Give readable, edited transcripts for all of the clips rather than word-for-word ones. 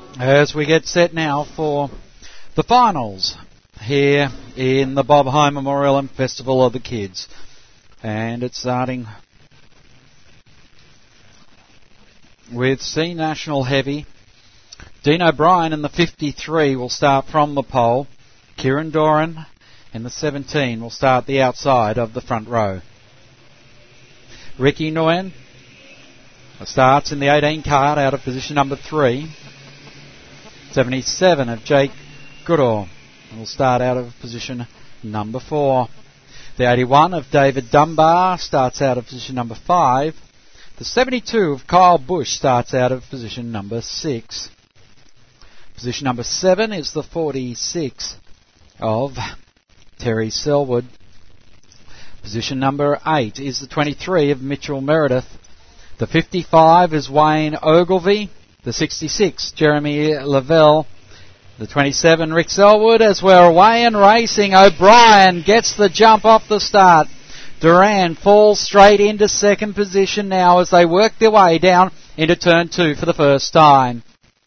as we get set now for the finals here in the Bob Home Memorial and Festival of the Kids. And it's starting with C National Heavy. Dean O'Brien in the 53 will start from the pole. Kieran Doran in the 17 will start the outside of the front row. Ricky Nguyen starts in the 18 card out of position number 3. 77 of Jake Goodall will start out of position number 4. The 81 of David Dunbar starts out of position number 5. The 72 of Kyle Bush starts out of position number 6. Position number 7 is the 46 of Terry Selwood. Position number 8 is the 23 of Mitchell Meredith. The 55 is Wayne Ogilvie. The 66, Jeremy Lavelle. The 27, Rick Selwood, as we're away and racing. O'Brien gets the jump off the start. Duran falls straight into second position now as they work their way down into turn 2 for the first time.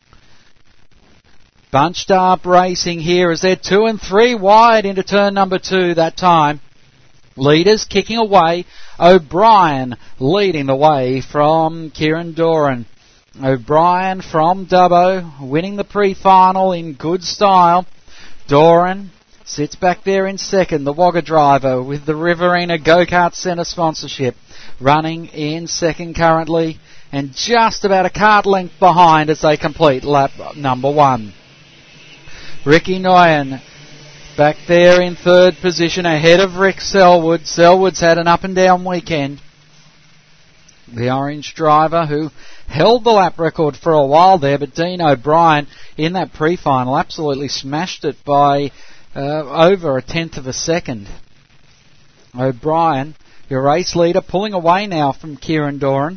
Bunched up racing here as they're 2 and 3 wide into turn number 2 that time. Leaders kicking away. O'Brien leading the way from Kieran Doran. O'Brien from Dubbo, winning the pre-final in good style. Doran sits back there in second, the Wagga driver with the Riverina Go-Kart Centre sponsorship, running in second currently, and just about a kart length behind as they complete lap number 1. Ricky Nguyen back there in third position, ahead of Rick Selwood. Selwood's had an up and down weekend. The orange driver who held the lap record for a while there, but Dean O'Brien in that pre-final absolutely smashed it by over a tenth of a second. O'Brien, your race leader, pulling away now from Kieran Doran.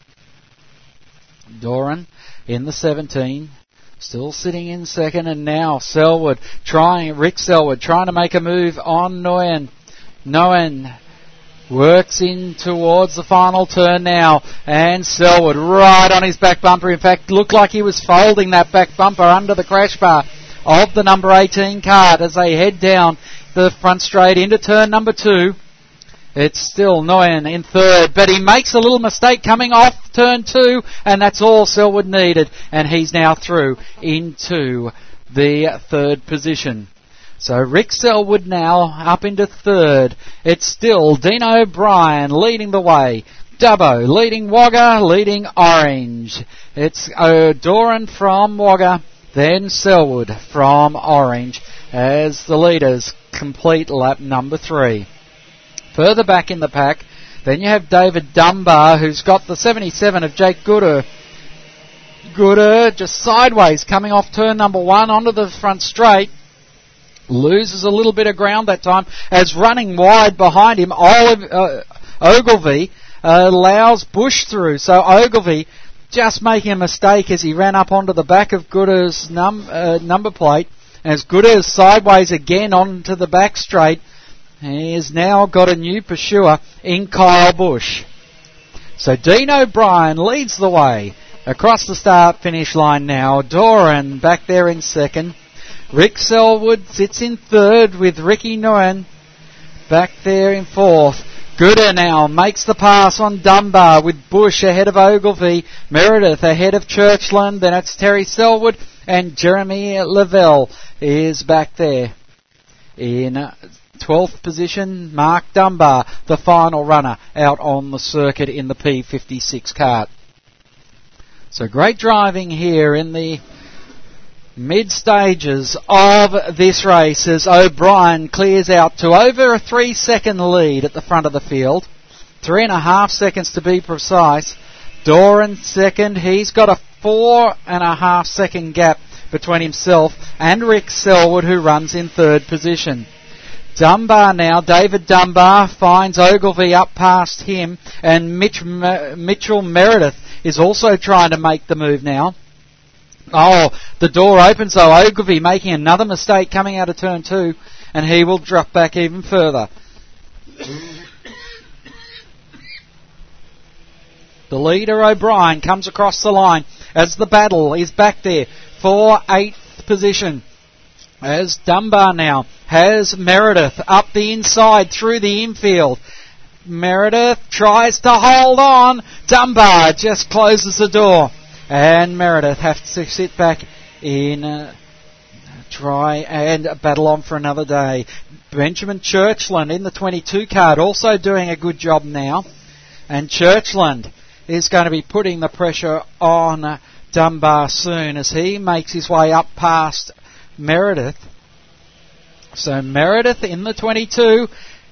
Doran in the 17, still sitting in second, and now Rick Selwood trying to make a move on Nguyen. Nguyen works in towards the final turn now, and Selwood right on his back bumper. In fact, looked like he was folding that back bumper under the crash bar of the number 18 cart as they head down the front straight into turn number 2. It's still Nguyen in third, but he makes a little mistake coming off turn 2, and that's all Selwood needed, and he's now through into the third position. So Rick Selwood now up into third. It's still Dean O'Brien leading the way. Dubbo leading Wagga, leading Orange. It's Doran from Wagga, then Selwood from Orange as the leaders complete lap number 3. Further back in the pack, then you have David Dunbar, who's got the 77 of Jake Gooder. Gooder just sideways coming off turn number 1 onto the front straight. Loses a little bit of ground that time as running wide behind him, Ogilvie allows Bush through. So Ogilvie just making a mistake as he ran up onto the back of Gooder's number plate. As Gooder is sideways again onto the back straight, he has now got a new pursuer in Kyle Bush. So Dean O'Brien leads the way across the start-finish line now. Doran back there in second. Rick Selwood sits in third with Ricky Nguyen back there in fourth. Gooder now makes the pass on Dunbar with Bush ahead of Ogilvie. Meredith ahead of Churchland. Then it's Terry Selwood, and Jeremy Lavelle is back there. In 12th position, Mark Dunbar, the final runner out on the circuit in the P56 kart. So great driving here in the mid-stages of this race as O'Brien clears out to over a 3-second lead at the front of the field. 3.5 seconds to be precise. Doran second. He's got a 4.5 second gap between himself and Rick Selwood, who runs in third position. Dunbar now, David Dunbar finds Ogilvie up past him, and Mitchell Meredith is also trying to make the move now. Oh, the door opens though. Ogilvie making another mistake coming out of turn 2, and he will drop back even further. The leader, O'Brien, comes across the line as the battle is back there for 8th position. As Dunbar now has Meredith up the inside through the infield. Meredith tries to hold on. Dunbar just closes the door. And Meredith has to sit back in, try and battle on for another day. Benjamin Churchland in the 22 card also doing a good job now. And Churchland is going to be putting the pressure on Dunbar soon as he makes his way up past Meredith. So Meredith in the 22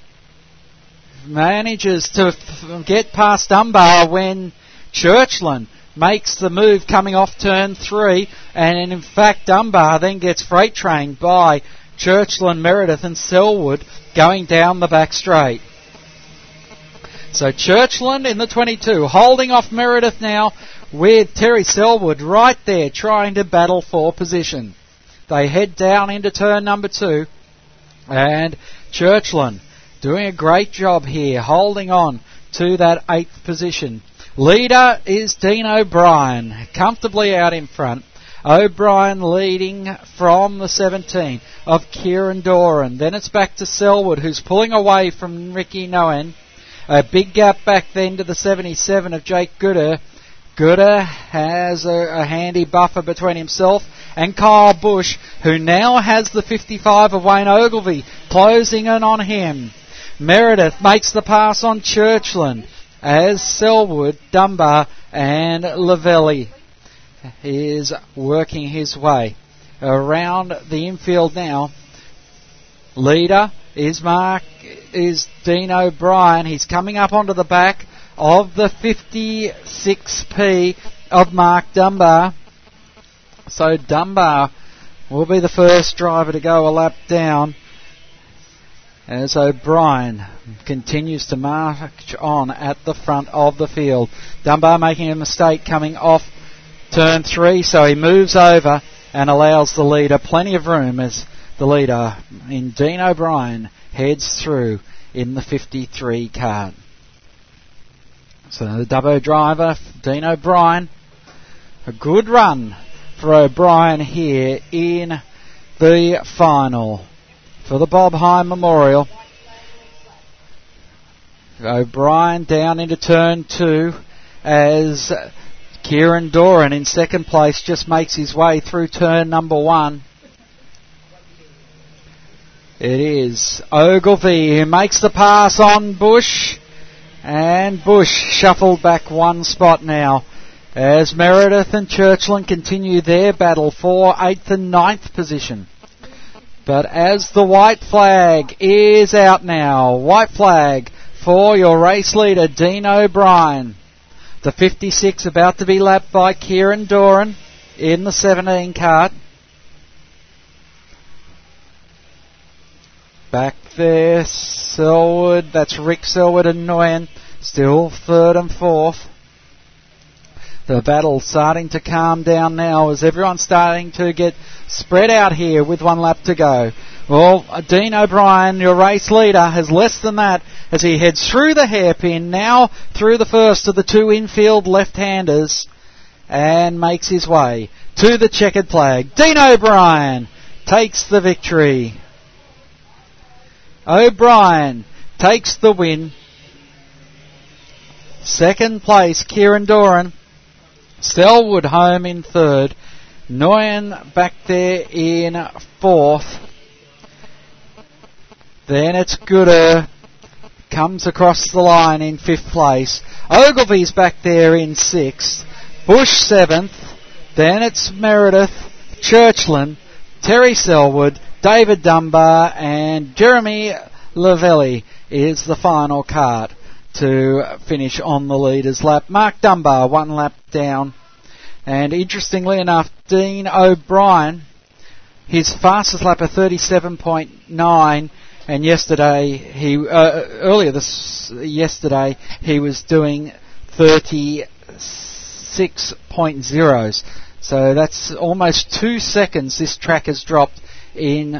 manages to get past Dunbar when Churchland makes the move coming off turn 3, and in fact Dunbar then gets freight trained by Churchland, Meredith and Selwood going down the back straight. So Churchland in the 22 holding off Meredith now with Terry Selwood right there trying to battle for position. They head down into turn number 2, and Churchland doing a great job here, holding on to that 8th position. Leader is Dean O'Brien, comfortably out in front. O'Brien leading from the 17 of Kieran Doran. Then it's back to Selwood, who's pulling away from Ricky Noen. A big gap back then to the 77 of Jake Gooder. Gooder has a handy buffer between himself and Kyle Bush, who now has the 55 of Wayne Ogilvie closing in on him. Meredith makes the pass on Churchland as Selwood, Dunbar and Lavelli is working his way around the infield now. Leader is Dean O'Brien. He's coming up onto the back of the 56P of Mark Dunbar. So Dunbar will be the first driver to go a lap down as O'Brien continues to march on at the front of the field. Dunbar making a mistake coming off turn 3, so he moves over and allows the leader plenty of room as the leader in Dean O'Brien heads through in the 53 card. So the Dubbo driver, Dean O'Brien, a good run for O'Brien here in the final for the Bob High Memorial. O'Brien down into turn 2 as Kieran Doran in second place just makes his way through turn number 1. It is Ogilvie who makes the pass on Bush, and Bush shuffled back one spot now as Meredith and Churchland continue their battle for 8th and 9th position. But as the white flag is out now, white flag for your race leader Dean O'Brien. The 56 about to be lapped by Kieran Doran in the 17 cart. Back there, Selwood, that's Rick Selwood and Nguyen, still 3rd and 4th. The battle's starting to calm down now as everyone's starting to get spread out here with 1 lap to go. Well, Dean O'Brien, your race leader, has less than that as he heads through the hairpin, now through the first of the 2 infield left-handers, and makes his way to the checkered flag. Dean O'Brien takes the victory. O'Brien takes the win. Second place, Kieran Doran. Selwood home in 3rd. Nguyen back there in 4th. Then it's Gooder. Comes across the line in 5th place. Ogilvie's back there in 6th. Bush 7th. Then it's Meredith, Churchland, Terry Selwood, David Dunbar and Jeremy Lavelli is the final cart to finish on the leader's lap. Mark Dunbar 1 lap down. And interestingly enough, Dean O'Brien, his fastest lap of 37.9, and yesterday he was doing 36.0. So that's almost 2 seconds this track has dropped in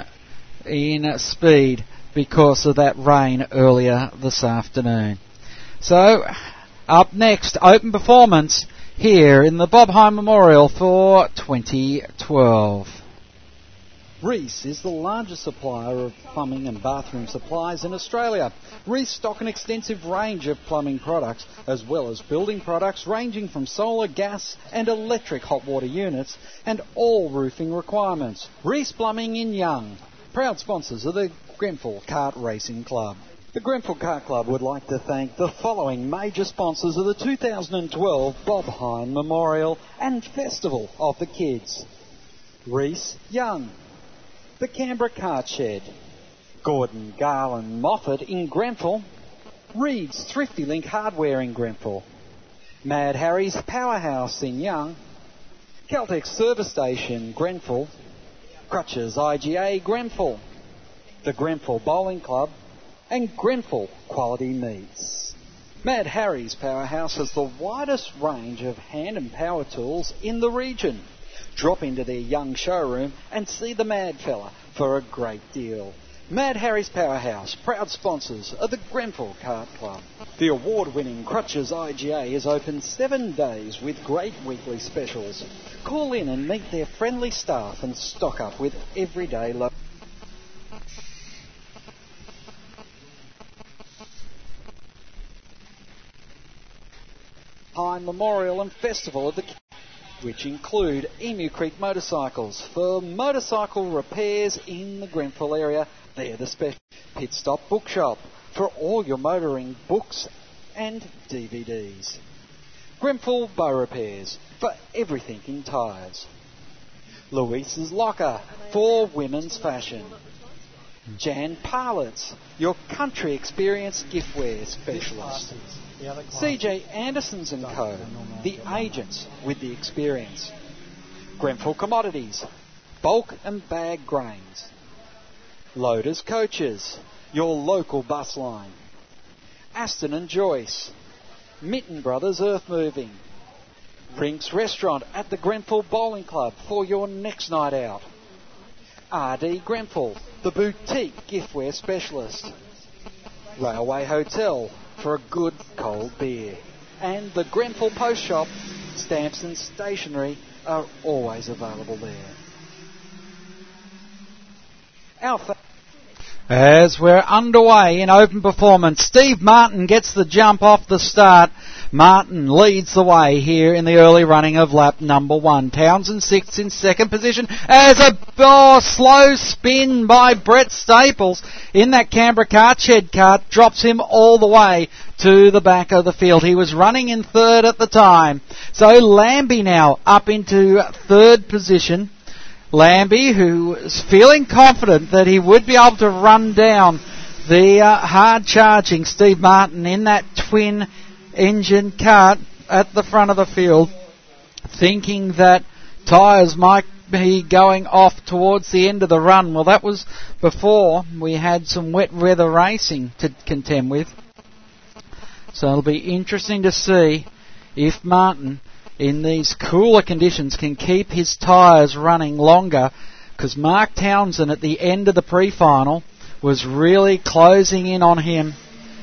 speed because of that rain earlier this afternoon. So Up next, Open Performance here in the Bob Hine Memorial for 2012. Reece is the largest supplier of plumbing and bathroom supplies in Australia. Reece stock an extensive range of plumbing products as well as building products ranging from solar, gas and electric hot water units and all roofing requirements. Reece Plumbing in Young, proud sponsors of the Grenfell Kart Racing Club. The Grenfell Kart Club would like to thank the following major sponsors of the 2012 Bob Hine Memorial and Festival of the Kids. Reece Young, the Canberra Kart Shed, Gordon Garland Moffat in Grenfell, Reed's Thrifty Link Hardware in Grenfell, Mad Harry's Powerhouse in Young, Caltex Service Station Grenfell, Crutches IGA Grenfell, the Grenfell Bowling Club, and Grenfell Quality Meats. Mad Harry's Powerhouse has the widest range of hand and power tools in the region. Drop into their Young showroom and see the Mad Fella for a great deal. Mad Harry's Powerhouse, proud sponsors of the Grenfell Kart Club. The award-winning Crutches IGA is open 7 days with great weekly specials. Call in and meet their friendly staff and stock up with everyday low. Hine Memorial and Festival of the Kids, which include Emu Creek Motorcycles for motorcycle repairs in the Grenfell area. They're the special. Pit Stop Bookshop for all your motoring books and DVDs. Grenfell Bow Repairs for everything in tyres. Louise's Locker for women's fashion. Jan Parlets, your country experience giftware specialist. CJ Andersons & Co., the agents with the experience. Grenfell Commodities, bulk and bag grains. Loaders Coaches, your local bus line. Aston and Joyce, Mitten Brothers Earth Moving. Brinks Restaurant at the Grenfell Bowling Club for your next night out. RD Grenfell, the boutique giftware specialist. Railway Hotel for a good cold beer. And the Grenfell Post Shop, stamps and stationery are always available there. As we're underway in Open Performance, Steve Martin gets the jump off the start. Martin leads the way here in the early running of lap number 1. Townsend sixth in second position as a slow spin by Brett Staples in that Canberra Kart Shed kart drops him all the way to the back of the field. He was running in third at the time. So Lambie now up into third position. Lambie, who is feeling confident that he would be able to run down the hard-charging Steve Martin in that twin-engine kart at the front of the field, thinking that tyres might be going off towards the end of the run. Well, that was before we had some wet weather racing to contend with. So it'll be interesting to see if Martin, in these cooler conditions, can keep his tyres running longer, because Mark Townsend at the end of the pre-final was really closing in on him.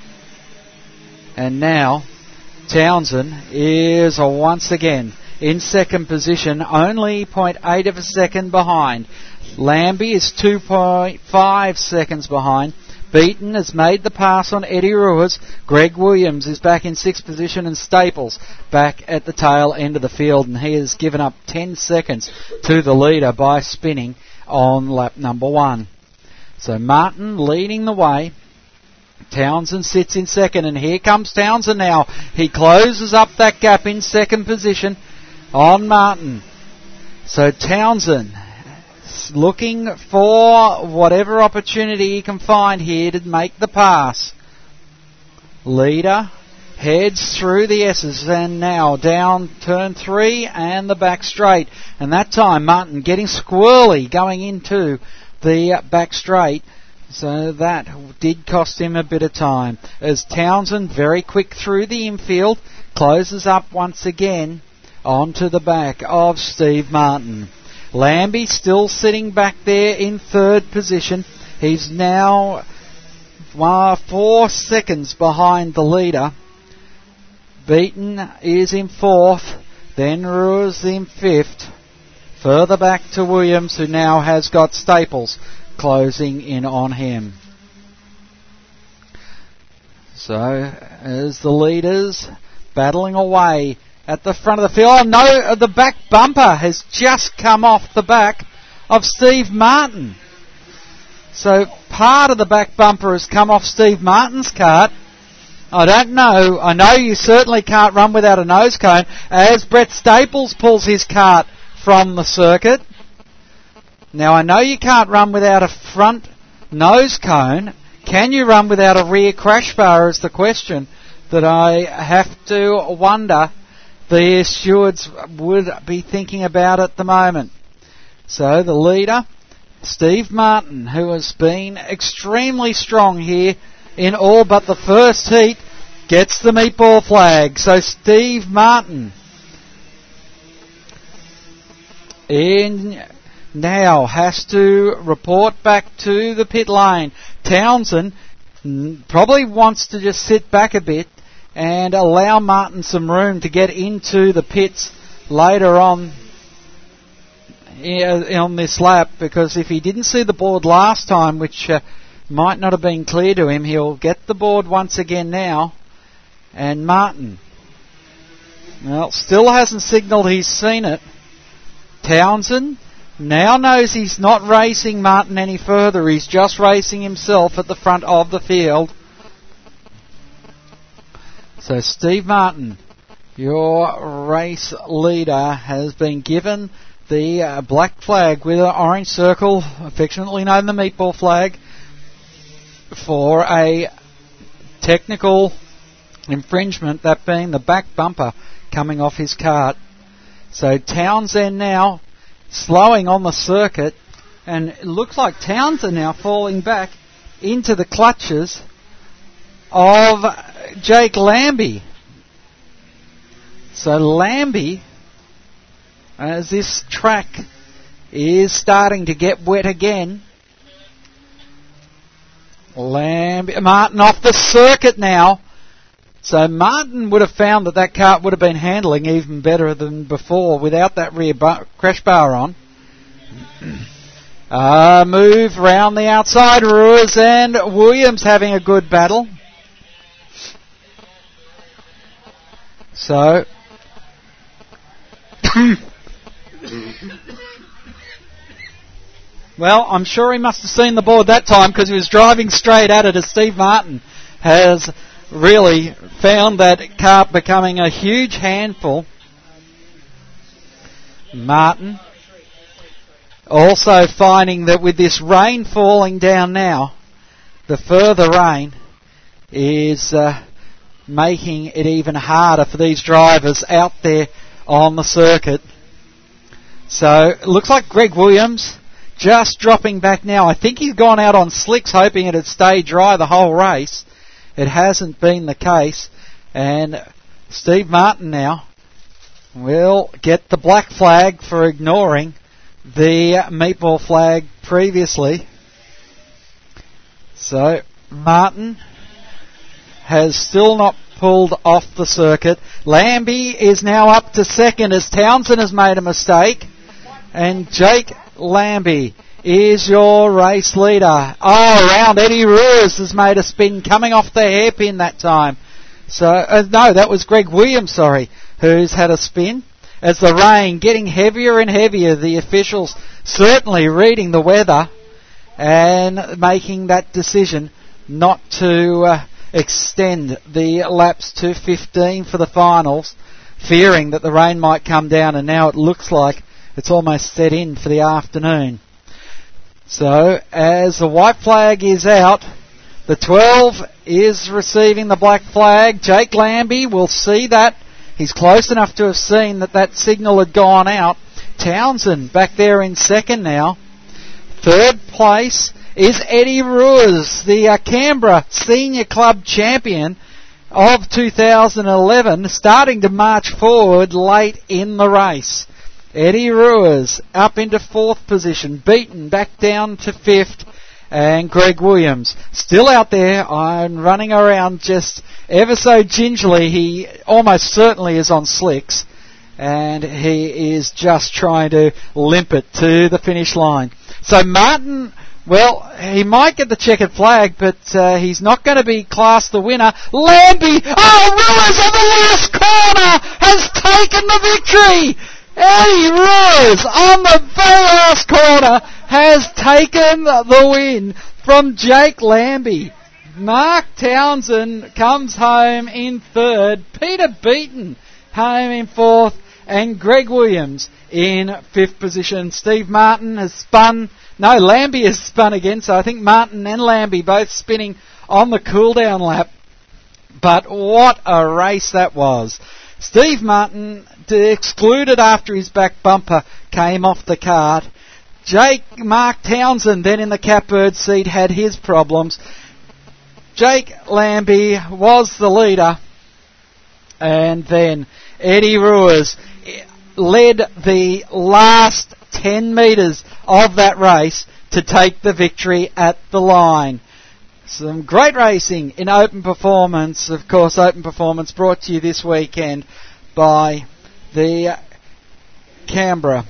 And now Townsend is once again in second position, only 0.8 of a second behind. Lambie is 2.5 seconds behind. Beaton has made the pass on Eddie Ruiz. Greg Williams is back in sixth position, and Staples back at the tail end of the field, and he has given up 10 seconds to the leader by spinning on lap number 1. So Martin leading the way. Townsend sits in second, and here comes Townsend now. He closes up that gap in second position on Martin. So Townsend looking for whatever opportunity he can find here to make the pass. Leader heads through the S's and now down turn 3 and the back straight. And that time Martin getting squirrely going into the back straight. So that did cost him a bit of time. As Townsend, very quick through the infield, closes up once again onto the back of Steve Martin. Lambie still sitting back there in third position. He's now 4 seconds behind the leader. Beaton is in 4th, then Ruiz in 5th. Further back to Williams, who now has got Staples closing in on him. So, as the leaders battling away at the front of the field. Oh no, the back bumper has just come off the back of Steve Martin. So part of the back bumper has come off Steve Martin's kart. I don't know. I know you certainly can't run without a nose cone, as Brett Staples pulls his kart from the circuit. Now I know you can't run without a front nose cone. Can you run without a rear crash bar is the question that I have to wonder the stewards would be thinking about at the moment. So the leader, Steve Martin, who has been extremely strong here in all but the first heat, gets the meatball flag. So Steve Martin now has to report back to the pit lane. Townsend probably wants to just sit back a bit and allow Martin some room to get into the pits later on this lap, because if he didn't see the board last time, which might not have been clear to him, he'll get the board once again now. And Martin, well, still hasn't signalled he's seen it. Townsend now knows he's not racing Martin any further. He's just racing himself at the front of the field. So Steve Martin, your race leader, has been given the black flag with an orange circle, affectionately known the meatball flag, for a technical infringement, that being the back bumper coming off his kart. So Townsend now slowing on the circuit, and it looks like Townsend now falling back into the clutches of Jake Lambie. So Lambie, as this track is starting to get wet again, Martin off the circuit now. So Martin would have found that kart would have been handling even better than before without that rear crash bar on. Move round the outside. Ruiz and Williams having a good battle. So well, I'm sure he must have seen the board that time, because he was driving straight at it, as Steve Martin has really found that kart becoming a huge handful. Martin also finding that with this rain falling down now, the further rain is making it even harder for these drivers out there on the circuit. So it looks like Greg Williams just dropping back now. I think he's gone out on slicks hoping it'd stay dry the whole race. It hasn't been the case, and Steve Martin now will get the black flag for ignoring the meatball flag previously. So Martin has still not pulled off the circuit. Lambie is now up to second as Townsend has made a mistake, and Jake Lambie is your race leader. Oh, around Eddie Ruiz has made a spin coming off the hairpin that time. So, no, that was Greg Williams, who's had a spin. As the rain getting heavier and heavier, the officials certainly reading the weather and making that decision not to extend the laps to 15 for the finals, fearing that the rain might come down, and now it looks like it's almost set in for the afternoon. So, as the white flag is out, the 12 is receiving the black flag. Jake Lambie will see that. He's close enough to have seen that signal had gone out. Townsend back there in second now. Third place is Eddie Ruiz, the Canberra Senior Club champion of 2011, starting to march forward late in the race. Eddie Ruiz up into fourth position, Beaton back down to fifth, and Greg Williams still out there and running around just ever so gingerly. He almost certainly is on slicks, and he is just trying to limp it to the finish line. So Martin, well, he might get the checkered flag, but he's not going to be classed the winner. Lambie, Ruiz on the last corner has taken the victory. Eddie Ruiz on the very last corner has taken the win from Jake Lambie. Mark Townsend comes home in third. Peter Beaton home in fourth. And Greg Williams in fifth position. Steve Martin has spun. No, Lambie has spun again. So I think Martin and Lambie both spinning on the cool-down lap. But what a race that was. Steve Martin, excluded after his back bumper came off the cart. Mark Townsend, then in the catbird seat, had his problems. Jake Lambie was the leader. And then Eddie Ruiz led the last 10 metres of that race to take the victory at the line. Some great racing in Open Performance. Of course, Open Performance brought to you this weekend by the Canberra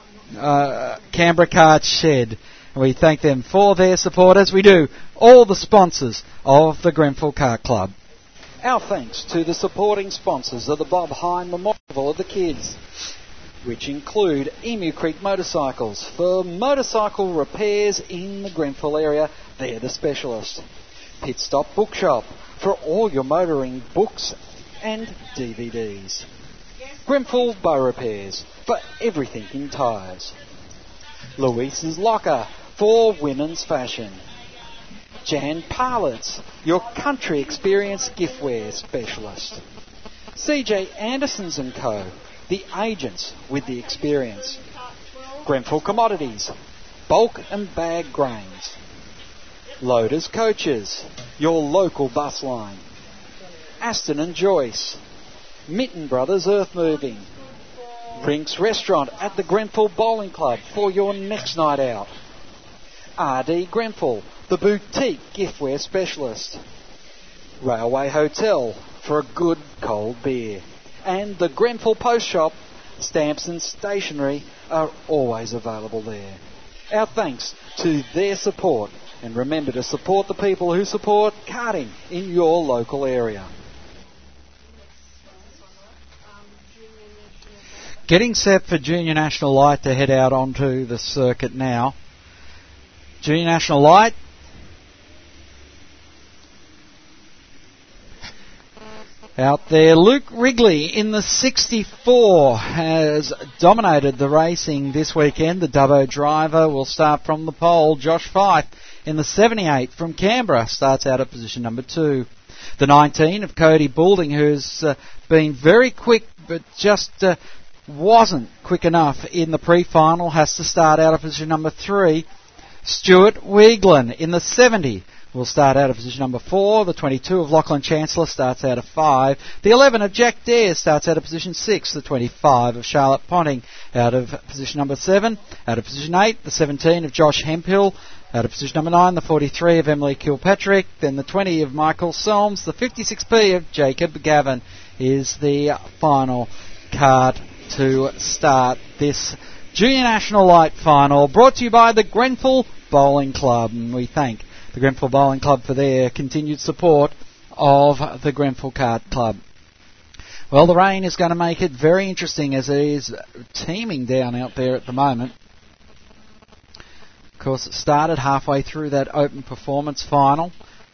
Kart Shed. We thank them for their support, as we do all the sponsors of the Grenfell Kart Club. Our thanks to the supporting sponsors of the Bob Hine Memorial of the Kids, which include Emu Creek Motorcycles. For motorcycle repairs in the Grenfell area, they're the specialist. Pit Stop Bookshop for all your motoring books and DVDs. Grenfell Bow Repairs for everything in tyres. Louise's Locker for women's fashion. Jan Parlets, your country experience giftware specialist. CJ Andersons & Co., the agents with the experience. Grenfell Commodities, bulk and bag grains. Loaders Coaches, your local bus line. Aston and Joyce, Mitten Brothers Earth Moving. Rinks Restaurant at the Grenfell Bowling Club for your next night out. RD Grenfell, the boutique giftware specialist. Railway Hotel for a good cold beer. And the Grenfell Post Shop, stamps and stationery are always available there. Our thanks to their support, and remember to support the people who support karting in your local area. Getting set for Junior National Light to head out onto the circuit now. Junior National Light. Out there, Luke Wrigley in the 64 has dominated the racing this weekend. The Dubbo driver will start from the pole. Josh Fife in the 78 from Canberra starts out at position number 2. The 19 of Cody Boulding, who's been very quick but just wasn't quick enough in the pre-final, has to start out at position number 3. Stuart Wieglin in the 70 will start out of position number 4. The 22 of Lachlan Chancellor starts out of 5. The 11 of Jack Dare starts out of position 6. The 25 of Charlotte Ponting out of position number 7. Out of position 8, the 17 of Josh Hemphill. Out of position number 9, the 43 of Emily Kilpatrick. Then the 20 of Michael Solms. The 56B of Jacob Gavin is the final card to start this Junior National Light final, brought to you by the Grenfell Bowling Club. And we thank the Grenfell Bowling Club for their continued support of the Grenfell Kart Club. Well, the rain is going to make it very interesting, as it is teeming down out there at the moment. Of course, it started halfway through that Open Performance final.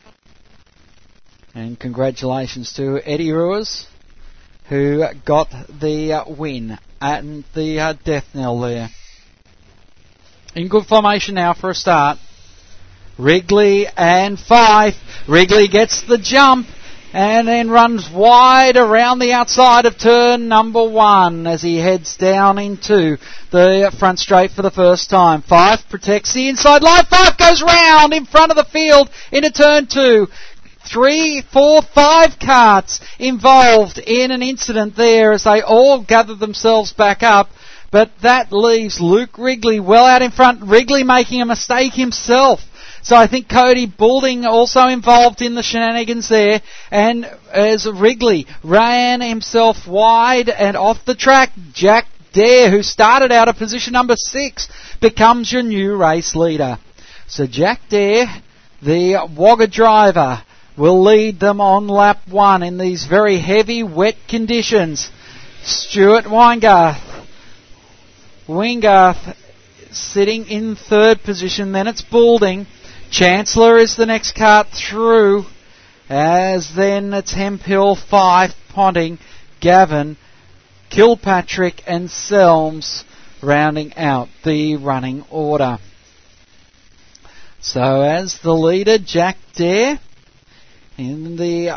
And congratulations to Eddie Ruiz, who got the win at the death knell there. In good formation now for a start. Wrigley and Fife. Wrigley gets the jump and then runs wide around the outside of turn number 1 as he heads down into the front straight for the first time. Fife protects the inside line. Fife goes round in front of the field into turn 2. 3, 4, 5 karts involved in an incident there as they all gather themselves back up. But that leaves Luke Wrigley well out in front. Wrigley making a mistake himself. So I think Cody Boulding also involved in the shenanigans there. And as Wrigley ran himself wide and off the track, Jack Dare, who started out at position number 6, becomes your new race leader. So Jack Dare, the Wagga driver, will lead them on lap 1 in these very heavy, wet conditions. Stuart Weingarth sitting in 3rd position. Then it's Boulding. Chancellor is the next cart through. As then it's Hemphill, Fife, Ponting, Gavin, Kilpatrick and Selms rounding out the running order. So as the leader, Jack Dare, in the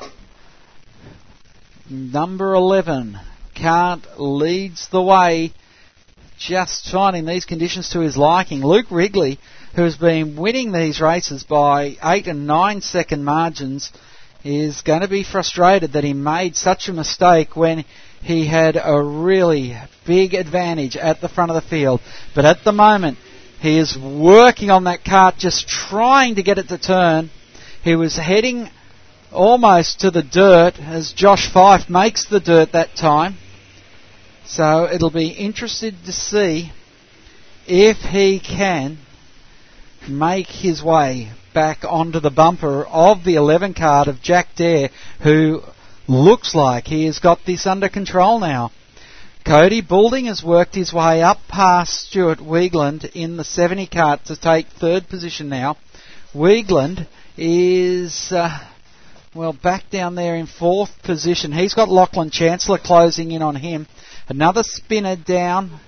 number 11 cart leads the way, just finding these conditions to his liking. Luke Wrigley, who has been winning these races by 8 and 9 second margins, is going to be frustrated that he made such a mistake when he had a really big advantage at the front of the field. But at the moment, he is working on that cart, just trying to get it to turn. He was heading almost to the dirt as Josh Fife makes the dirt that time. So it'll be interesting to see if he can make his way back onto the bumper of the 11 card of Jack Dare, who looks like he has got this under control now. Cody Boulding has worked his way up past Stuart Wiegland in the 70 cart to take 3rd position now. Wiegland is back down there in 4th position. He's got Lachlan Chancellor closing in on him. Another spinner down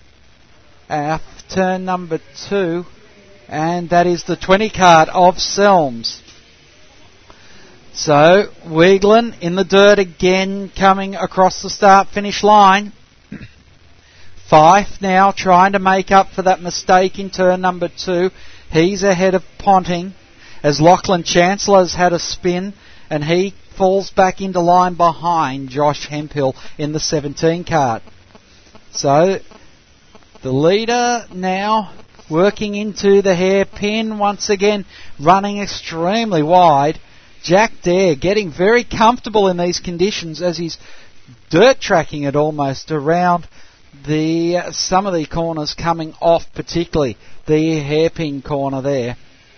turn number 2, and that is the 20 cart of Selms. So Wiegland in the dirt again, coming across the start-finish line. Fife now trying to make up for that mistake in turn number 2. He's ahead of Ponting as Lachlan Chancellor's had a spin, and he falls back into line behind Josh Hemphill in the 17 cart. So the leader now working into the hairpin once again, running extremely wide. Jack Dare getting very comfortable in these conditions as he's dirt tracking it almost around some of the corners coming off, particularly the hairpin corner there.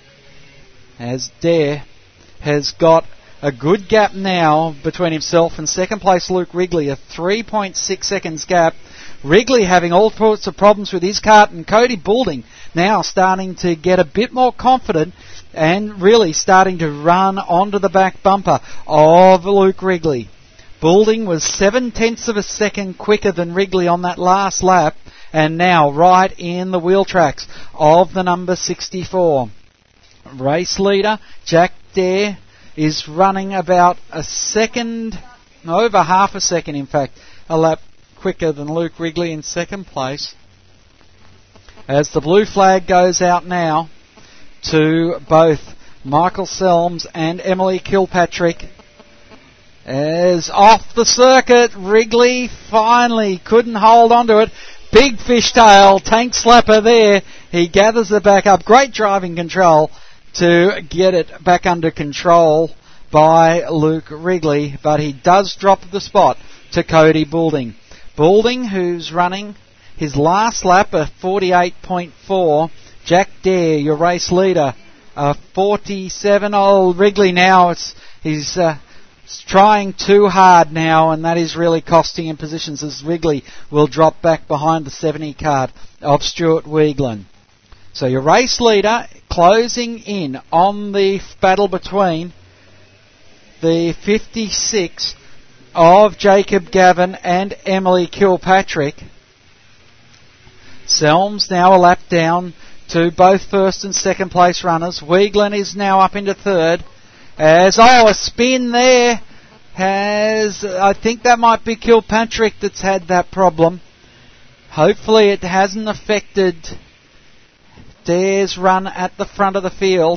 As Dare has got a good gap now between himself and second place Luke Wrigley, a 3.6 seconds gap. Wrigley having all sorts of problems with his cart, and Cody Boulding now starting to get a bit more confident and really starting to run onto the back bumper of Luke Wrigley. Boulding was 0.7 of a second quicker than Wrigley on that last lap, and now right in the wheel tracks of the number 64. Race leader Jack Dare is running about a second, over half a second in fact, a lap quicker than Luke Wrigley in second place. As the blue flag goes out now to both Michael Selms and Emily Kilpatrick. As off the circuit, Wrigley finally couldn't hold on to it. Big fishtail, tank slapper there. He gathers it back up. Great driving control to get it back under control by Luke Wrigley, but he does drop the spot to Cody Boulding. Boulding, who's running his last lap, a 48.4. Jack Dare, your race leader, 47. Old Wrigley now, he's trying too hard now, and that is really costing him positions as Wrigley will drop back behind the 70 card of Stuart Wiegland. So your race leader closing in on the battle between the 56 of Jacob Gavin and Emily Kilpatrick. Selms now a lap down to both first and second place runners. Wiegland is now up into third. As a spin there I think that might be Kilpatrick that's had that problem. Hopefully it hasn't affected Dare's run at the front of the field.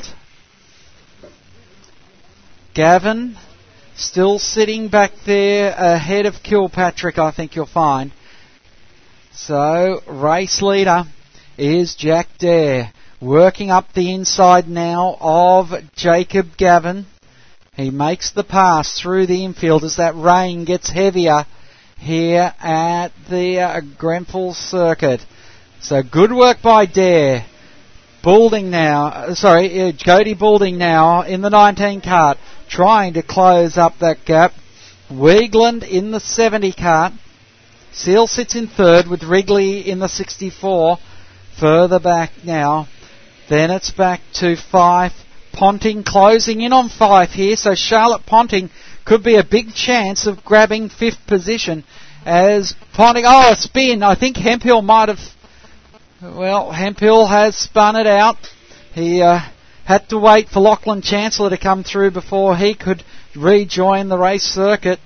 Gavin still sitting back there ahead of Kilpatrick, I think you'll find. So, race leader is Jack Dare working up the inside now of Jacob Gavin. He makes the pass through the infield as that rain gets heavier here at the Grenfell Circuit. So good work by Dare. Cody Boulding now in the 19 cart, trying to close up that gap. Wiegland in the 70 cart. Seal sits in third with Wrigley in the 64. Further back now. Then it's back to Fife. Ponting closing in on Fife here, so Charlotte Ponting could be a big chance of grabbing 5th position as Ponting... a spin. I think Hemphill might have... Well, Hemphill has spun it out. He had to wait for Lachlan Chancellor to come through before he could rejoin the race circuit.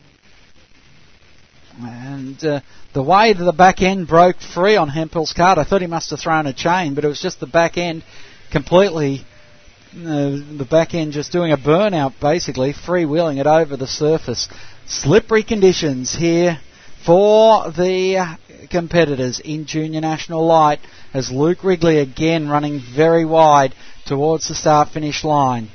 And the way that the back end broke free on Hemphill's cart, I thought he must have thrown a chain, but it was just the back end completely... the back end just doing a burnout, basically, freewheeling it over the surface. Slippery conditions here for the competitors in Junior National Light as Luke Wrigley again running very wide towards the start-finish line.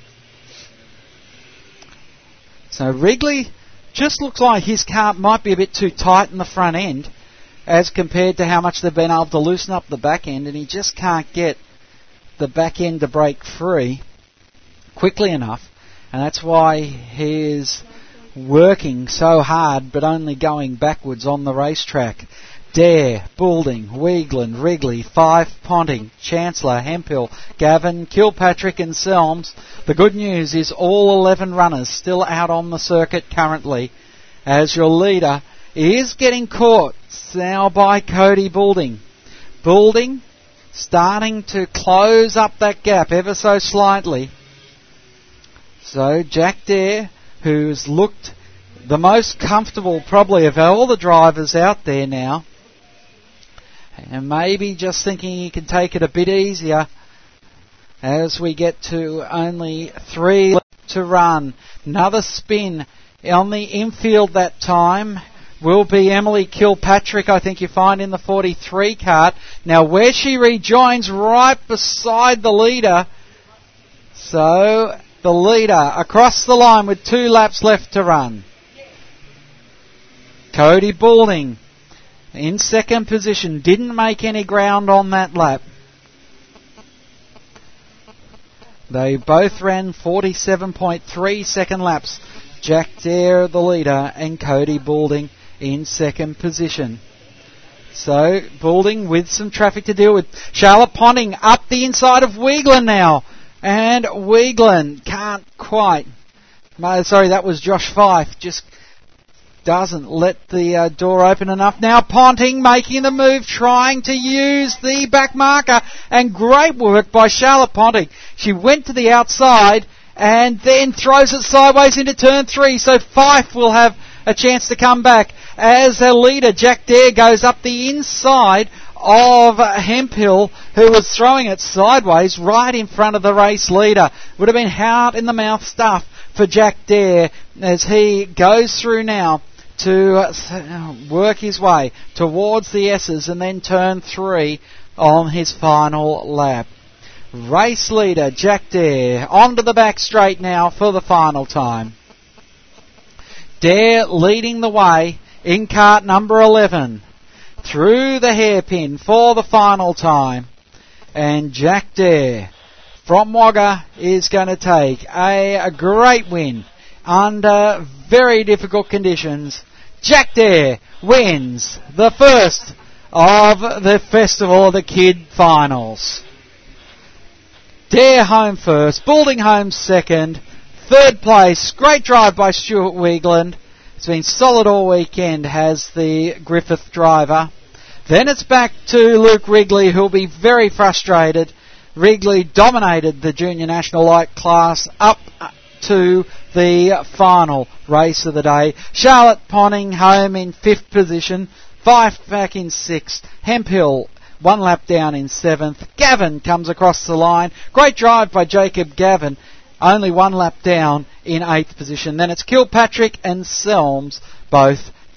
So Wrigley just looks like his cart might be a bit too tight in the front end as compared to how much they've been able to loosen up the back end, and he just can't get the back end to break free quickly enough, and that's why he is working so hard but only going backwards on the racetrack. Dare, Boulding, Wiegland, Wrigley, Fife, Ponting, Chancellor, Hemphill, Gavin, Kilpatrick and Selms. The good news is all 11 runners still out on the circuit currently, as your leader is getting caught now by Cody Boulding. Boulding starting to close up that gap ever so slightly. So Jack Dare, who's looked the most comfortable probably of all the drivers out there now, and maybe just thinking he can take it a bit easier as we get to only 3 left to run. Another spin on the infield that time will be Emily Kilpatrick, I think you find, in the 43 cart. Now where she rejoins right beside the leader. So the leader across the line with 2 laps left to run. Cody Boulding in second position, didn't make any ground on that lap. They both ran 47.3 second laps. Jack Dare the leader and Cody Boulding in second position. So Boulding with some traffic to deal with. Charlotte Ponting up the inside of Wiegland now. And Wiegland can't quite. Sorry, that was Josh Fife. Just doesn't let the door open enough. Now Ponting making the move, trying to use the back marker. And great work by Charlotte Ponting. She went to the outside and then throws it sideways into turn 3. So Fife will have a chance to come back as her leader, Jack Dare, goes up the inside of Hemphill, who was throwing it sideways right in front of the race leader. Would have been heart in the mouth stuff for Jack Dare as he goes through now to work his way towards the S's and then turn 3 on his final lap. Race leader Jack Dare onto the back straight now for the final time. Dare leading the way in cart number 11 through the hairpin for the final time. And Jack Dare from Wagga is going to take a great win under very difficult conditions. Jack Dare wins the first of the Festival of the Kid finals. Dare home first, Boulding home second, third place, great drive by Stuart Wiegland. It's been solid all weekend, has the Griffith driver. Then it's back to Luke Wrigley, who'll be very frustrated. Wrigley dominated the Junior National Light class up to the final race of the day. Charlotte Ponting home in 5th position, Fife back in 6th, Hemphill 1 lap down in 7th. Gavin comes across the line. Great drive by Jacob Gavin, only 1 lap down in 8th position. Then it's Kilpatrick and Selms, both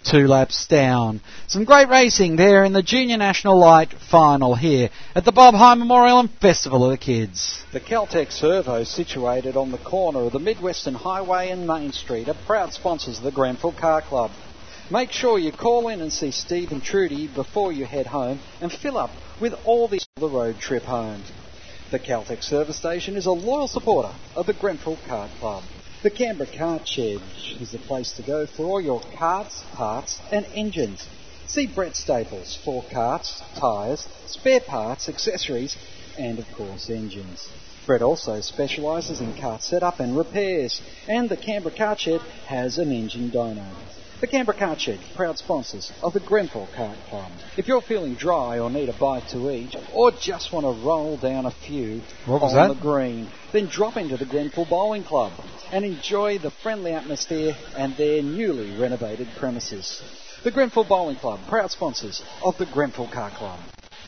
2 laps down. Some great racing there in the Junior National Light final here at the Bob Hine Memorial and Festival of the Kids. The Caltex Servo, situated on the corner of the Midwestern Highway and Main Street, are proud sponsors of the Grenfell Car Club. Make sure you call in and see Steve and Trudy before you head home and fill up with all the road trip home. The Caltex service station is a loyal supporter of the Grenfell Kart Club. The Canberra Kart Shed is the place to go for all your karts, parts and engines. See Brett Staples for karts, tyres, spare parts, accessories and of course engines. Brett also specialises in kart setup and repairs, and the Canberra Kart Shed has an engine dyno. The Canberra Kart Shed, proud sponsors of the Grenfell Kart Club. If you're feeling dry or need a bite to eat, or just want to roll down a few on the green, then drop into the Grenfell Bowling Club and enjoy the friendly atmosphere and their newly renovated premises. The Grenfell Bowling Club, proud sponsors of the Grenfell Kart Club.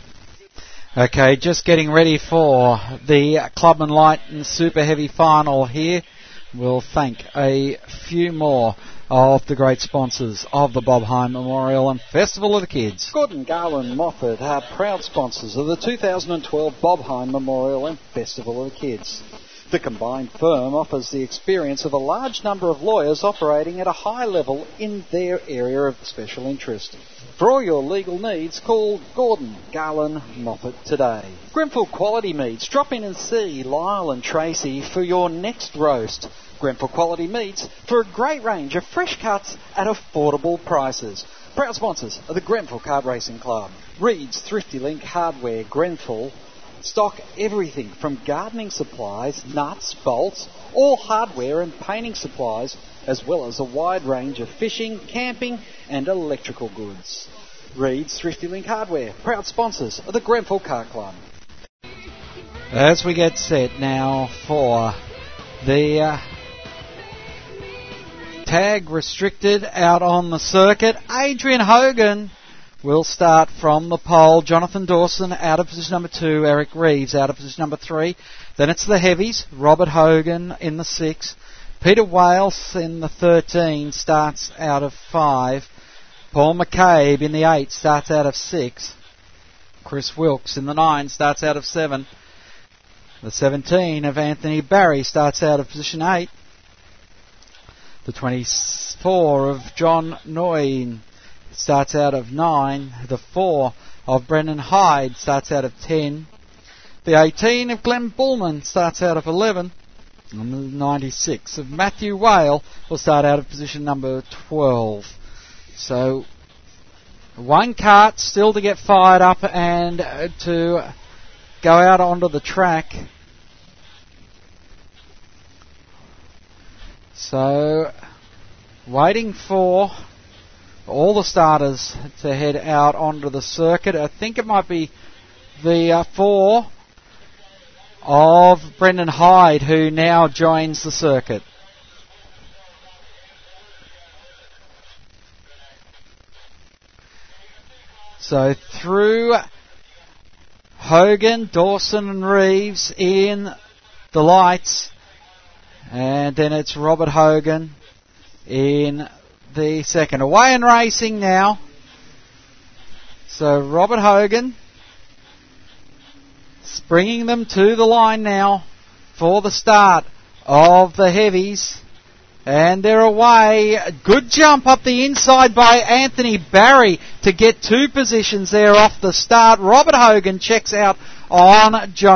Okay, just getting ready for the Clubman Light and Super Heavy final here. We'll thank a few more of the great sponsors of the Bob Hine Memorial and Festival of the Kids. Gordon, Garland, Moffat are proud sponsors of the 2012 Bob Hine Memorial and Festival of the Kids. The combined firm offers the experience of a large number of lawyers operating at a high level in their area of special interest. For all your legal needs, call Gordon, Garland, Moffat today. Grenfell Quality Meats. Drop in and see Lyle and Tracy for your next roast. Grenfell Quality Meats for a great range of fresh cuts at affordable prices. Proud sponsors of the Grenfell Kart Racing Club. Reed's Thrifty Link Hardware, Grenfell. Stock everything from gardening supplies, nuts, bolts, all hardware and painting supplies, as well as a wide range of fishing, camping and electrical goods. Reed's Thrifty Link Hardware, proud sponsors of the Grenfell Kart Club. As we get set now for the tag restricted out on the circuit, Adrian Hogan will start from the pole. Jonathan Dawson out of position number 2. Eric Reeves out of position number 3. Then it's the heavies. Robert Hogan in the 6. Peter Wales in the 13 starts out of 5. Paul McCabe in the 8 starts out of 6. Chris Wilkes in the 9 starts out of 7. The 17 of Anthony Barry starts out of position 8. The 24 of John Noy starts out of 9. The 4 of Brendan Hyde starts out of 10. The 18 of Glenn Bullman starts out of 11. And the 96 of Matthew Whale will start out of position number 12. So, one kart still to get fired up and to go out onto the track. So, waiting for all the starters to head out onto the circuit. I think it might be the 4 of Brendan Hyde who now joins the circuit. So through Hogan, Dawson and Reeves in the lights, and then it's Robert Hogan in the second. Away and racing now. So Robert Hogan bringing them to the line now for the start of the heavies. And they're away. A good jump up the inside by Anthony Barry to get 2 positions there off the start. Robert Hogan checks out on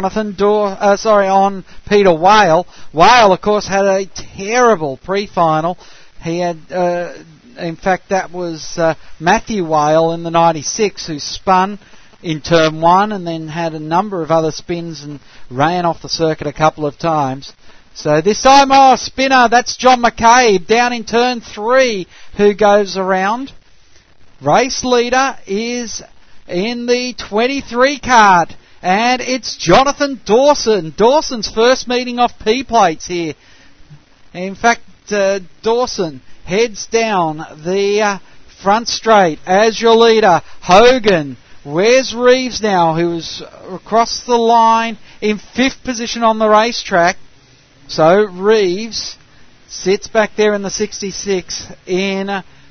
on Peter Whale. Whale, of course, had a terrible pre-final. He had, in fact, that was Matthew Whale in the 96 who spun in turn 1 and then had a number of other spins and ran off the circuit a couple of times. So this time, spinner, that's John McCabe down in turn 3 who goes around. Race leader is in the 23 kart, and it's Jonathan Dawson. Dawson's first meeting off P-plates here. In fact, Dawson heads down the front straight as your leader. Hogan, where's Reeves now, who's across the line in 5th position on the racetrack. So Reeves sits back there in the 66 in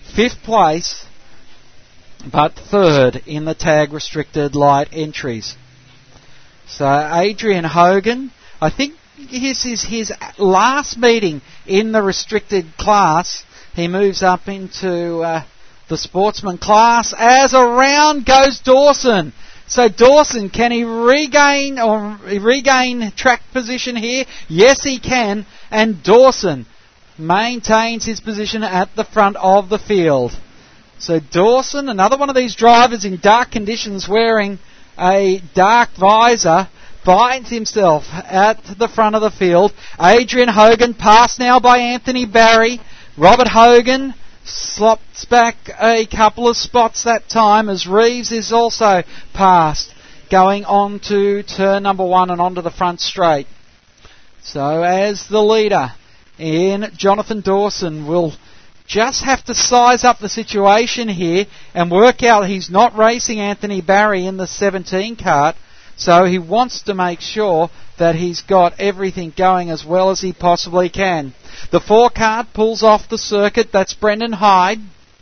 5th place, but 3rd in the tag restricted light entries. So Adrian Hogan, I think this is his last meeting in the restricted class. He moves up into the sportsman class as around goes Dawson. So Dawson, can he regain track position here? Yes, he can. And Dawson maintains his position at the front of the field. So Dawson, another one of these drivers in dark conditions wearing a dark visor, finds himself at the front of the field. Adrian Hogan passed now by Anthony Barry. Robert Hogan slops back a couple of spots that time as Reeves is also passed, going on to turn number 1 and onto the front straight. So as the leader in Jonathan Dawson will just have to size up the situation here and work out he's not racing Anthony Barry in the 17 kart, so he wants to make sure that he's got everything going as well as he possibly can. The 4 kart pulls off the circuit. That's Brendan Hyde.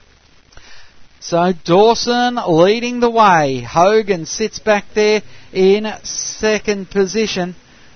So Dawson leading the way. Hogan sits back there in 2nd position.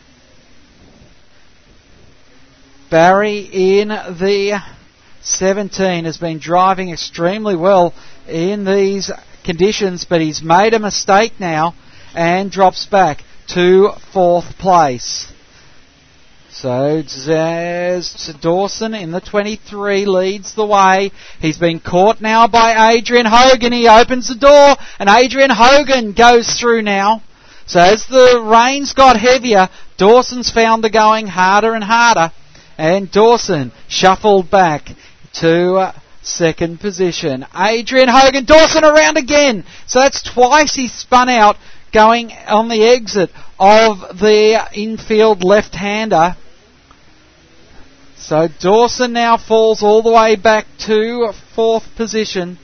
Barry in the 17 has been driving extremely well in these conditions, but he's made a mistake now and drops back to 4th place. So Dawson in the 23 leads the way. He's been caught now by Adrian Hogan. He opens the door and Adrian Hogan goes through now. So as the rains got heavier, Dawson's found the going harder and harder, and Dawson shuffled back to 2nd position. Adrian Hogan, Dawson around again. So that's twice he spun out going on the exit of the infield left-hander. So Dawson now falls all the way back to 4th position.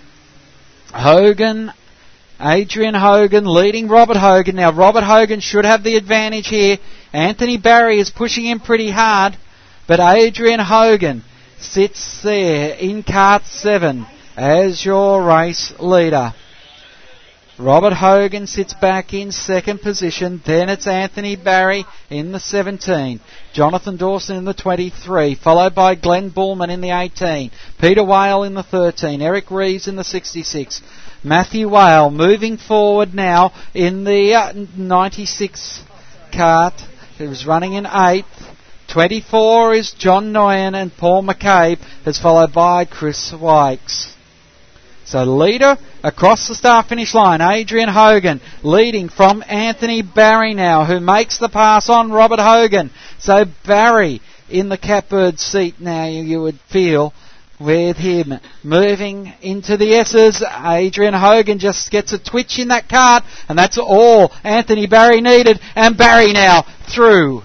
Adrian Hogan leading Robert Hogan. Now Robert Hogan should have the advantage here. Anthony Barry is pushing him pretty hard, but Adrian Hogan sits there in kart 7 as your race leader. Robert Hogan sits back in 2nd position. Then it's Anthony Barry in the 17. Jonathan Dawson in the 23. Followed by Glenn Bullman in the 18. Peter Whale in the 13. Eric Reeves in the 66. Matthew Whale moving forward now in the 96 kart. He was running in 8th. 24 is John Nguyen, and Paul McCabe is followed by Chris Wykes. So leader across the start finish line, Adrian Hogan leading from Anthony Barry now, who makes the pass on Robert Hogan. So Barry in the catbird seat now, you would feel, with him moving into the S's. Adrian Hogan just gets a twitch in that kart, and that's all Anthony Barry needed, and Barry now through.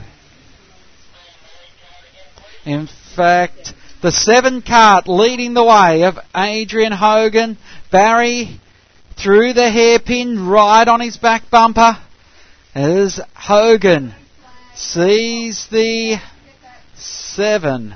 In fact, the 7 kart leading the way of Adrian Hogan. Barry through the hairpin right on his back bumper as Hogan sees the 7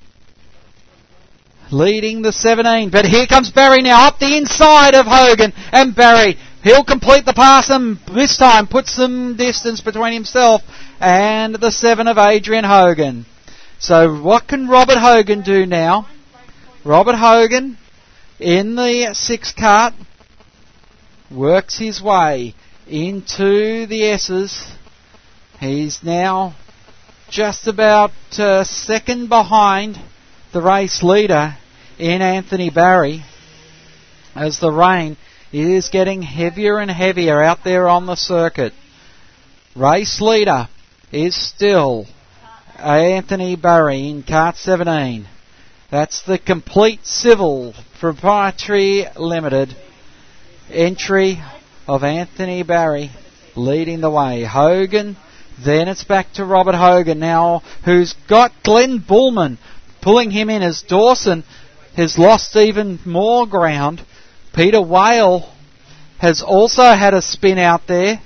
leading the 17. But here comes Barry now up the inside of Hogan, and Barry, he'll complete the pass and this time put some distance between himself and the 7 of Adrian Hogan. So what can Robert Hogan do now? Robert Hogan in the 6 kart works his way into the S's. He's now just about 2nd behind the race leader in Anthony Barry as the rain is getting heavier and heavier out there on the circuit. Race leader is still Anthony Barry in kart 17. That's the Complete Civil Proprietary Limited entry of Anthony Barry leading the way. Hogan, then it's back to Robert Hogan now, who's got Glenn Bullman pulling him in as Dawson has lost even more ground. Peter Whale has also had a spin out there,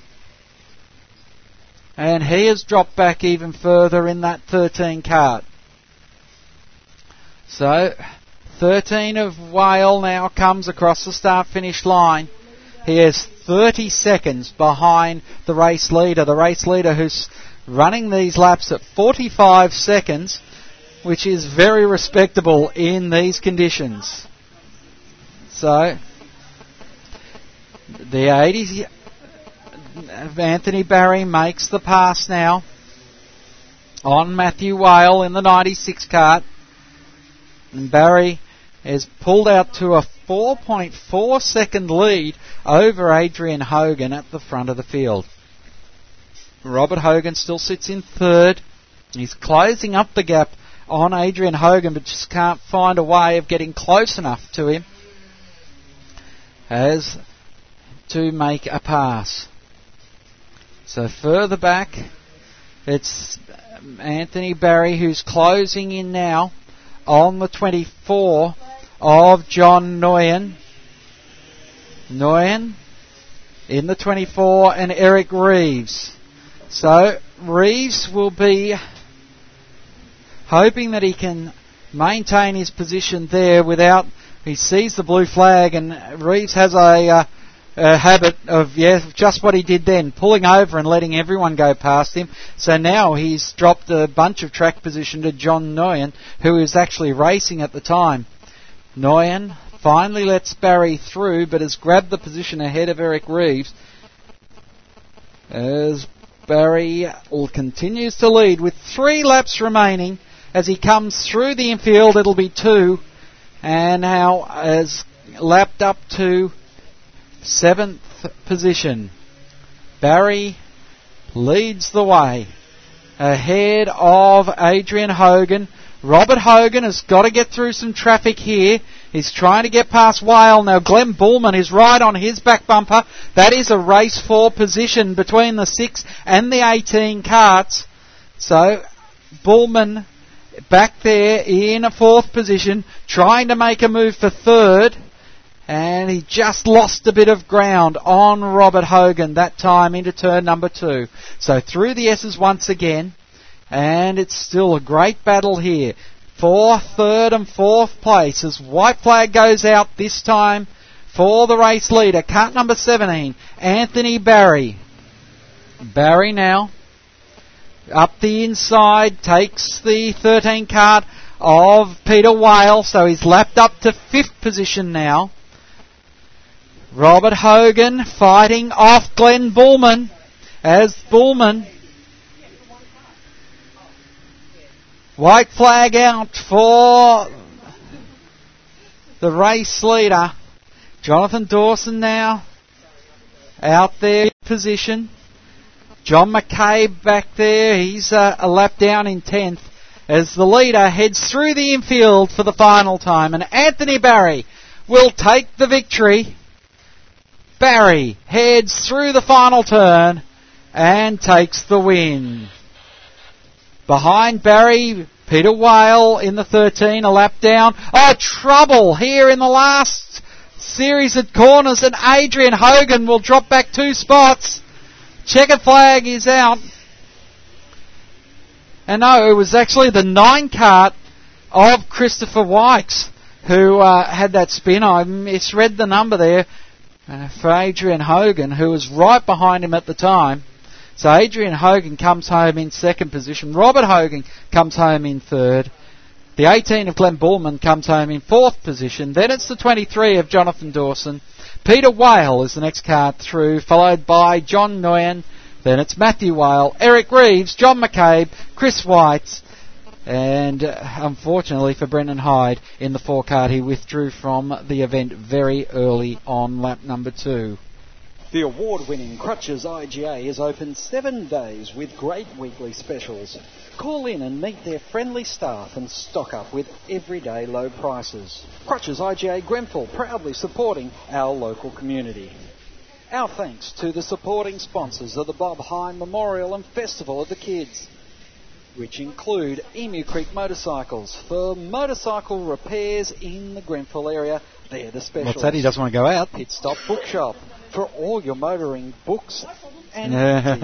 and he has dropped back even further in that 13 kart. So, 13 of Whale now comes across the start-finish line. He is 30 seconds behind the race leader who's running these laps at 45 seconds, which is very respectable in these conditions. So, the 80, Anthony Barry makes the pass now on Matthew Whale in the 96 kart. And Barry has pulled out to a 4.4 second lead over Adrian Hogan at the front of the field. Robert Hogan still sits in third. He's closing up the gap on Adrian Hogan, but just can't find a way of getting close enough to him as to make a pass. So further back, it's Anthony Barry who's closing in now on the 24 of John Nguyen. Nguyen in the 24 and Eric Reeves. So Reeves will be hoping that he can maintain his position there without... He sees the blue flag, and Reeves has a habit of, just what he did then, pulling over and letting everyone go past him. So now he's dropped a bunch of track position to John Nguyen, who is actually racing at the time. Nguyen finally lets Barry through, but has grabbed the position ahead of Eric Reeves, as Barry continues to lead with 3 laps remaining. As he comes through the infield, it'll be 2, and now has lapped up to 7th position. Barry leads the way ahead of Adrian Hogan. Robert Hogan has got to get through some traffic here. He's trying to get past Whale. Now Glenn Bullman is right on his back bumper. That is a race 4 position between the 6 and the 18 karts. So Bullman back there in a 4th position, trying to make a move for 3rd. And he just lost a bit of ground on Robert Hogan that time into turn number 2. So through the S's once again. And it's still a great battle here for 3rd and 4th place as white flag goes out this time for the race leader, kart number 17, Anthony Barry. Barry now up the inside, takes the 13 kart of Peter Whale, so he's lapped up to 5th position now. Robert Hogan fighting off Glenn Bullman as Bullman... White flag out for the race leader. Jonathan Dawson now out there in position. John McCabe back there. He's a lap down in 10th as the leader heads through the infield for the final time. And Anthony Barry will take the victory. Barry heads through the final turn and takes the win. Behind Barry, Peter Whale in the 13, a lap down. Oh, trouble here in the last series of corners, and Adrian Hogan will drop back 2 spots. Checker flag is out. And no, it was actually the 9 kart of Christopher Wykes who had that spin. I misread the number there for Adrian Hogan, who was right behind him at the time. So Adrian Hogan comes home in 2nd position. Robert Hogan comes home in 3rd. The 18 of Glenn Bullman comes home in 4th position. Then it's the 23 of Jonathan Dawson. Peter Whale is the next kart through, followed by John Nguyen. Then it's Matthew Whale, Eric Reeves, John McCabe, Chris White. And unfortunately for Brendan Hyde, in the 4 kart, he withdrew from the event very early on lap number 2. The award-winning Crutches IGA is open 7 days with great weekly specials. Call in and meet their friendly staff and stock up with everyday low prices. Crutches IGA Grenfell, proudly supporting our local community. Our thanks to the supporting sponsors of the Bob Hine Memorial and Festival of the Kids, which include Emu Creek Motorcycles for motorcycle repairs in the Grenfell area. They're the specials. What's that? He doesn't want to go out. Pit Stop Bookshop for all your motoring books and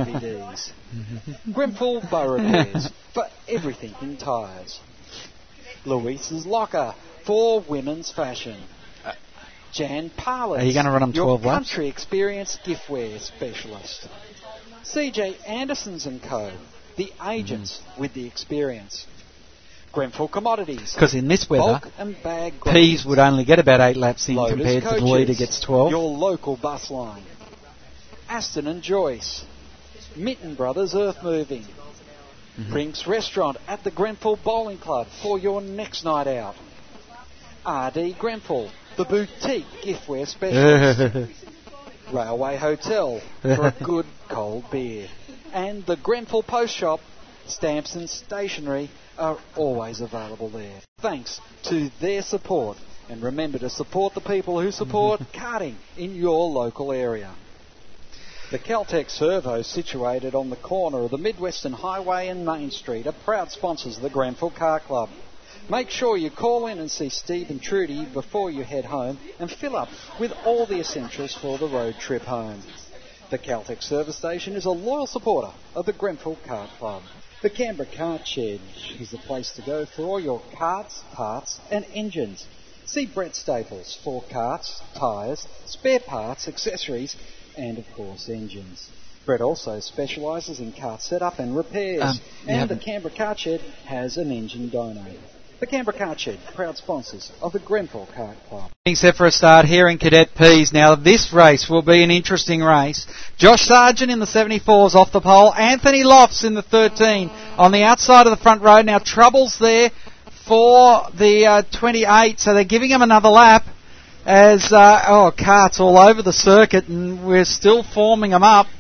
DVDs. Grenfell Bow Repairs for everything in tyres. Louise's Locker for women's fashion. Jan Parlers, are you going to run them 12 your laps? country experience giftware specialist. CJ Andersons & Co., the agents with the experience. Grenfell Commodities, Because in this weather, bulk and bag Pease would only get about 8 laps in Lotus compared to the Coaches, leader gets 12. your local bus line. Aston and Joyce, Mitten Brothers Earth Moving, Prinks Restaurant at the Grenfell Bowling Club for your next night out. RD Grenfell, the boutique giftware specialist. Railway Hotel for a good cold beer. And the Grenfell Post Shop, stamps and stationery are always available there. Thanks to their support. And remember to support the people who support karting in your local area. The Caltex Servo, situated on the corner of the Midwestern Highway and Main Street, are proud sponsors of the Grenfell Car Club. Make sure you call in and see Steve and Trudy before you head home and fill up with all the essentials for the road trip home. The Caltex Service Station is a loyal supporter of the Grenfell Car Club. The Canberra Kart Shed is the place to go for all your karts, parts and engines. See Brett Staples for karts, tyres, spare parts, accessories and of course engines. Brett also specialises in kart setup and repairs, and the Canberra Kart Shed has an engine dyno. The Canberra Kart Shed, proud sponsors of the Grenfell Kart Club. Set for a start here in Cadet Pease. Now this race will be an interesting race. Josh Sargent in the 74s off the pole. Anthony Lofts in the 13 on the outside of the front row. Now troubles there for the 28, so they're giving him another lap as karts all over the circuit, and we're still forming them up.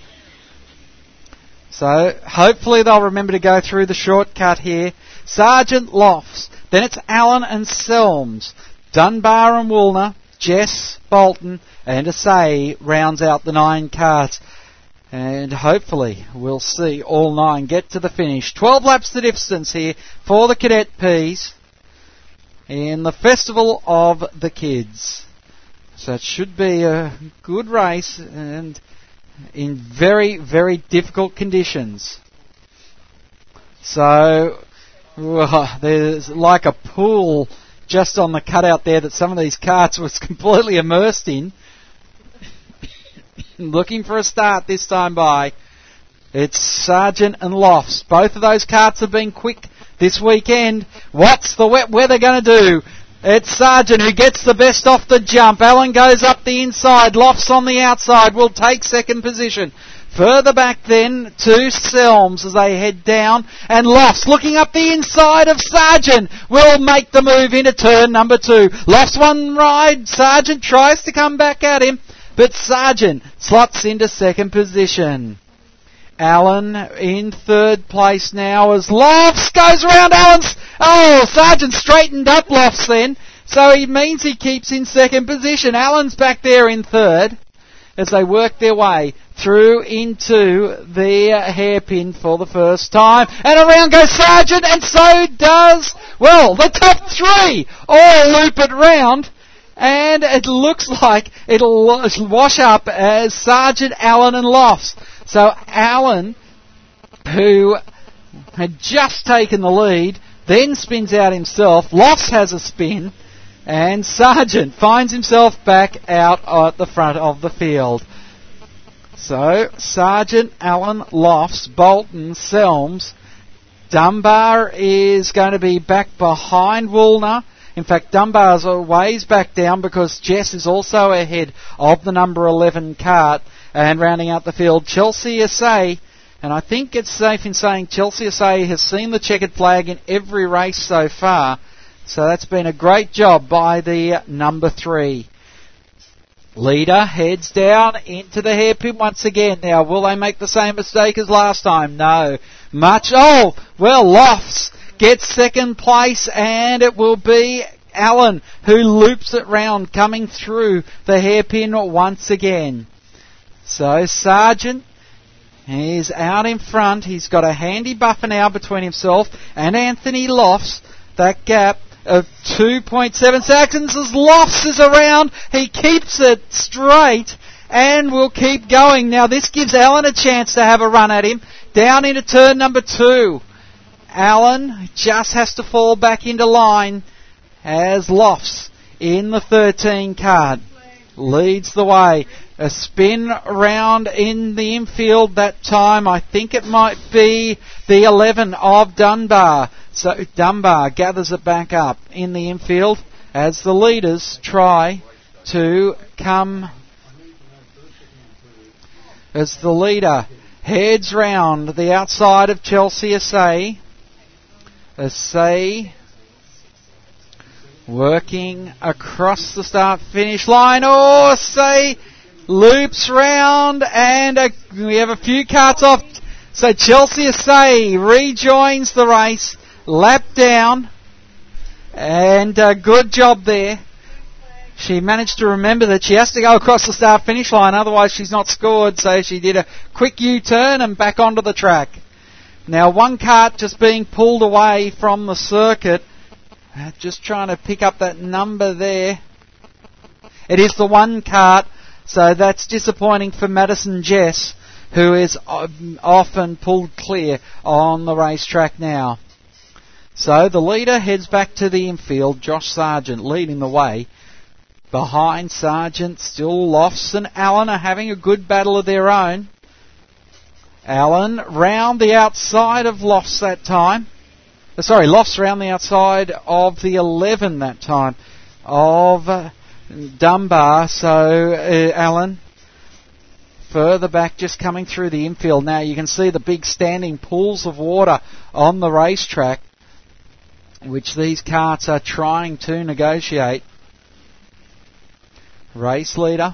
So hopefully they'll remember to go through the shortcut here. Sargent, Lofts. Then it's Allen and Selms. Dunbar and Woolner, Jess, Bolton and Asay rounds out the 9 karts. And hopefully we'll see all 9 get to the finish. 12 laps the distance here for the Cadet Pease in the Festival of the Kids. So it should be a good race and in very, very difficult conditions. So there's like a pool just on the cutout there that some of these karts was completely immersed in. Looking for a start this time by. It's Sargent and Lofts. Both of those karts have been quick this weekend. What's the wet weather going to do? It's Sargent who gets the best off the jump. Allen goes up the inside. Lofts on the outside will take second position. Further back then to Selms as they head down, and Lofts looking up the inside of Sargent will make the move into turn number 2. Lofts one ride, Sargent tries to come back at him, but Sargent slots into second position. Allen in third place now as Lofts goes around Allen's. Sargent straightened up Lofts then, so he means he keeps in second position. Allen's back there in third as they work their way through into the hairpin for the first time. And around goes Sargent, and so does, the top 3 all loop it round. And it looks like it'll wash up as Sargent, Allen and Lofts. So Allen, who had just taken the lead, then spins out himself. Lofts has a spin, and Sargent finds himself back out at the front of the field. So Sargent, Allen, Lofts, Bolton, Selms. Dunbar is going to be back behind Woolner. In fact, Dunbar's a ways back down because Jess is also ahead of the number 11 kart. And rounding out the field, Chelsea Asay. And I think it's safe in saying Chelsea Asay has seen the checkered flag in every race so far. So that's been a great job by the number 3. Leader heads down into the hairpin once again. Now, will they make the same mistake as last time? No. Lofts gets second place, and it will be Allen who loops it round, coming through the hairpin once again. So Sargent is out in front. He's got a handy buffer now between himself and Anthony Lofts. That gap of 2.7 seconds as Lofts is around. He keeps it straight and will keep going. Now this gives Allen a chance to have a run at him. Down into turn number 2. Allen just has to fall back into line as Lofts in the 13 card leads the way. A spin round in the infield that time. I think it might be the 11 of Dunbar. So Dunbar gathers it back up in the infield as the leaders try to come. As the leader heads round the outside of Chelsea Asay. Asay working across the start finish line. Oh, Asay loops round and we have a few carts off. So Chelsea Asay rejoins the race, lap down, and good job there. She managed to remember that she has to go across the start finish line, otherwise she's not scored, so she did a quick U-turn and back onto the track. Now one cart just being pulled away from the circuit, just trying to pick up that number there. It is the one cart, so that's disappointing for Madison Jess, who is often pulled clear on the racetrack now. So the leader heads back to the infield, Josh Sargent leading the way. Behind Sargent, still Lofts and Allen are having a good battle of their own. Allen round the outside of Lofts that time. Lofts round the outside of the 11 that time of Dunbar. So Allen further back, just coming through the infield. Now you can see the big standing pools of water on the racetrack, which these carts are trying to negotiate. Race leader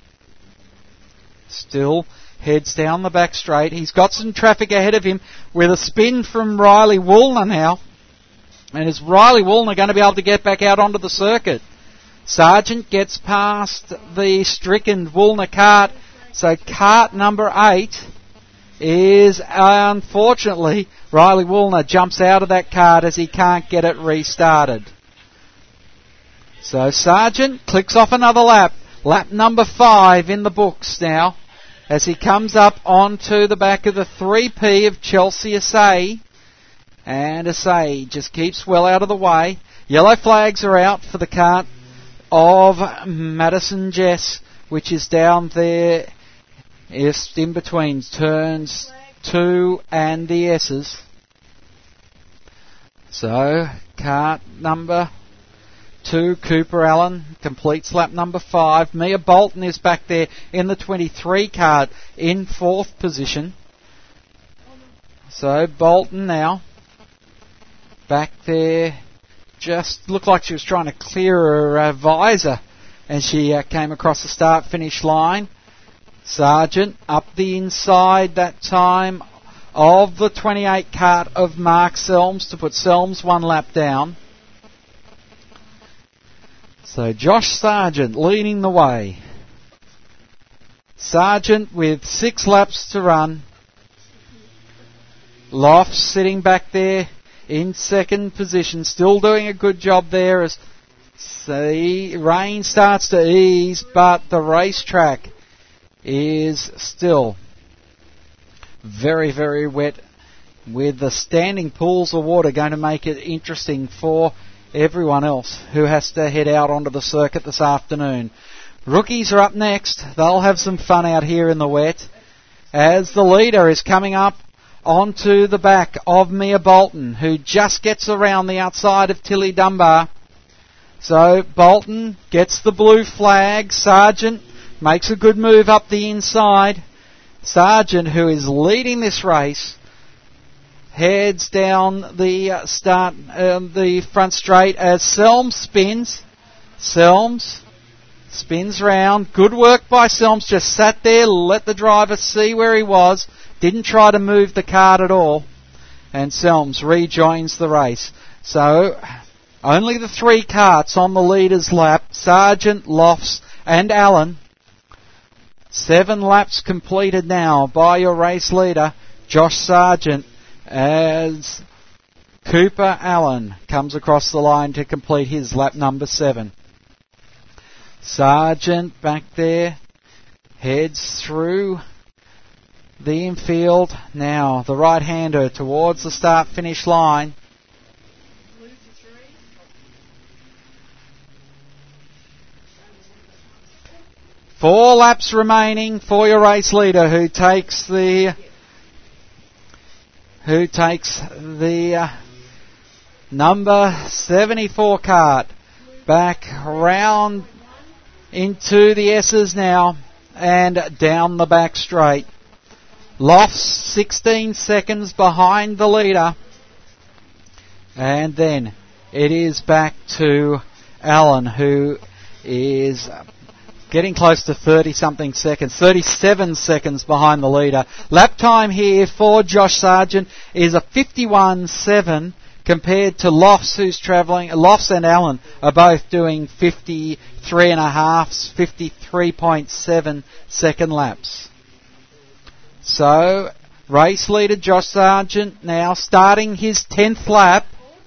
still heads down the back straight. He's got some traffic ahead of him with a spin from Riley Woolner now. And is Riley Woolner going to be able to get back out onto the circuit? Sargent gets past the stricken Woolner cart. So cart number 8 is, unfortunately, Riley Woolner jumps out of that cart as he can't get it restarted. So Sargent clicks off another lap. Lap number 5 in the books now, as he comes up onto the back of the 3P of Chelsea Asay. And Asay just keeps well out of the way. Yellow flags are out for the cart of Madison Jess, which is down there just in between turns 2 and the S's. So cart number 2, Cooper Allen, completes lap number 5. Mia Bolton is back there in the 23 cart in 4th position. So Bolton now back there, just looked like she was trying to clear her visor and she came across the start-finish line. Sargent up the inside that time of the 28 cart of Mark Selms to put Selms one lap down. So Josh Sargent leading the way. Sargent with 6 laps to run. Lofts sitting back there in 2nd position, still doing a good job there as the rain starts to ease, but the racetrack is still very, very wet, with the standing pools of water going to make it interesting for everyone else who has to head out onto the circuit this afternoon. Rookies are up next. They'll have some fun out here in the wet as the leader is coming up onto the back of Mia Bolton, who just gets around the outside of Tilly Dunbar. So Bolton gets the blue flag. Sargent makes a good move up the inside. Sargent, who is leading this race, heads down the front straight as Selms spins. Selms spins round. Good work by Selms. Just sat there, let the driver see where he was. Didn't try to move the cart at all. And Selms rejoins the race. So only the 3 carts on the leader's lap. Sargent, Lofts and Allen. 7 laps completed now by your race leader, Josh Sargent, as Cooper Allen comes across the line to complete his lap number 7. Sargent back there heads through the infield. Now the right-hander towards the start-finish line. Four laps remaining for your race leader, who takes the number 74 cart back round into the S's now and down the back straight. Lofts 16 seconds behind the leader, and then it is back to Allen, who is getting close to 30-something seconds, 37 seconds behind the leader. Lap time here for Josh Sargent is a 51.7 compared to Lofts, who's travelling. Lofts and Allen are both doing 53.5, 53.7 second laps. So, race leader Josh Sargent now starting his 10th lap.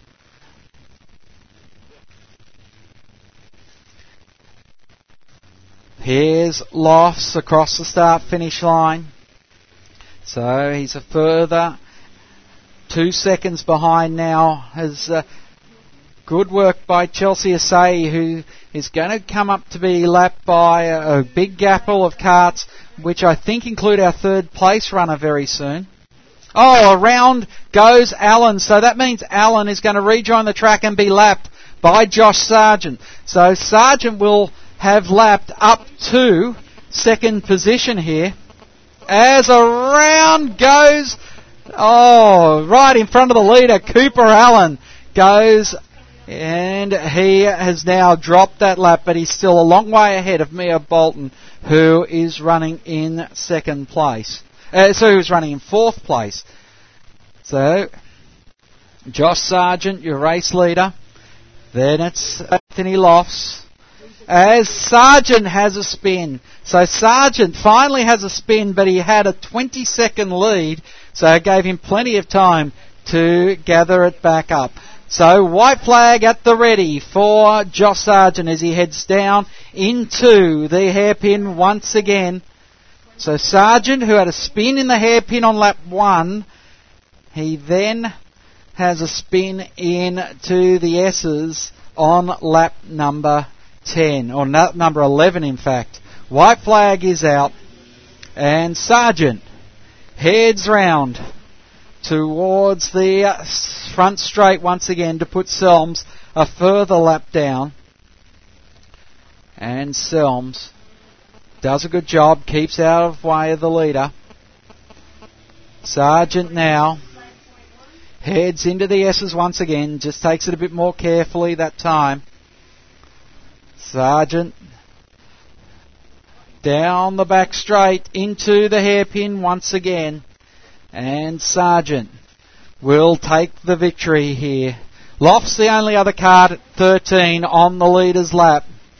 Here's Lofts across the start-finish line. So he's a further 2 seconds behind now. Has good work by Chelsea Asai, who is going to come up to be lapped by a big gapple of carts, which I think include our third place runner very soon. Oh, around goes Allen. So that means Allen is going to rejoin the track and be lapped by Josh Sargent. So Sargent will have lapped up to second position here as around goes, right in front of the leader, Cooper Allen goes, and he has now dropped that lap, but he's still a long way ahead of Mia Bolton, who is running in second place. Who's running in fourth place. So, Josh Sargent, your race leader. Then it's Anthony Lofts, as Sargent has a spin. So Sargent finally has a spin, but he had a 20-second lead, so it gave him plenty of time to gather it back up. So white flag at the ready for Josh Sargent as he heads down into the hairpin once again. So Sargent, who had a spin in the hairpin on lap 1, he then has a spin into the S's on lap number 10, or number 11 in fact. White flag is out, and Sargent heads round towards the front straight once again to put Selms a further lap down. And Selms does a good job, keeps out of way of the leader. Sargent now heads into the S's once again, just takes it a bit more carefully that time. Sargent down the back straight into the hairpin once again, and Sargent will take the victory here. Lofts the only other cart at 13 on the leader's lap,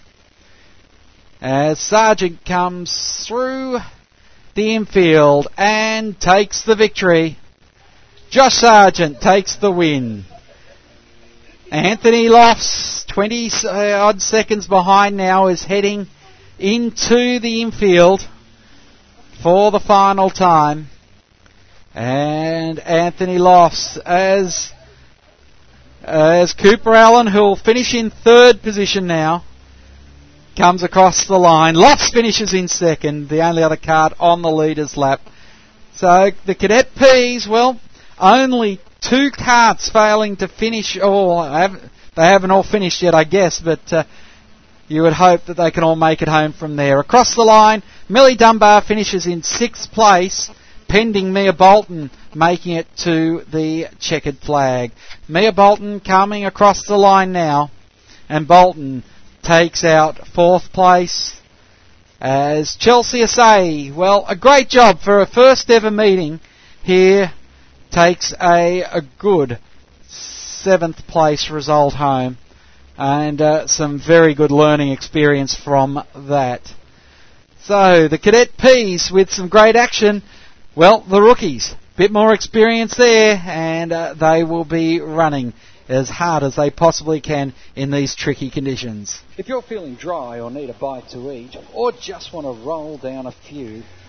as Sargent comes through the infield and takes the victory. Josh Sargent takes the win. Anthony Lofts, 20-odd seconds behind now, is heading into the infield for the final time. And Anthony Lofts, as Cooper Allen, who will finish in third position now, comes across the line. Lofts finishes in second, the only other cart on the leader's lap. So the Cadet P's, well, only 2 carts failing to finish. They haven't all finished yet, I guess, but you would hope that they can all make it home from there. Across the line, Millie Dunbar finishes in 6th place, pending Mia Bolton making it to the checkered flag. Mia Bolton coming across the line now, and Bolton takes out 4th place. As Chelsea Asai, well, a great job for a first ever meeting here, takes a good 7th place result home, and some very good learning experience from that. So the Cadet P's with some great action. Well, the rookies, bit more experience there, and they will be running as hard as they possibly can in these tricky conditions. If you're feeling dry or need a bite to eat, or just want to roll down a few,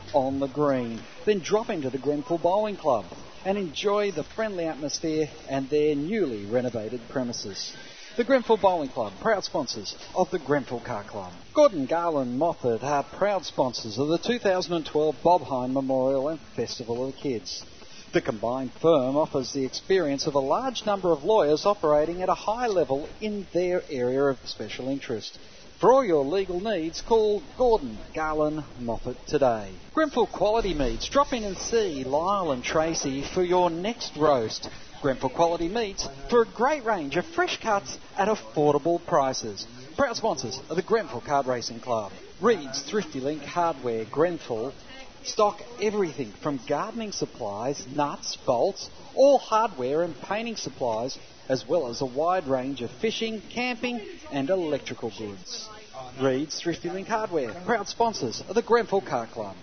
on the green. Then drop into the Grenfell Bowling Club and enjoy the friendly atmosphere and their newly renovated premises. The Grenfell Bowling Club, proud sponsors of the Grenfell Car Club. Gordon, Garland, Moffat are proud sponsors of the 2012 Bob Hine Memorial and Festival of the Kids. The combined firm offers the experience of a large number of lawyers operating at a high level in their area of special interest. For all your legal needs, call Gordon, Garland, Moffat today. Grenfell Quality Meats. Drop in and see Lyle and Tracy for your next roast. Grenfell Quality Meats for a great range of fresh cuts at affordable prices. Proud sponsors of the Grenfell Kart Racing Club. Reed's Thrifty Link Hardware, Grenfell. Stock everything from gardening supplies, nuts, bolts, all hardware and painting supplies, as well as a wide range of fishing, camping and electrical goods. Reed's Thrifty Link Hardware, proud sponsors of the Grenfell Car Club.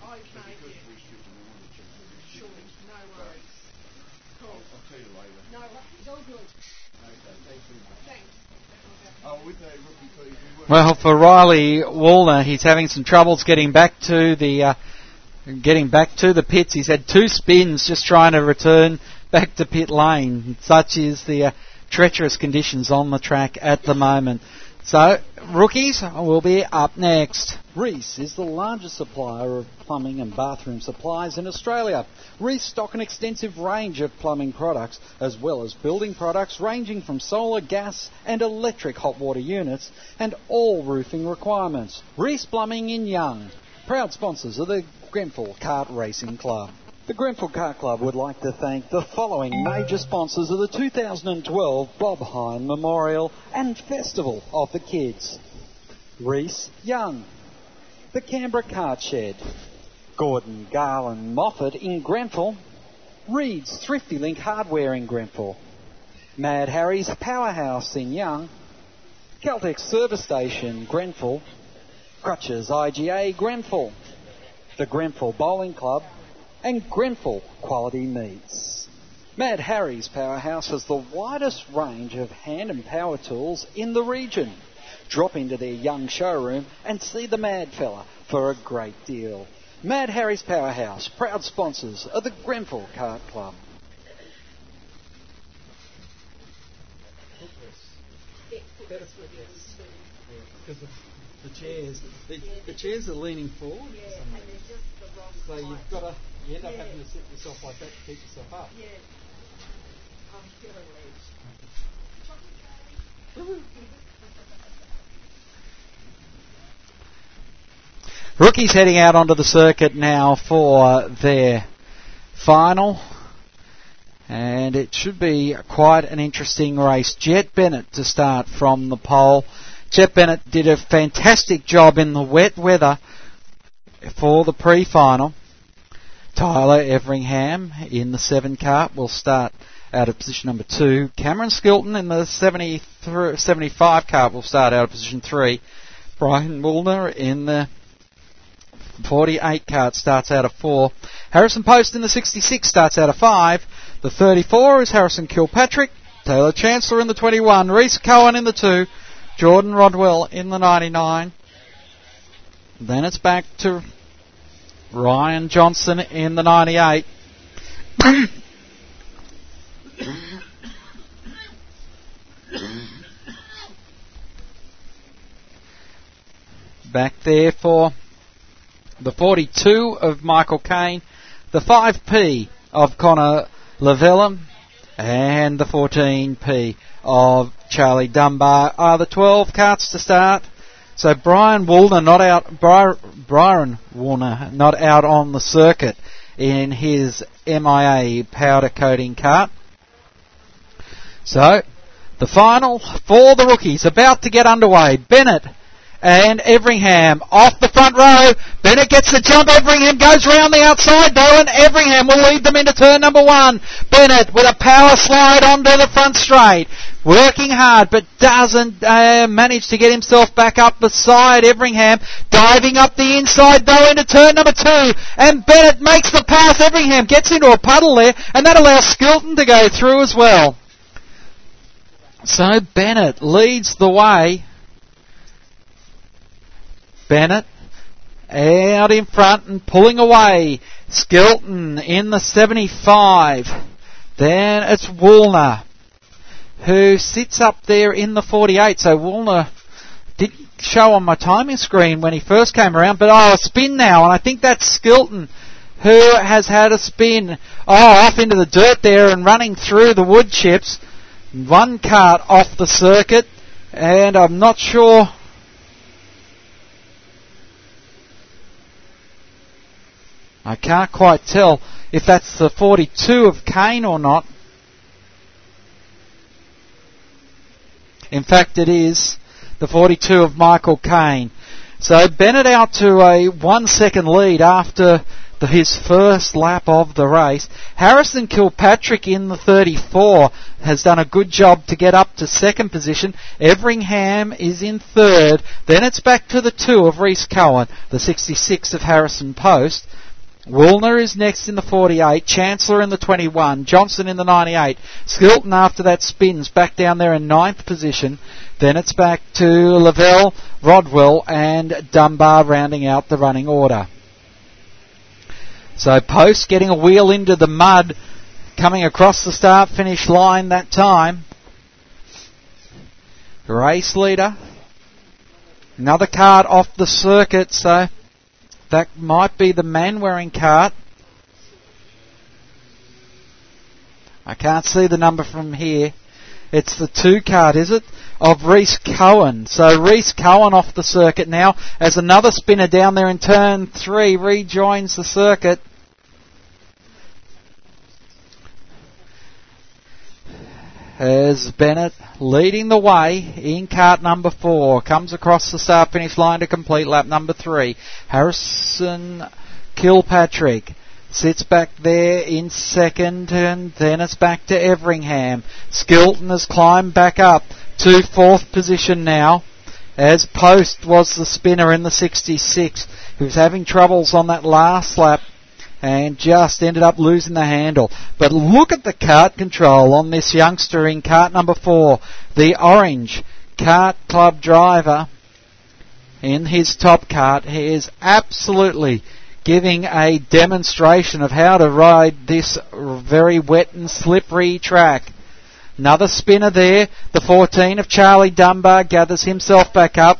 Well, for Riley Wallner, he's having some troubles getting back to the pits. He's had 2 spins just trying to return back to pit lane. Such is the treacherous conditions on the track at the moment. So, rookies will be up next. Reece is the largest supplier of plumbing and bathroom supplies in Australia. Reece stock an extensive range of plumbing products as well as building products ranging from solar, gas and electric hot water units and all roofing requirements. Reece Plumbing in Young, proud sponsors of the Grenfell Kart Racing Club. The Grenfell Car Club would like to thank the following major sponsors of the 2012 Bob Hine Memorial and Festival of the Kids. Reece Young, the Canberra Kart Shed, Gordon, Garland, Moffat in Grenfell, Reed's Thrifty Link Hardware in Grenfell, Mad Harry's Powerhouse in Young, Caltex Service Station Grenfell, Crutches IGA Grenfell, the Grenfell Bowling Club, and Grenfell Quality Meats. Mad Harry's Powerhouse has the widest range of hand and power tools in the region. Drop into their Young showroom and see the Mad Fella for a great deal. Mad Harry's Powerhouse, proud sponsors of the Grenfell Kart Club. Because the chairs are leaning forward. So you end up having to sit yourself like that to keep yourself up. Yeah. I'm feeling legs. Rookies heading out onto the circuit now for their final. And it should be quite an interesting race. Jet Bennett to start from the pole. Jet Bennett did a fantastic job in the wet weather for the pre-final. Tyler Everingham in the 7 kart will start out of position number 2. Cameron Skilton in the 75 kart will start out of position 3. Brian Woolner in the 48 kart starts out of 4. Harrison Post in the 66 starts out of 5. The 34 is Harrison Kilpatrick. Taylor Chancellor in the 21. Reese Cohen in the 2. Jordan Rodwell in the 99. Then it's back to Ryan Johnson in the 98. Back there for the 42 of Michael Kane, the 5P of Connor Lavellum, and the 14P of Charlie Dunbar are the 12 karts to start. So Brian Woolner not out. Byron Woolner not out on the circuit in his MIA powder coating kart. So the final for the rookies about to get underway. Bennett and Everingham off the front row. Bennett gets the jump. Everingham goes round the outside though, and Everingham will lead them into turn number 1. Bennett with a power slide onto the front straight. Working hard, but doesn't manage to get himself back up the side. Everingham diving up the inside though into turn number 2. And Bennett makes the pass. Everingham gets into a puddle there, and that allows Skilton to go through as well. So Bennett leads the way. Bennett out in front and pulling away. Skelton in the 75. Then it's Woolner, who sits up there in the 48. So Woolner didn't show on my timing screen when he first came around, but a spin now, and I think that's Skelton, who has had a spin off into the dirt there and running through the wood chips. One cart off the circuit, and I'm not sure. I can't quite tell if that's the 42 of Kane or not. In fact, it is the 42 of Michael Kane. So Bennett out to a 1 second lead after his first lap of the race. Harrison Kilpatrick in the 34 has done a good job to get up to second position. Everingham is in third. Then it's back to the 2 of Reese Cohen, the 66 of Harrison Post. Woolner is next in the 48, Chancellor in the 21, Johnson in the 98. Skelton after that spins back down there in 9th position. Then it's back to Lavelle, Rodwell and Dunbar rounding out the running order. So Post getting a wheel into the mud, coming across the start-finish line that time. Race leader. Another cart off the circuit, so that might be the man-wearing cart. I can't see the number from here. It's the 2 cart, is it? Of Reese Cohen. So Reese Cohen off the circuit now as another spinner down there in turn 3 rejoins the circuit. As Bennett leading the way in cart number 4, comes across the start-finish line to complete lap number 3. Harrison Kilpatrick sits back there in second, and then it's back to Everingham. Skelton has climbed back up to 4th position now, as Post was the spinner in the 66, who was having troubles on that last lap and just ended up losing the handle. But look at the cart control on this youngster in cart number 4, the orange kart club driver in his top cart. He is absolutely giving a demonstration of how to ride this very wet and slippery track. Another spinner there. The 14 of Charlie Dunbar gathers himself back up.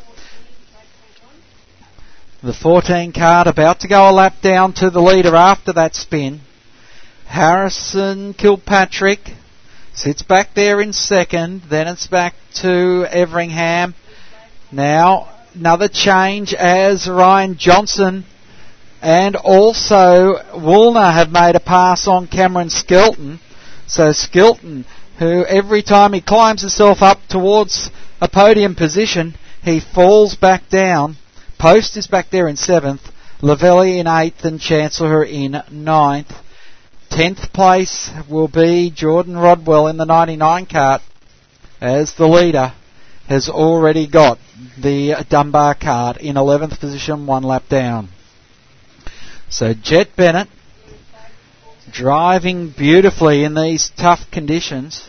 The 14 cart about to go a lap down to the leader after that spin. Harrison Kilpatrick sits back there in second. Then it's back to Everingham. Now another change as Ryan Johnson and also Woolner have made a pass on Cameron Skelton. So Skelton, who every time he climbs himself up towards a podium position, he falls back down. Post is back there in 7th, Lavelli in 8th and Chancellor in 9th. 10th place will be Jordan Rodwell in the 99 cart, as the leader has already got the Dunbar cart in 11th position, 1 lap down. So Jet Bennett driving beautifully in these tough conditions,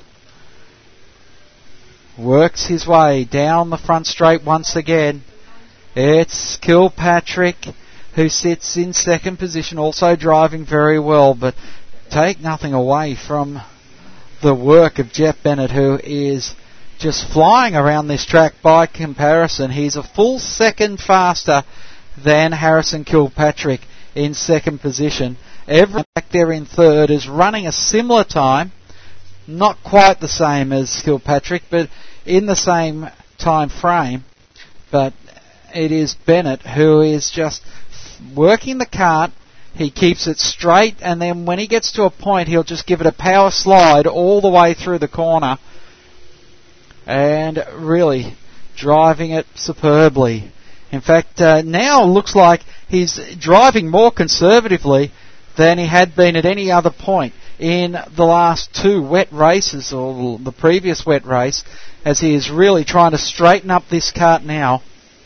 works his way down the front straight once again. It's Kilpatrick who sits in second position, also driving very well, but take nothing away from the work of Jeff Bennett, who is just flying around this track by comparison. He's a full second faster than Harrison Kilpatrick in second position. Everyone back there in third is running a similar time, not quite the same as Kilpatrick, but in the same time frame. But it is Bennett who is just working the cart. He keeps it straight, and then when he gets to a point, he'll just give it a power slide all the way through the corner, and really driving it superbly. In fact, now looks like he's driving more conservatively than he had been at any other point in the last 2 wet races, or the previous wet race, as he is really trying to straighten up this cart now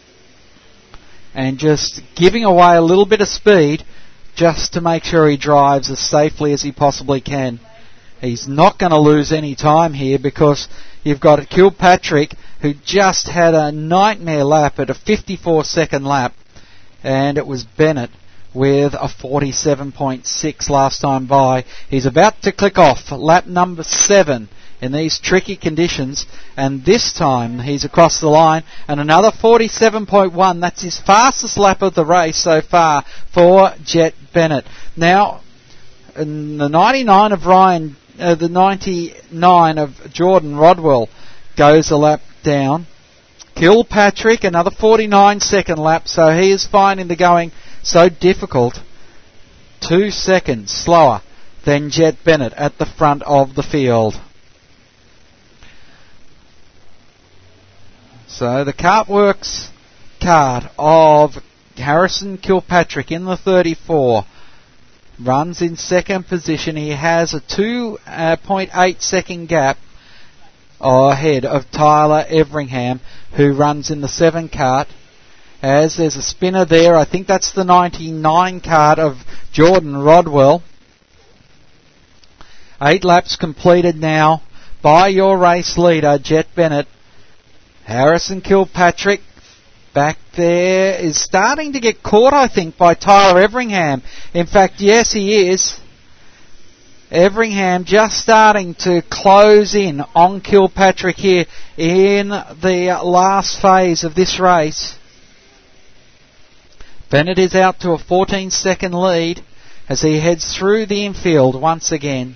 and just giving away a little bit of speed just to make sure he drives as safely as he possibly can. He's not going to lose any time here, because you've got Kilpatrick, who just had a nightmare lap at a 54-second lap and it was Bennett with a 47.6 last time by. He's about to click off lap number 7 in these tricky conditions, and this time he's across the line, and another 47.1. That's his fastest lap of the race so far for Jet Bennett. Now, in the 99 of Jordan Rodwell goes a lap down. Kilpatrick, another 49-second lap, so he is finding the going so difficult. 2 seconds slower than Jet Bennett at the front of the field. So the Cartworks cart of Harrison Kilpatrick in the 34 runs in second position. He has a 2.8 second gap ahead of Tyler Everingham, who runs in the 7 cart. As there's a spinner there, I think that's the 99 cart of Jordan Rodwell. 8 laps completed now by your race leader, Jet Bennett. Harrison Kilpatrick back there is starting to get caught, I think, by Tyler Everingham. In fact, yes, he is. Everingham just starting to close in on Kilpatrick here in the last phase of this race. Bennett is out to a 14-second lead as he heads through the infield once again.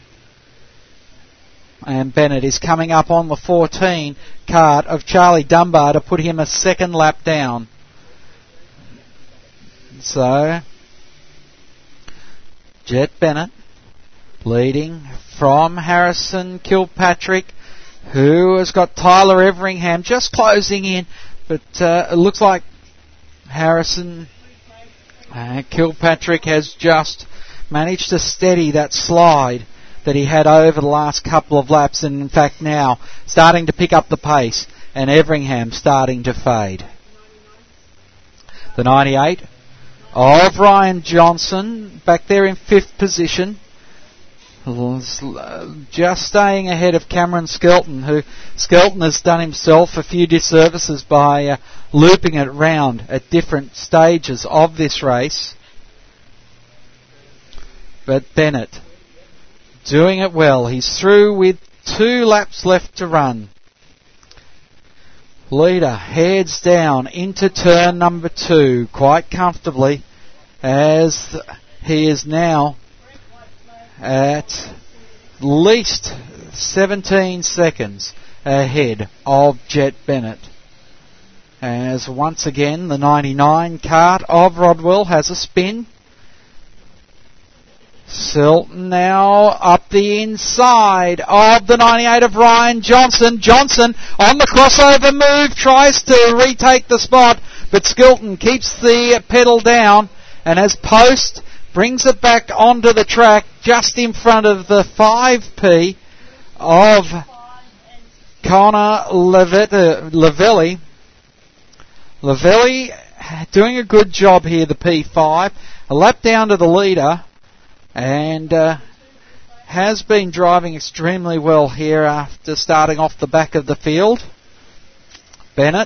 And Bennett is coming up on the 14 cart of Charlie Dunbar to put him a second lap down. So, Jet Bennett leading from Harrison Kilpatrick, who has got Tyler Everingham just closing in, but it looks like Harrison Kilpatrick has just managed to steady that slide that he had over the last couple of laps, and in fact now starting to pick up the pace, and Everingham starting to fade. The 98 of Ryan Johnson back there in 5th position, just staying ahead of Cameron Skelton, who Skelton has done himself a few disservices by looping it round at different stages of this race. But Bennett doing it well. He's through with 2 laps left to run. Leader heads down into turn number 2 quite comfortably, as he is now at least 17 seconds ahead of Jet Bennett. As once again the 99 cart of Rodwell has a spin. Silton now up the inside of the 98 of Ryan Johnson. Johnson on the crossover move tries to retake the spot, but Skelton keeps the pedal down and as Post brings it back onto the track just in front of the 5P of Connor Lavelli. Lavelli doing a good job here, the P5. A lap down to the leader, and has been driving extremely well here after starting off the back of the field. Bennett,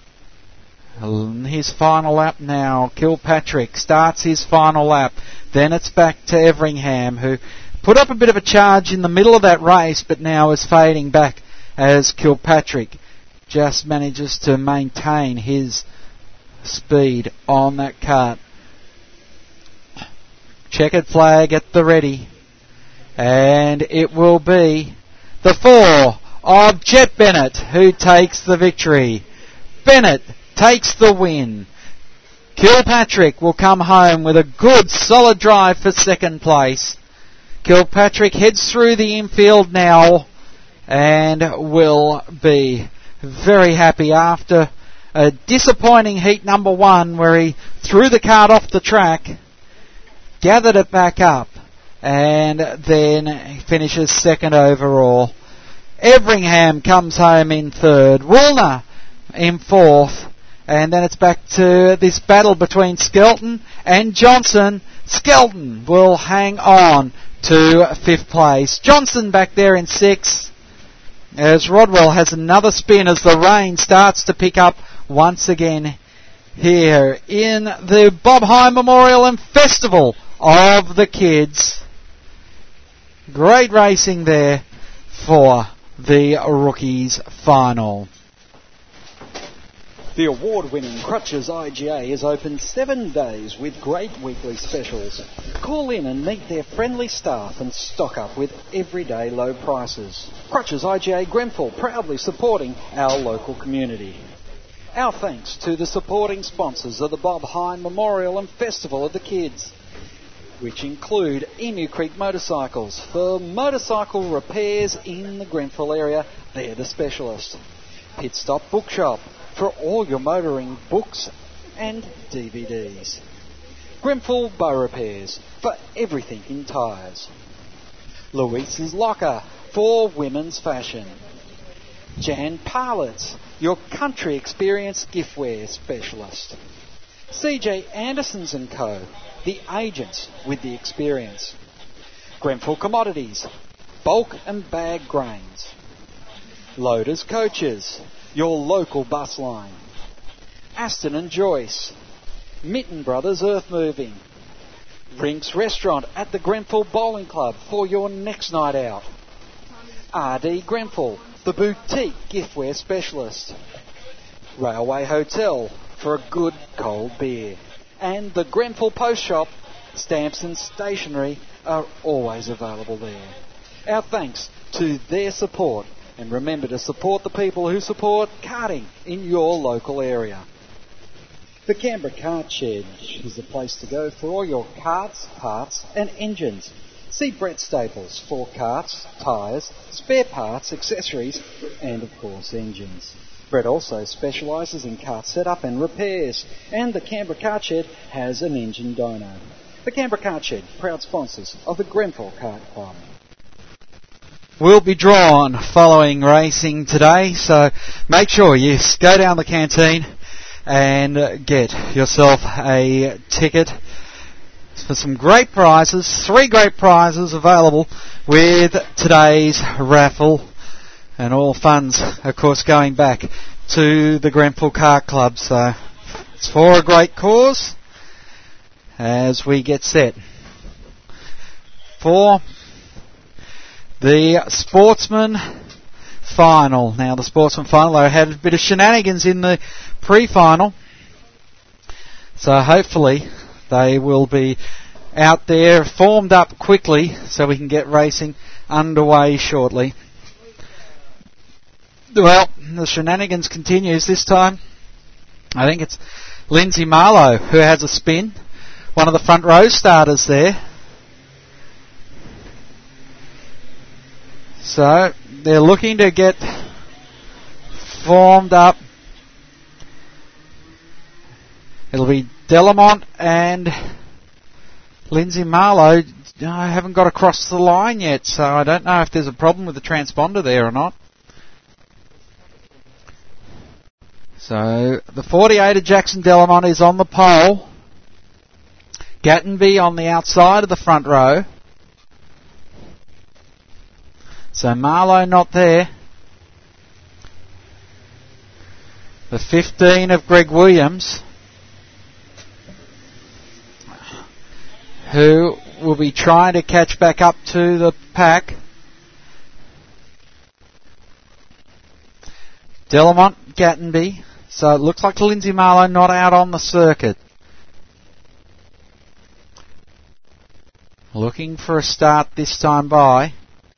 his final lap now. Kilpatrick starts his final lap. Then it's back to Everingham, who put up a bit of a charge in the middle of that race, but now is fading back as Kilpatrick just manages to maintain his speed on that kart. Checkered flag at the ready, and it will be the 4 of Jet Bennett who takes the victory. Bennett takes the win. Kilpatrick will come home with a good solid drive for second place. Kilpatrick heads through the infield now and will be very happy after a disappointing heat number 1 where he threw the kart off the track, gathered it back up, and then finishes second overall. Everingham comes home in 3rd, Woolner in 4th, and then it's back to this battle between Skelton and Johnson. Skelton will hang on to 5th place. Johnson back there in 6th, as Rodwell has another spin as the rain starts to pick up once again here in the Bob Hine Memorial and Festival of the Kids. Great racing there for the Rookies final. The award-winning Crutches IGA is open 7 days with great weekly specials. Call in and meet their friendly staff and stock up with everyday low prices. Crutches IGA Grenfell, proudly supporting our local community. Our thanks to the supporting sponsors of the Bob Hine Memorial and Festival of the Kids, which include Emu Creek Motorcycles. For motorcycle repairs in the Grenfell area, they're the specialist. Pit Stop Bookshop, for all your motoring books and DVDs. Grenfell Bow Repairs, for everything in tyres. Louise's Locker, for women's fashion. Jan Parlets, your country experience giftware specialist. CJ Andersons & Co., the agents with the experience. Grenfell Commodities, bulk and bag grains. Loaders Coaches, your local bus line. Aston and Joyce, Mitten Brothers Earth Moving. Rinks Restaurant at the Grenfell Bowling Club for your next night out. RD Grenfell, the boutique giftware specialist. Railway Hotel for a good cold beer. And the Grenfell Post Shop, stamps and stationery are always available there. Our thanks to their support, and remember to support the people who support karting in your local area. The Canberra Kart Shed is the place to go for all your karts, parts and engines. See Brett Staples for karts, tyres, spare parts, accessories and of course engines. Brett also specialises in kart setup and repairs, and the Canberra Kart Shed has an engine dyno. The Canberra Kart Shed, proud sponsors of the Grenfell Kart Club. Will be drawn following racing today, so make sure you go down the canteen and get yourself a ticket for some great prizes. 3 great prizes available with today's raffle, and all funds, of course, going back to the Grenfell Kart Club. So it's for a great cause as we get set for the Sportsman Final. Now, the Sportsman Final, they had a bit of shenanigans in the pre-final, so hopefully they will be out there, formed up quickly, so we can get racing underway shortly. Well, the shenanigans continues this time. I think it's Lindsay Marlowe who has a spin, one of the front row starters there. So they're looking to get formed up. It'll be Delamont and Lindsay Marlowe. I haven't got across the line yet, so I don't know if there's a problem with the transponder there or not. So the 48 of Jackson Delamont is on the pole. Gattenby on the outside of the front row. So Marlowe not there. The 15 of Greg Williams, who will be trying to catch back up to the pack. Delamont, Gattenby. So it looks like Lindsay Marlowe not out on the circuit. Looking for a start this time by.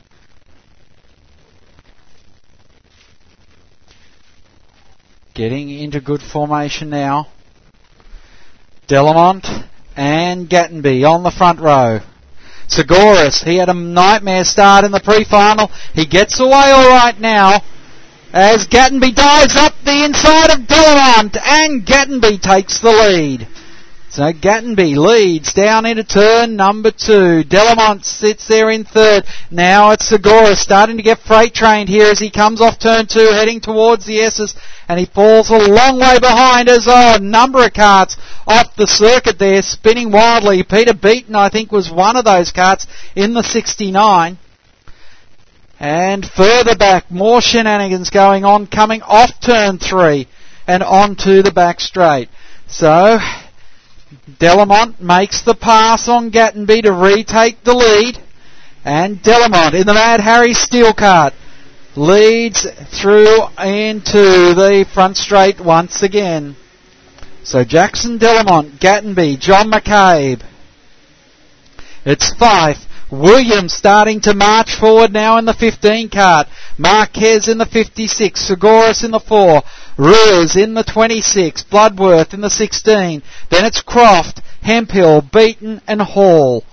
Getting into good formation now. Delamont and Gattenby on the front row. Seguris, he had a nightmare start in the pre-final. He gets away all right now as Gattenby dives up the inside of Delamont, and Gattenby takes the lead. So Gattenby leads down into turn number 2. Delamont sits there in third. Now it's Seguris starting to get freight trained here as he comes off turn 2, heading towards the S's, and he falls a long way behind as a number of karts off the circuit there, spinning wildly. Peter Beaton, I think, was one of those karts in the 69. And further back, more shenanigans going on, coming off turn 3 and onto the back straight. So, Delamont makes the pass on Gattenby to retake the lead. And Delamont in the Mad Harry Steel Cart leads through into the front straight once again. So Jackson Delamont, Gattenby, John McCabe. It's Fife. Williams starting to march forward now in the 15 cart. Marquez in the 56. Segoras in the 4. Ruiz in the 26. Bloodworth in the 16. Then it's Croft, Hemphill, Beaton and Hall.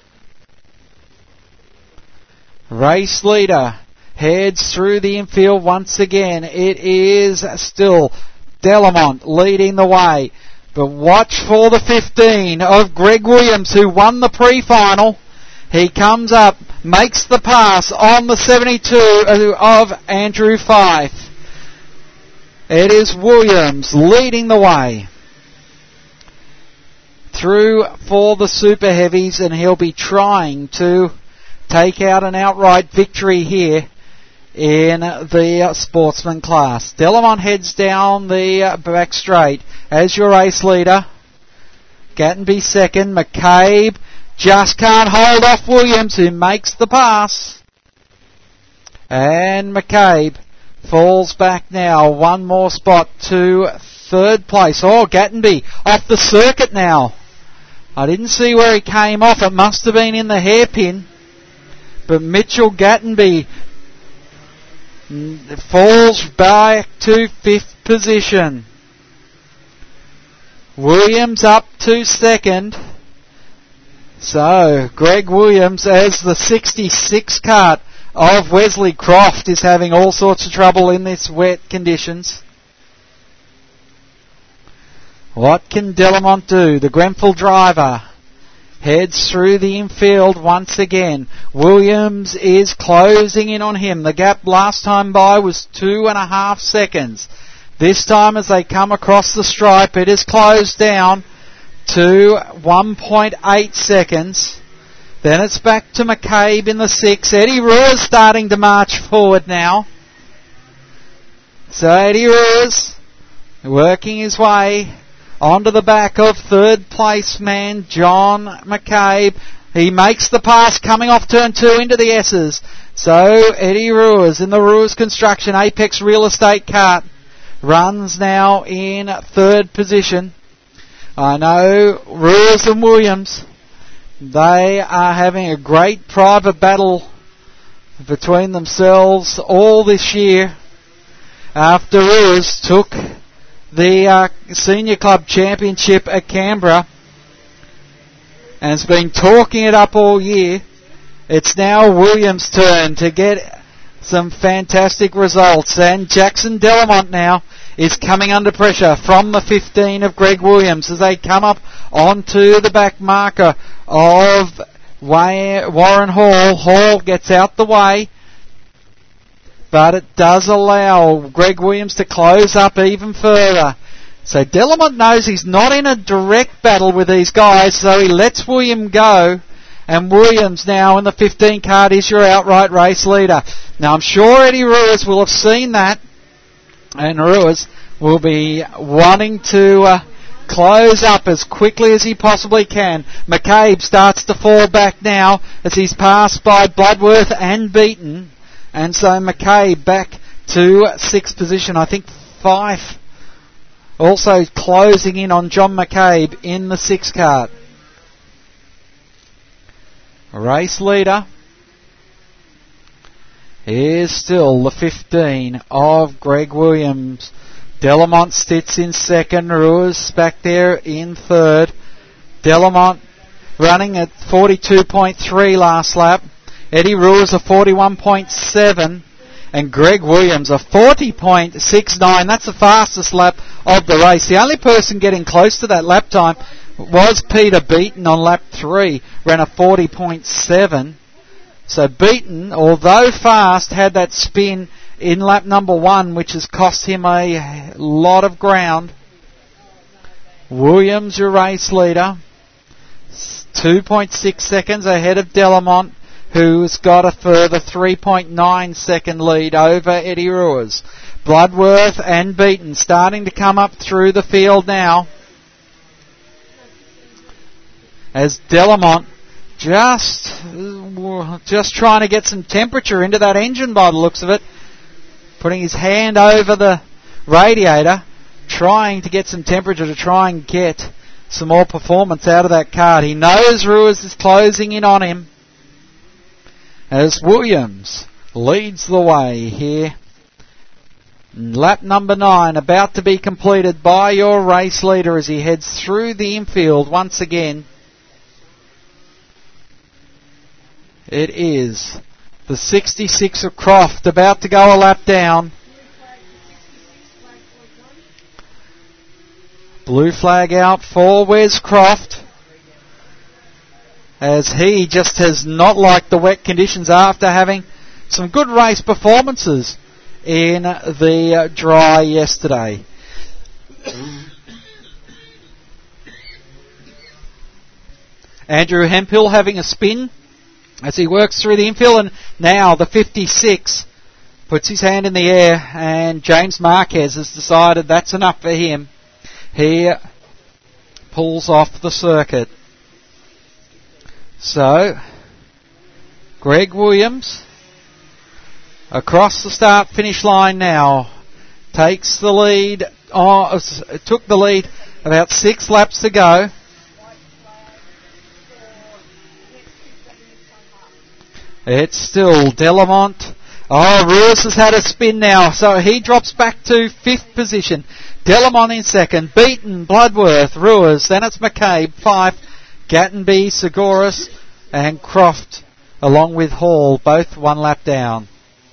Race leader heads through the infield once again. It is still Delamont leading the way. But watch for the 15 of Greg Williams, who won the pre-final. He comes up, makes the pass on the 72 of Andrew Fife. It is Williams leading the way through for the Super Heavies, and he'll be trying to take out an outright victory here in the sportsman class. Delamont heads down the back straight as your race leader. Gattenby second. McCabe just can't hold off Williams, who makes the pass. And McCabe falls back now. One more spot to third place. Oh, Gattenby off the circuit now. I didn't see where he came off. It must have been in the hairpin. But Mitchell Gattenby falls back to fifth position. Williams up to second. So, Greg Williams, as the 66 cart of Wesley Croft, is having all sorts of trouble in this wet conditions. What can Delamont do? The Grenfell driver heads through the infield once again. Williams is closing in on him. The gap last time by was 2.5 seconds. This time as they come across the stripe, it is closed down to 1.8 seconds. Then it's back to McCabe in the 6. Eddie Ruiz starting to march forward now. So Eddie Ruiz working his way onto the back of third place man John McCabe. He makes the pass coming off turn 2 into the S's. So Eddie Ruiz in the Ruiz Construction Apex Real Estate cart runs now in third position. I know Ruiz and Williams, they are having a great private battle between themselves all this year after Ruiz took the Senior Club Championship at Canberra and has been talking it up all year. It's now Williams' turn to get some fantastic results, and Jackson Delamont now is coming under pressure from the 15 of Greg Williams as they come up onto the back marker of Warren Hall. Hall gets out the way, but it does allow Greg Williams to close up even further. So Delamont knows he's not in a direct battle with these guys, so he lets William go, and Williams now in the 15 cart is your outright race leader. Now I'm sure Eddie Ruiz will have seen that, and Ruiz will be wanting to close up as quickly as he possibly can. McCabe starts to fall back now as he's passed by Bloodworth and Beaton. And so McCabe back to sixth position. I think Fife also closing in on John McCabe in the 6 cart. Race leader is still the 15 of Greg Williams. Delamont sits in second. Ruiz back there in third. Delamont running at 42.3 last lap. Eddie Ruiz a 41.7. And Greg Williams a 40.69. That's the fastest lap of the race. The only person getting close to that lap time was Peter Beaton on lap 3. Ran a 40.7. So Beaton, although fast, had that spin in lap number 1, which has cost him a lot of ground. Williams, your race leader, 2.6 seconds ahead of Delamont, who's got a further 3.9 second lead over Eddie Ruiz. Bloodworth and Beaton starting to come up through the field now. as Delamont just trying to get some temperature into that engine by the looks of it, putting his hand over the radiator, trying to get some temperature to try and get some more performance out of that card. He knows Ruiz is closing in on him as Williams leads the way here. Lap number 9 about to be completed by your race leader as he heads through the infield once again. It is the 66 of Croft about to go a lap down. Blue flag out for Wes Croft, as he just has not liked the wet conditions after having some good race performances in the dry yesterday. Andrew Hemphill having a spin as he works through the infield, and now the 56 puts his hand in the air, and James Marquez has decided that's enough for him. He pulls off the circuit. So, Greg Williams across the start-finish line now takes the lead. Took the lead about 6 laps to go. It's still Delamont. Ruiz has had a spin now, so he drops back to 5th position. Delamont in 2nd, Beaton, Bloodworth, Ruiz, then it's McCabe, Fife, Gattenby, Seguris, and Croft, along with Hall, both 1 lap down.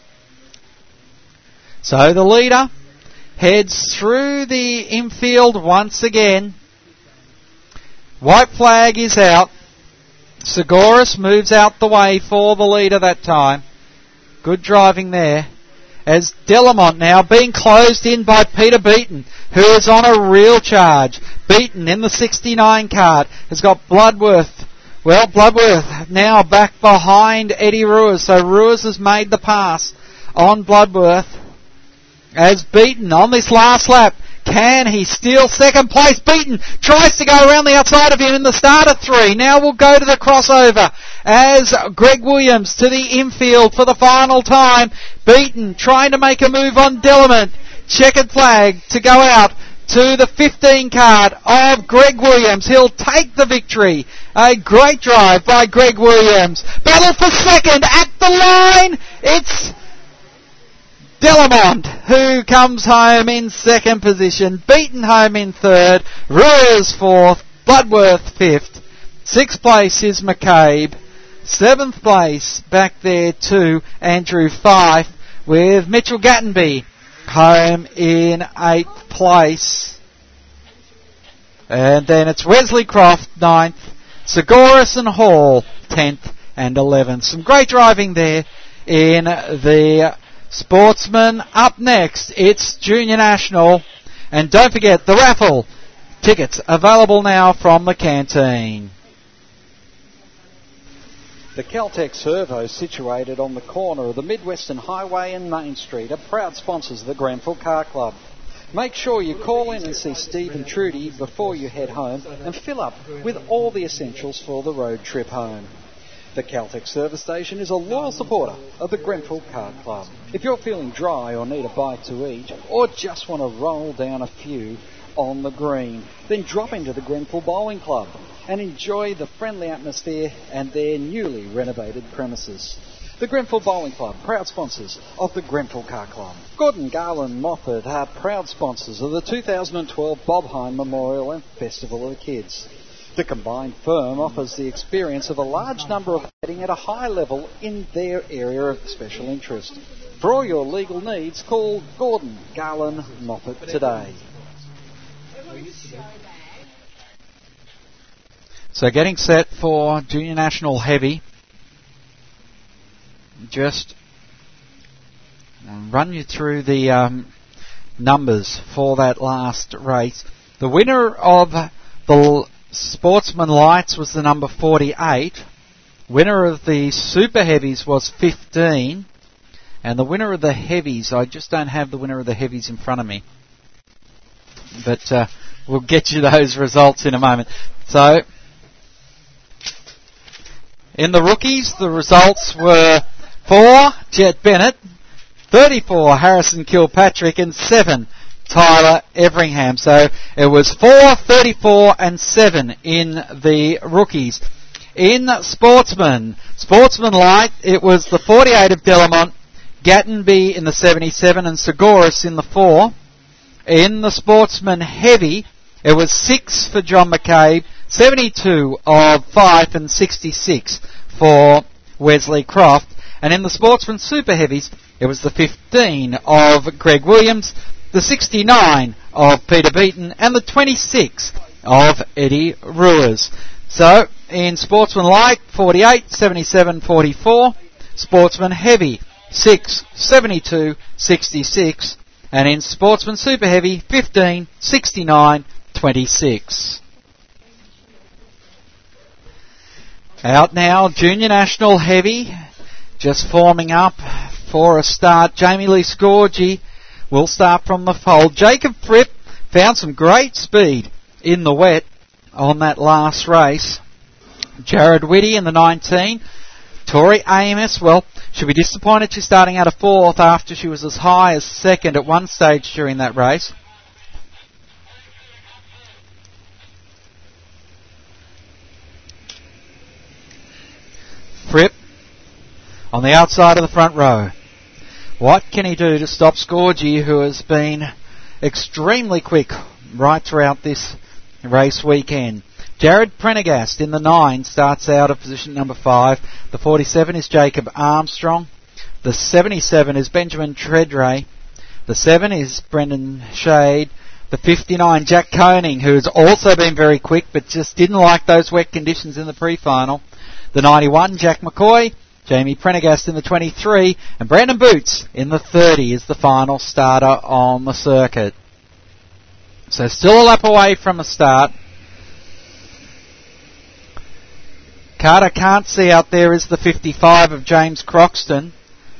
So the leader heads through the infield once again. White flag is out. Seguris moves out the way for the leader that time. Good driving there. As Delamont now being closed in by Peter Beaton, who is on a real charge. Beaton in the 69 card has got Bloodworth. Well, Bloodworth now back behind Eddie Ruiz, so Ruiz has made the pass on Bloodworth. As Beaton on this last lap, can he steal 2nd place? Beaton tries to go around the outside of him in the start of 3. Now we'll go to the crossover as Greg Williams to the infield for the final time. Beaton trying to make a move on Delamont. Checkered flag to go out to the 15 card of Greg Williams. He'll take the victory. A great drive by Greg Williams. Battle for 2nd at the line. It's Delamont, who comes home in 2nd position, Beaton home in 3rd, Ruiz 4th, Bloodworth 5th, 6th place is McCabe, 7th place back there to Andrew Fife, with Mitchell Gattenby home in 8th place. And then it's Wesley Croft 9th, Seguris and Hall 10th and 11th. Some great driving there in the Sportsman. Up next, it's Junior National. And don't forget the raffle. Tickets available now from the canteen. The Caltex Servo, situated on the corner of the Midwestern Highway and Main Street, are proud sponsors of the Grenfell Car Club. Make sure you call in and see Steve and Trudy before you head home and fill up with all the essentials for the road trip home. The Caltex service station is a loyal supporter of the Grenfell Car Club. If you're feeling dry or need a bite to eat, or just want to roll down a few on the green, then drop into the Grenfell Bowling Club and enjoy the friendly atmosphere and their newly renovated premises. The Grenfell Bowling Club, proud sponsors of the Grenfell Car Club. Gordon, Garland, Moffat are proud sponsors of the 2012 Bob Hine Memorial and Festival of the Kids. The combined firm offers the experience of a large number of betting at a high level in their area of special interest. For all your legal needs, call Gordon, Garland, Moffat today. So getting set for Junior National Heavy. Just run you through the numbers for that last race. The winner of the Sportsman Lights was the number 48. Winner of the Super Heavies was 15. And the winner of the Heavies, I just don't have the winner of the Heavies in front of me. But we'll get you those results in a moment. So, In the rookies, the results were 4, Jet Bennett, 34, Harrison Kilpatrick, and 7, Tyler Everingham. So it was 4, 34, and 7 in the rookies. In Sportsman Light, it was the 48 of Delamont, Gattenby in the 77, and Segoris in the 4. In the Sportsman Heavy, it was 6 for John McCabe, 72 of Fife, and 66 for Wesley Croft. And in the Sportsman Super Heavies, it was the 15 of Greg Williams, the 69 of Peter Beaton, and the 26 of Eddie Ruiz. So, in Sportsman Light, 48, 77, 44. Sportsman Heavy, 6, 72, 66. And in Sportsman Super Heavy, 15, 69, 26. Out now, Junior National Heavy, just forming up for a start. Jamie Lee Scorgie will start from the fold. Jacob Fripp found some great speed in the wet on that last race. Jared Whitty in the 19. Tori Amos, well, she'll be disappointed she's starting out of 4th after she was as high as 2nd at one stage during that race. Fripp on the outside of the front row. What can he do to stop Scorgie, who has been extremely quick right throughout this race weekend? Jared Prendergast in the 9 starts out of position number 5. The 47 is Jacob Armstrong. The 77 is Benjamin Treadray. The 7 is Brendan Shade. The 59, Jack Koenig, who has also been very quick but just didn't like those wet conditions in the pre-final. The 91, Jack McCoy. Jamie Prendergast in the 23. And Brandon Boots in the 30 is the final starter on the circuit. So still a lap away from a start. Carter can't see out there is the 55 of James Croxton.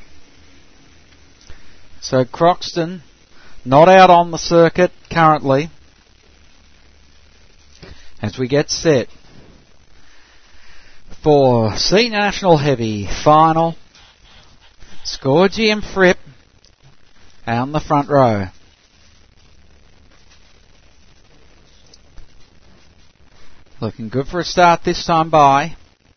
So Croxton not out on the circuit currently. As we get set for Senior National Heavy final, Scorgie and Fripp on the front row. Looking good for a start this time by.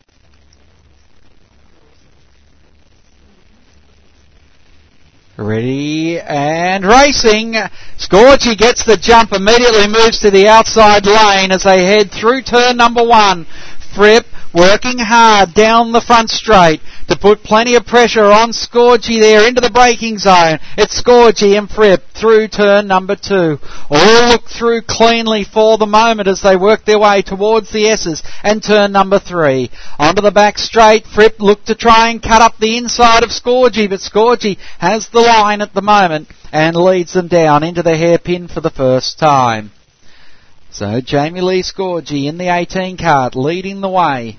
Ready and racing. Scorgie gets the jump, immediately moves to the outside lane as they head through turn number 1. Fripp working hard down the front straight to put plenty of pressure on Scorgie there into the braking zone. It's Scorgie and Fripp through turn number 2. All look through cleanly for the moment as they work their way towards the S's and turn number 3. Onto the back straight, Fripp looked to try and cut up the inside of Scorgie, but Scorgie has the line at the moment and leads them down into the hairpin for the first time. So Jamie Lee Scorgie in the 18 cart leading the way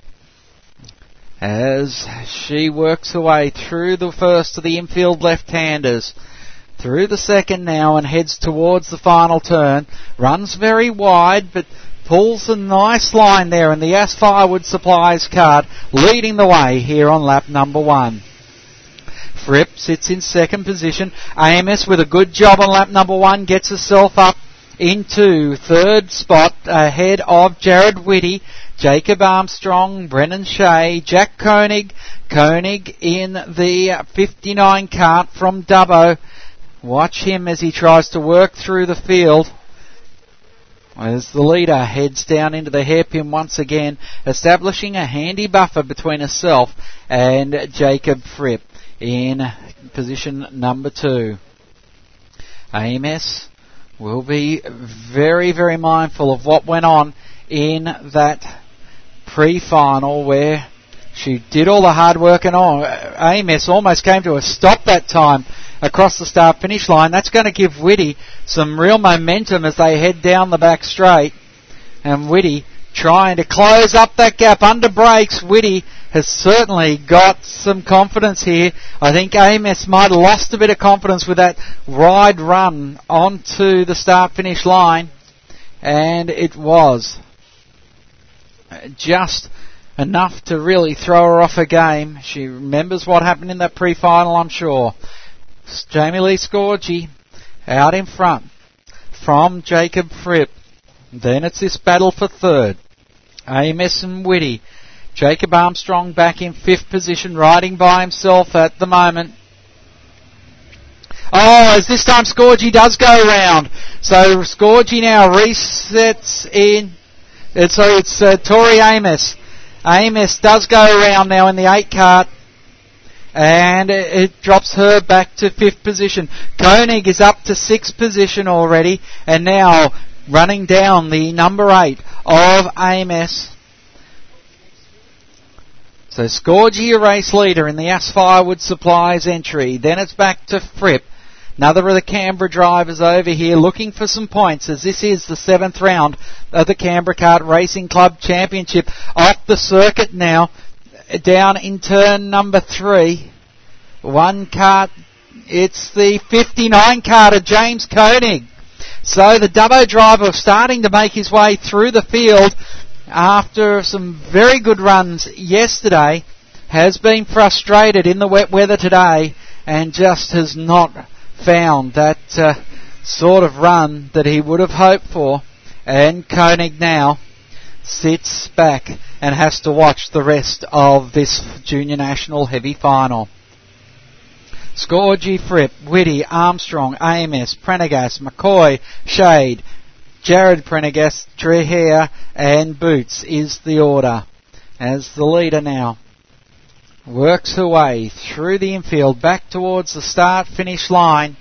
as she works her way through the first of the infield left-handers, through the second now and heads towards the final turn. Runs very wide but pulls a nice line there, and the Ass Firewood Supplies cart leading the way here on lap number 1. Fripp sits in second position. AMS with a good job on lap number 1 gets herself up into third spot ahead of Jared Whitty, Jacob Armstrong, Brennan Shea, Jack Koenig. Koenig in the 59 cart from Dubbo. Watch him as he tries to work through the field as the leader heads down into the hairpin once again, establishing a handy buffer between herself and Jacob Fripp in position number 2. AMS will be very, very mindful of what went on in that pre-final where she did all the hard work and all. AMS almost came to a stop that time across the start-finish line. That's going to give Whitty some real momentum as they head down the back straight. And Whitty trying to close up that gap under brakes. Whitty has certainly got some confidence here. I think AMS might have lost a bit of confidence with that wide run onto the start-finish line, and it was just enough to really throw her off her game. She remembers what happened in that pre-final, I'm sure. Jamie Lee Scorgie out in front from Jacob Fripp. Then it's this battle for third. AMS and Whitty. Jacob Armstrong back in fifth position, riding by himself at the moment. Oh, as this time Scorgie does go round. So Scorgie now resets in. It's Tori Amos. Amos does go around now in the 8 cart. And it drops her back to 5th position. Koenig is up to 6th position already. And now running down the number 8 of Amos. So Scorgie, a race leader in the Ass Firewood Supplies entry. Then it's back to Fripp. Another of the Canberra drivers over here looking for some points, as this is the 7th round of the Canberra Kart Racing Club Championship. Off the circuit now, down in turn number 3. One kart, it's the 59 karter, James Koenig. So the Dubbo driver starting to make his way through the field after some very good runs yesterday, has been frustrated in the wet weather today and just has not found that sort of run that he would have hoped for. And Koenig now sits back and has to watch the rest of this Junior National Heavy Final. Scorgie, Fripp, Whitty, Armstrong, AMS, Prendergast, McCoy, Shade, Jared Prendergast, Trehare and Boots is the order as the leader now works her way through the infield back towards the start-finish line.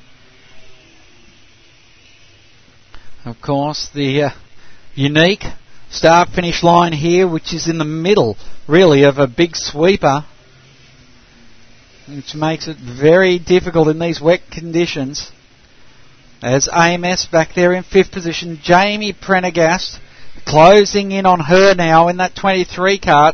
Of course, the unique start-finish line here, which is in the middle, really, of a big sweeper, which makes it very difficult in these wet conditions. As AMS back there in 5th position, Jamie Prendergast closing in on her now in that 23 kart.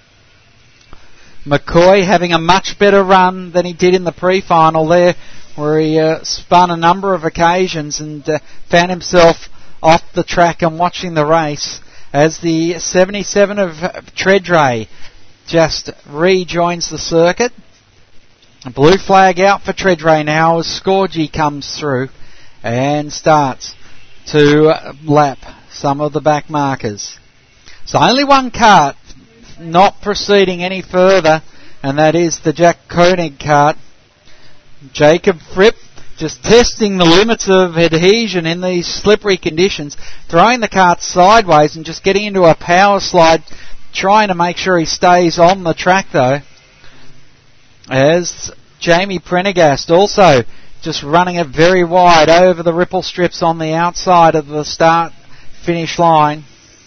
McCoy having a much better run than he did in the pre-final there, where he spun a number of occasions and found himself off the track and watching the race as the 77 of Treadray just rejoins the circuit. A blue flag out for Treadray now as Scorgie comes through and starts to lap some of the back markers. So only one kart not proceeding any further, and that is the Jack Koenig kart. Jacob Fripp just testing the limits of adhesion in these slippery conditions, throwing the kart sideways and just getting into a power slide, trying to make sure he stays on the track though. As Jamie Prendergast also just running it very wide over the ripple strips on the outside of the start-finish line.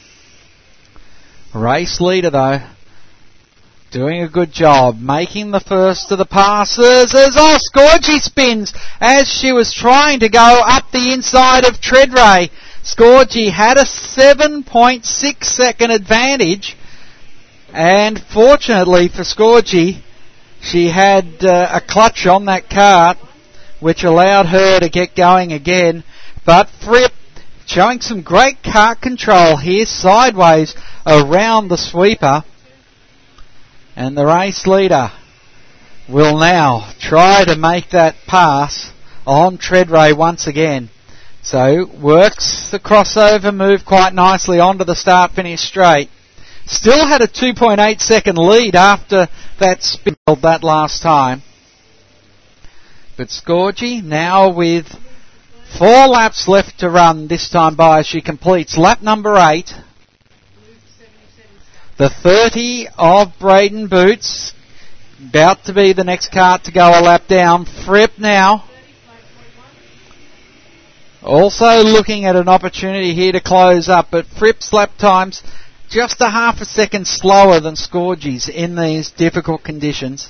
Race leader though, doing a good job, making the first of the passes as Scorgie spins as she was trying to go up the inside of Treadray. Scorgie had a 7.6 second advantage, and fortunately for Scorgie, she had a clutch on that kart, which allowed her to get going again. But Fripp showing some great kart control here, sideways around the sweeper. And the race leader will now try to make that pass on Treadray once again. So works the crossover move quite nicely onto the start-finish straight. Still had a 2.8 second lead after that spin that last time. But Scorgie now with 4 laps left to run this time by as she completes lap number 8. The 30 of Braden Boots, about to be the next kart to go a lap down. Fripp now also looking at an opportunity here to close up, but Fripp's lap times just a half a second slower than Scorgie's in these difficult conditions.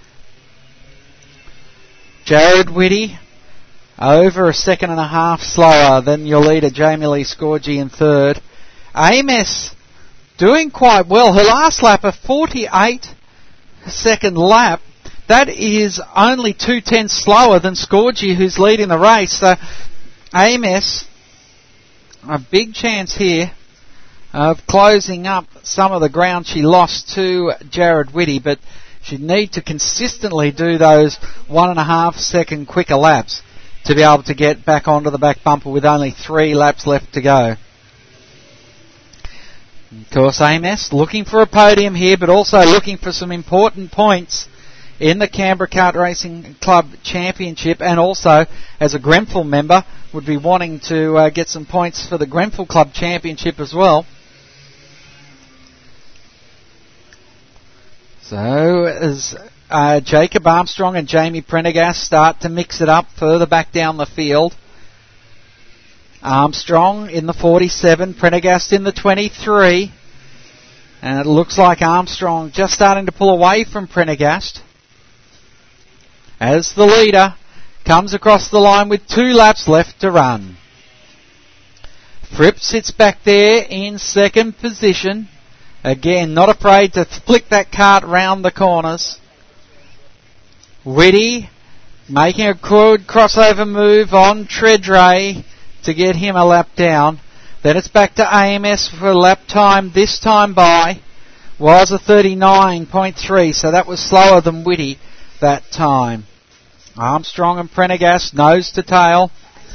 Jared Whitty over a second and a half slower than your leader Jamie Lee Scorgie in third. Amos doing quite well. Her last lap, a 48 second lap. That is only 2/10 slower than Scorgie, who's leading the race. So Amos, a big chance here of closing up some of the ground she lost to Jared Whitty, but she'd need to consistently do those 1.5 second quicker laps to be able to get back onto the back bumper with only 3 laps left to go. Of course, AMS looking for a podium here, but also looking for some important points in the Canberra Kart Racing Club Championship, and also as a Grenfell member would be wanting to get some points for the Grenfell Club Championship as well. So as Jacob Armstrong and Jamie Prendergast start to mix it up further back down the field. Armstrong in the 47, Prendergast in the 23. And it looks like Armstrong just starting to pull away from Prendergast as the leader comes across the line with 2 laps left to run. Fripp sits back there in second position. Again, not afraid to flick that kart round the corners. Whitty making a good crossover move on Tredray to get him a lap down. Then it's back to AMS for lap time. This time by was a 39.3, so that was slower than Whitty that time. Armstrong and Prendergast nose to tail.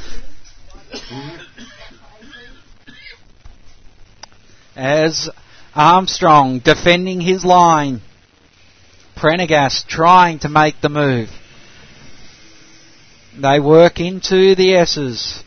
As Armstrong defending his line. Prendergast trying to make the move. They work into the S's.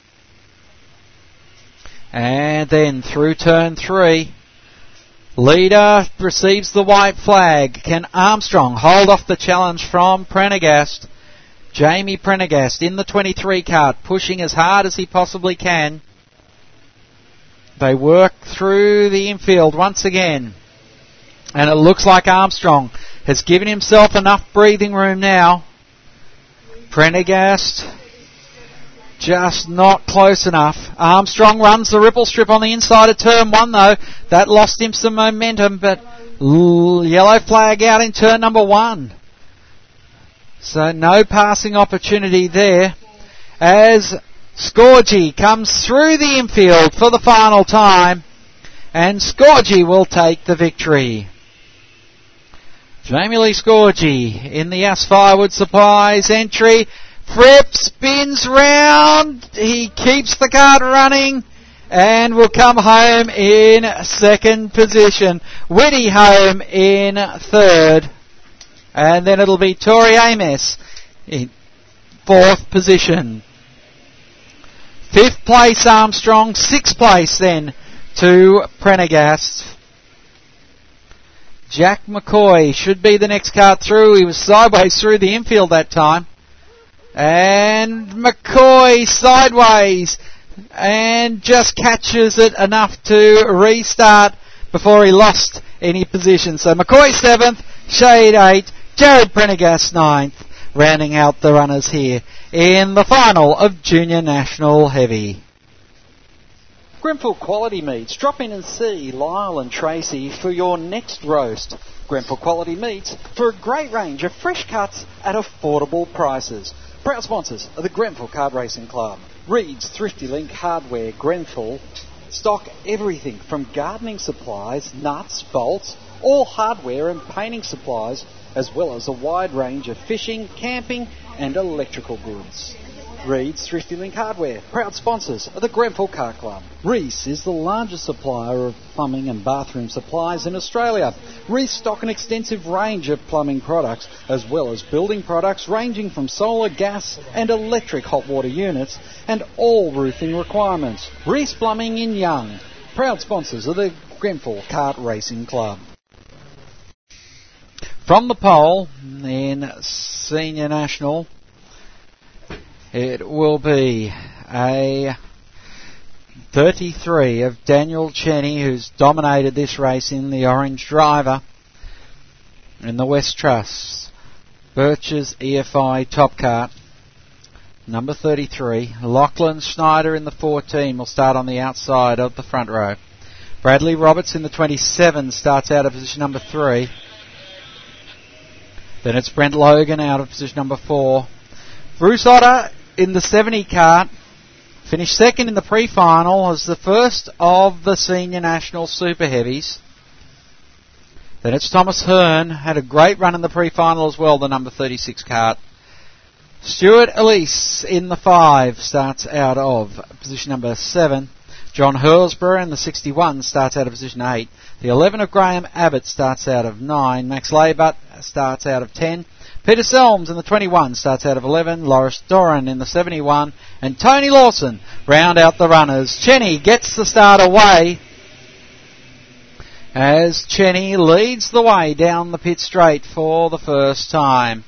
And then through turn 3, leader receives the white flag. Can Armstrong hold off the challenge from Prendergast? Jamie Prendergast in the 23 kart, pushing as hard as he possibly can. They work through the infield once again. And it looks like Armstrong has given himself enough breathing room now. Prendergast just not close enough. Armstrong runs the ripple strip on the inside of turn 1 though. That lost him some momentum, but yellow flag out in turn number 1. So no passing opportunity there. As Scorgi comes through the infield for the final time, and Scorgi will take the victory. Jamie Lee Scorgi in the Ass Firewood Supplies entry. Fripp spins round. He keeps the kart running and will come home in second position. Whitty home in third. And then it'll be Tori Amos in fourth position. 5th place Armstrong, 6th place then to Prendergast. Jack McCoy should be the next kart through. He was sideways through the infield that time. And McCoy sideways and just catches it enough to restart before he lost any position. So McCoy 7th, Shade 8th, Jared Prendergast 9th, rounding out the runners here in the final of Junior National Heavy. Grenfell Quality Meats. Drop in and see Lyle and Tracy for your next roast. Grenfell Quality Meats for a great range of fresh cuts at affordable prices. Proud sponsors of the Grenfell Kart Racing Club. Reed's Thrifty Link Hardware Grenfell stock everything from gardening supplies, nuts, bolts, all hardware and painting supplies, as well as a wide range of fishing, camping and electrical goods. Reed's Thrifty Link Hardware, proud sponsors of the Grenfell Kart Club. Reese is the largest supplier of plumbing and bathroom supplies in Australia. Reese stock an extensive range of plumbing products, as well as building products ranging from solar, gas and electric hot water units, and all roofing requirements. Reese Plumbing in Young, proud sponsors of the Grenfell Kart Racing Club. From the pole in Senior National, it will be a 33 of Daniel Cheney, who's dominated this race in the orange driver. In the West Truss, Birch's EFI Top Kart, number 33. Lachlan Schneider in the 14 will start on the outside of the front row. Bradley Roberts in the 27 starts out of position number 3. Then it's Brent Logan out of position number 4. Bruce Otter in the 70 kart Finished second in the pre-final as the first of the Senior National Super Heavies. Then it's Thomas Hearn, had a great run in the pre-final as well, the number 36 cart. Stuart Elise in the 5 starts out of position number 7. John Hurlsborough in the 61 starts out of position 8. The 11 of Graham Abbott starts out of 9. Max Laybutt starts out of 10. Peter Selms in the 21 starts out of 11. Loris Doran in the 71. And Tony Lawson round out the runners. Cheney gets the start away as Cheney leads the way down the pit straight for the first time.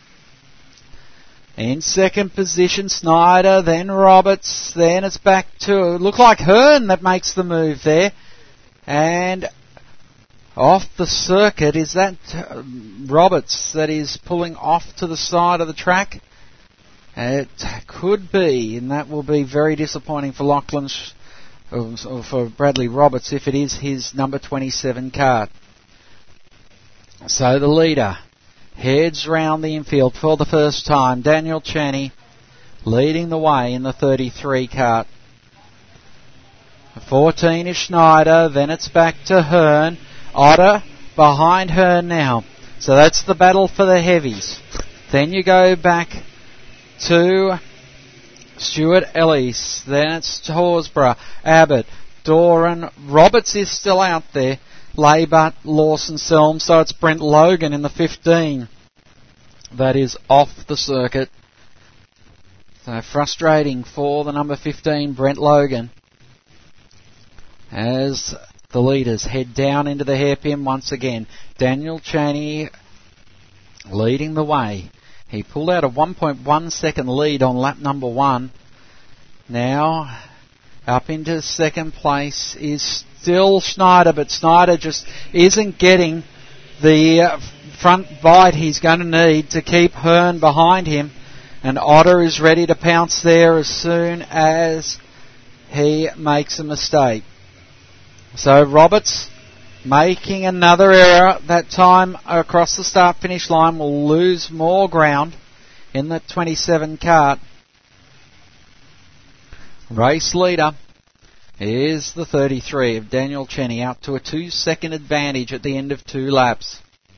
In second position, Snyder, then Roberts, then it's back to, look like Hearn that makes the move there. And off the circuit, is that Roberts that is pulling off to the side of the track? It could be, and that will be very disappointing for Lachlan, or for Bradley Roberts if it is his number 27 cart. So the leader heads round the infield for the first time. Daniel Cheney leading the way in the 33 cart. 14 is Schneider, then it's back to Hearn. Otter behind Hearn now. So that's the battle for the heavies. Then you go back to Stuart Ellis, then it's Horsburgh, Abbott, Doran, Roberts is still out there. Laybutt, Lawson, Selm, so it's Brent Logan in the 15. That is off the circuit. So frustrating for the number 15, Brent Logan, as the leaders head down into the hairpin once again. Daniel Cheney leading the way. He pulled out a 1.1 second lead on lap number 1. Now up into second place is still Schneider, but Schneider just isn't getting the front bite he's going to need to keep Hearn behind him. And Otter is ready to pounce there as soon as he makes a mistake. So Roberts making another error, that time across the start-finish line, will lose more ground in the 27 cart. Race leader is the 33 of Daniel Cheney, out to a 2-second advantage at the end of 2 laps.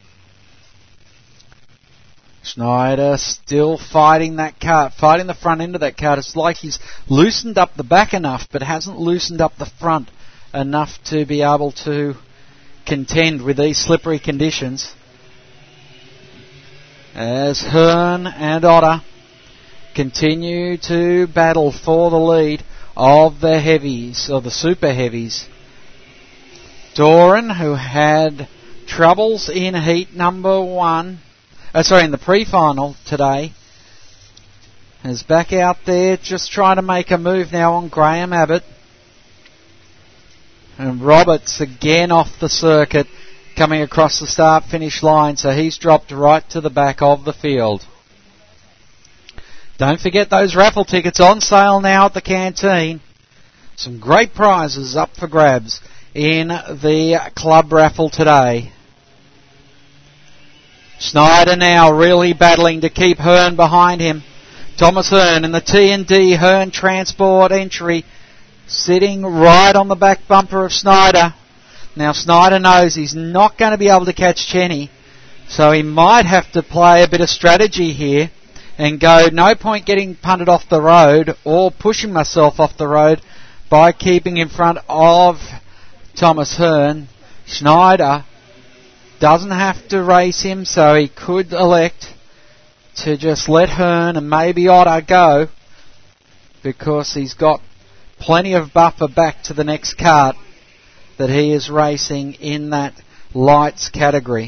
Schneider still fighting that cart, fighting the front end of that cart. It's like he's loosened up the back enough, but hasn't loosened up the front enough to be able to contend with these slippery conditions. As Hearn and Otter continue to battle for the lead of the heavies, or the super heavies. Doran, who had troubles in heat number 1, in the pre-final today, is back out there just trying to make a move now on Graham Abbott. And Roberts again off the circuit, coming across the start-finish line, so he's dropped right to the back of the field. Don't forget those raffle tickets on sale now at the canteen. Some great prizes up for grabs in the club raffle today. Schneider now really battling to keep Hearn behind him. Thomas Hearn in the T&D Hearn Transport entry, sitting right on the back bumper of Schneider. Now Schneider knows he's not going to be able to catch Cheney, so he might have to play a bit of strategy here and go, no point getting punted off the road or pushing myself off the road by keeping in front of Thomas Hearn. Schneider doesn't have to race him, so he could elect to just let Hearn and maybe Otter go, because he's got plenty of buffer back to the next cart that he is racing in that lights category.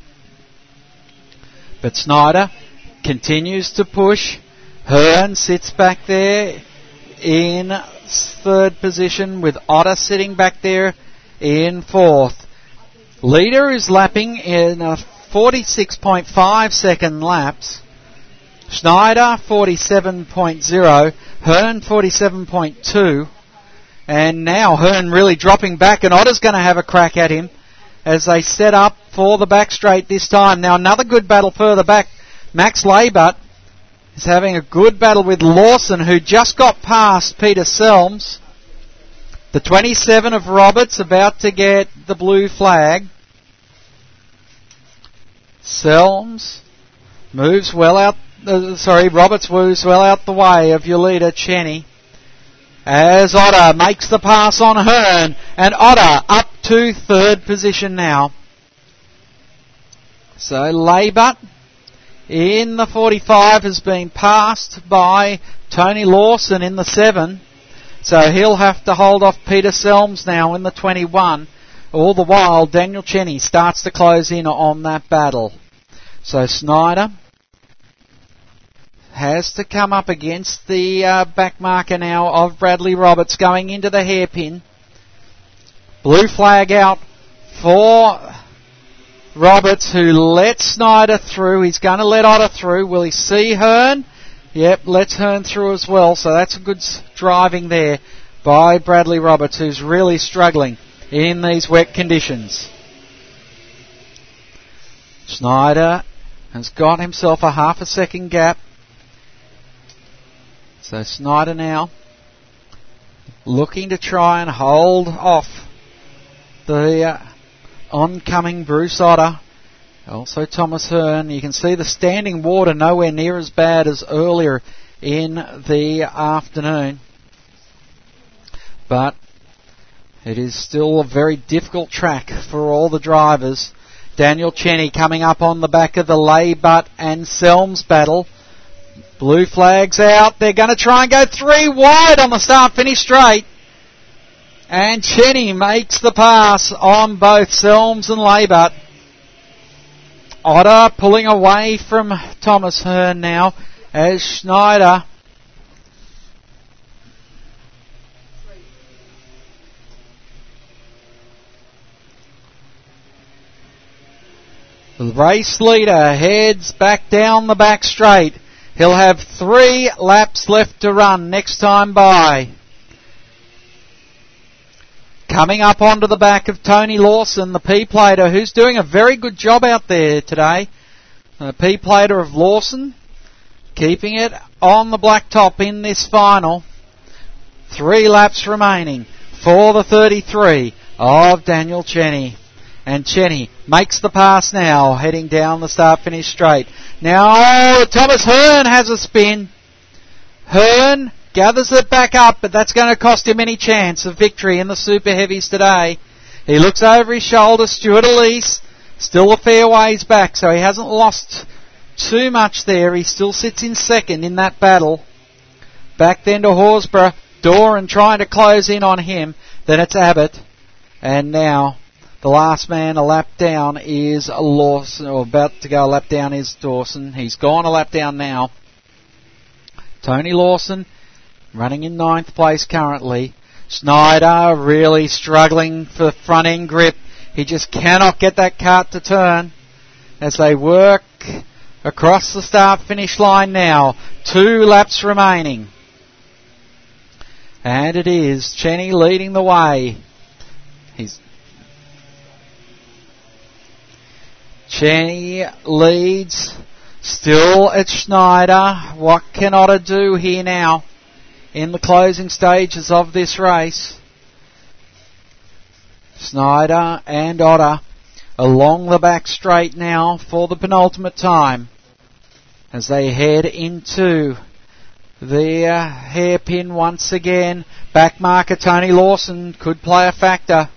But Schneider continues to push. Hearn sits back there in 3rd position, with Otter sitting back there in 4th. Leader is lapping in a 46.5 second laps. Schneider 47.0, Hearn 47.2, and now Hearn really dropping back, and Otter's going to have a crack at him as they set up for the back straight this time. Now another good battle further back. Max Laybutt He's having a good battle with Lawson, who just got past Peter Selms. The 27 of Roberts about to get the blue flag. Selms moves well out. Roberts moves well out the way of your leader, Cheney. As Otter makes the pass on Hearn, and Otter up to third position now. So Laybutt in the 45 has been passed by Tony Lawson in the 7. So he'll have to hold off Peter Selms now in the 21. All the while, Daniel Cheney starts to close in on that battle. So Snyder has to come up against the back marker now of Bradley Roberts going into the hairpin. Blue flag out for Roberts, who lets Snyder through. He's going to let Otter through. Will he see Hearn? Yep, lets Hearn through as well. So that's a good driving there by Bradley Roberts, who's really struggling in these wet conditions. Snyder has got himself a half a second gap. So Snyder now looking to try and hold off the oncoming Bruce Otter. Also Thomas Hearn. You can see the standing water nowhere near as bad as earlier in the afternoon. But it is still a very difficult track for all the drivers. Daniel Cheney coming up on the back of the Laybutt and Selms battle. Blue flags out. They're going to try and go 3 wide on the start-finish straight. And Cheney makes the pass on both Selms and Laybutt. Otter pulling away from Thomas Hearn now as Schneider the race leader heads back down the back straight. He'll have 3 laps left to run next time by. Coming up onto the back of Tony Lawson, the P-plater, who's doing a very good job out there today. The P-plater of Lawson, keeping it on the black top in this final. 3 laps remaining for the 33 of Daniel Cheney. And Cheney makes the pass now, heading down the start-finish straight. Now, Thomas Hearn has a spin. Hearn gathers it back up, but that's going to cost him any chance of victory in the Super Heavies today. He looks over his shoulder. Stuart Elise still a fair ways back, so he hasn't lost too much there. He still sits in second in that battle. Back then to Horsburgh. Doran trying to close in on him. Then it's Abbott. And now the last man a lap down is Lawson, or about to go a lap down is Dawson. He's gone a lap down now. Tony Lawson running in 9th place currently. Snyder really struggling for front end grip. He just cannot get that cart to turn as they work across the start finish line now. 2 laps remaining. And it is Cheney leading the way. Cheney leads. Still it's Schneider. What can Otter do here now in the closing stages of this race? Snyder and Otter along the back straight now for the penultimate time as they head into the hairpin once again. Back marker Tony Lawson could play a factor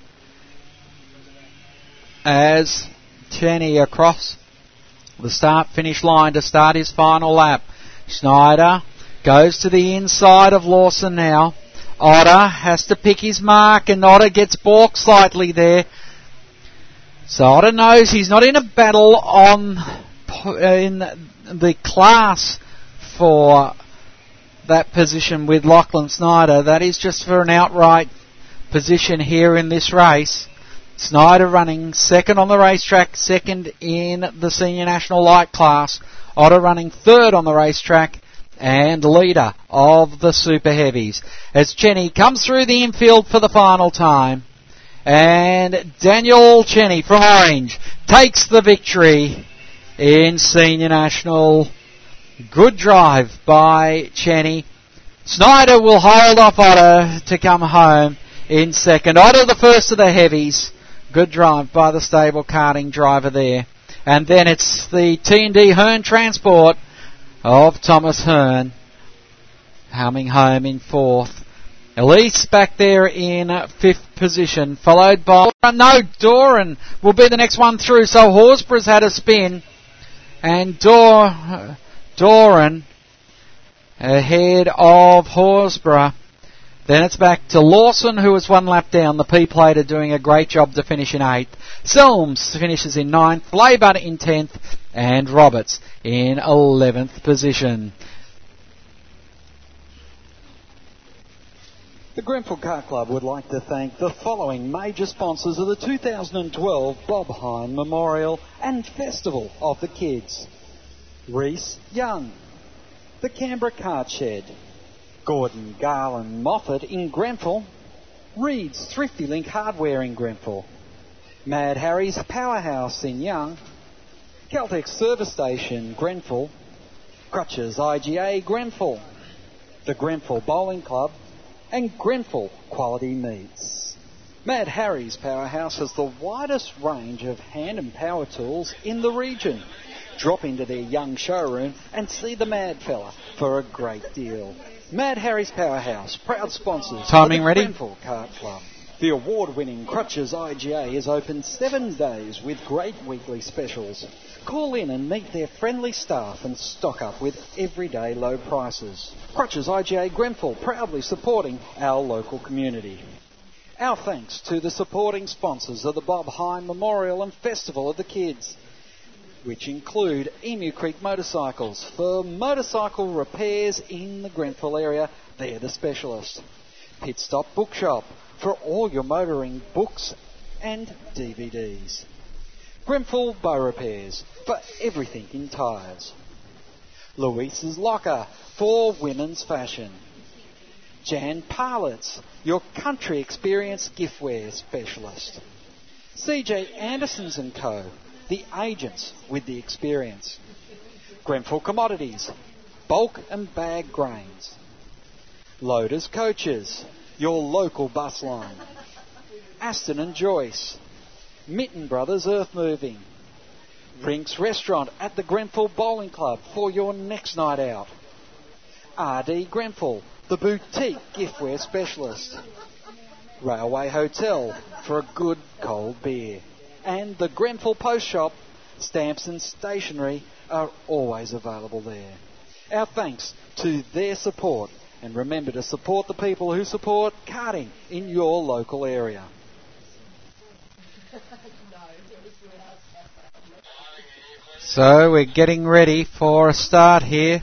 as Cheney across the start-finish line to start his final lap. Schneider goes to the inside of Lawson now. Otter has to pick his mark, and Otter gets balked slightly there. So Otter knows he's not in a battle in the class for that position with Lachlan Snyder. That is just for an outright position here in this race. Snyder running second on the racetrack, second in the Senior National Light class. Otter running third on the racetrack and leader of the Super Heavies. As Cheney comes through the infield for the final time. And Daniel Cheney from Orange takes the victory in Senior National Good drive by Cheney. Snyder will hold off Otter to come home in second. Otter the first of the heavies. Good drive by the stable karting driver there. And then it's the T&D Hearn Transport of Thomas Hearn coming home in fourth. Elise back there in fifth position, followed by... No, Doran will be the next one through. So Horsburgh's had a spin. And Doran ahead of Horsburgh. Then it's back to Lawson, who was one lap down. The P-Plater doing a great job to finish in 8th. Selms finishes in 9th. Laybutter in 10th. And Roberts in 11th position. The Grenfell Kart Club would like to thank the following major sponsors of the 2012 Bob Hine Memorial and Festival of the Kids. Reese Young, the Canberra Kart Shed, Gordon Garland Moffat in Grenfell, Reed's Thrifty Link Hardware in Grenfell, Mad Harry's Powerhouse in Young, Caltex Service Station Grenfell, Crutches IGA Grenfell, the Grenfell Bowling Club, and Grenfell Quality Meats. Mad Harry's Powerhouse has the widest range of hand and power tools in the region. Drop into their young showroom and see the Mad Fella for a great deal. Mad Harry's Powerhouse, proud sponsors of the Grenfell Kart Club. The award-winning Crutches IGA is open 7 days with great weekly specials. Call in and meet their friendly staff and stock up with everyday low prices. Crutches IGA Grenfell, proudly supporting our local community. Our thanks to the supporting sponsors of the Bob Hine Memorial and Festival of the Kids, which include Emu Creek Motorcycles. For motorcycle repairs in the Grenfell area, they're the specialist. Pit Stop Bookshop, for all your motoring books and DVDs. Grenfell Bow Repairs, for everything in tyres. Louise's Locker, for women's fashion. Jan Parlets, your country experience giftware specialist. CJ Andersons & Co., the agents with the experience. Grenfell Commodities, bulk and bag grains. Loaders Coaches, your local bus line. Aston and Joyce, Mitten Brothers Earth Moving. Rinks Restaurant at the Grenfell Bowling Club for your next night out. RD Grenfell, the boutique giftware specialist. Railway Hotel for a good cold beer. And the Grenfell Post Shop, stamps and stationery are always available there. Our thanks to their support, and remember to support the people who support karting in your local area. So we're getting ready for a start here.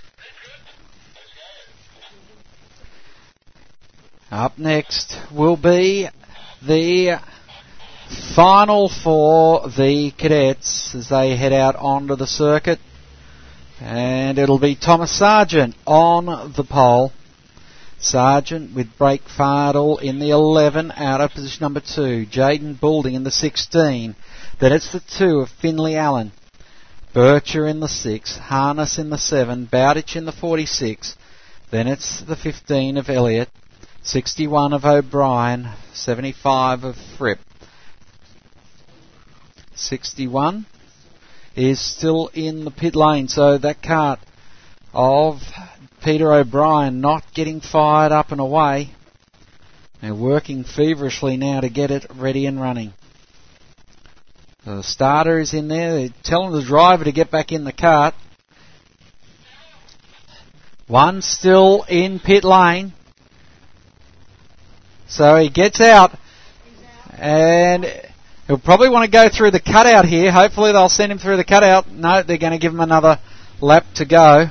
Up next will be the final for the cadets as they head out onto the circuit. And it'll be Thomas Sargent on the pole. Sargent with Blake Fardell in the 11, out of position number 2. Jaden Boulding in the 16. Then it's the 2 of Finley Allen. Bircher in the 6, Harness in the 7, Bowditch in the 46. Then it's the 15 of Elliott, 61 of O'Brien, 75 of Fripp. 61 is still in the pit lane, so that kart of Peter O'Brien not getting fired up and away. They're working feverishly now to get it ready and running. So the starter is in there. They're telling the driver to get back in the kart. One still in pit lane. So he gets out. And he'll probably want to go through the cutout here. Hopefully they'll send him through the cutout. No, they're going to give him another lap to go.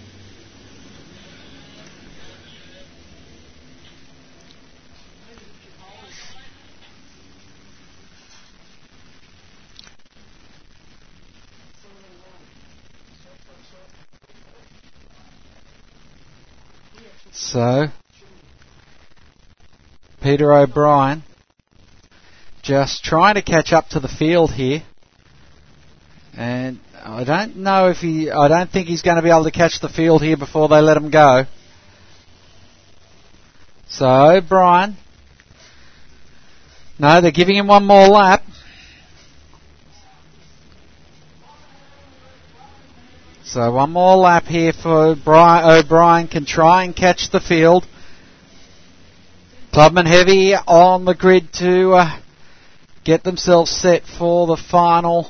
So, Peter O'Brien just trying to catch up to the field here. And I don't know if I don't think he's going to be able to catch the field here before they let him go. So O'Brien. No, they're giving him one more lap. So one more lap here for O'Brien, can try and catch the field. Clubman Heavy on the grid to get themselves set for the final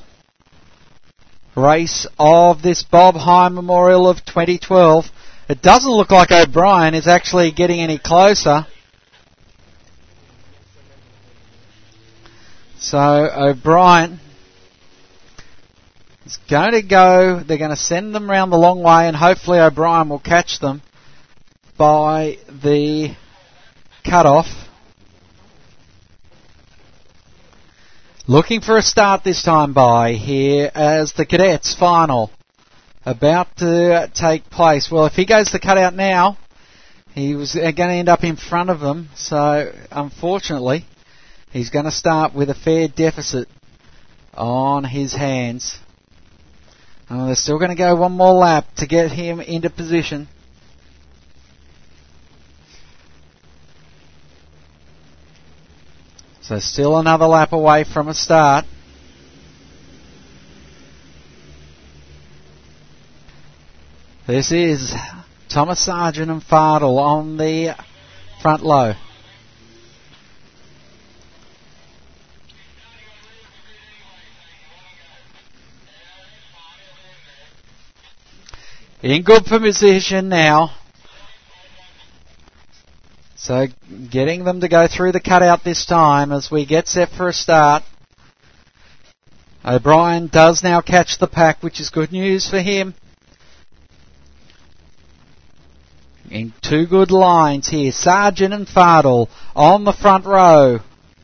race of this Bob Hine Memorial of 2012. It doesn't look like O'Brien is actually getting any closer. So O'Brien is going to go, they're going to send them round the long way, and hopefully O'Brien will catch them by the cut-off. Looking for a start this time by here as the Cadets final about to take place. Well, if he goes the cutout now, he was going to end up in front of them, so unfortunately he's going to start with a fair deficit on his hands. They're still going to go one more lap to get him into position. So still another lap away from a start. This is Thomas Sargent and Fardell on the front low. In good position now. So getting them to go through the cutout this time as we get set for a start. O'Brien does now catch the pack, which is good news for him. In two good lines here, Sargent and Fardell on the front row.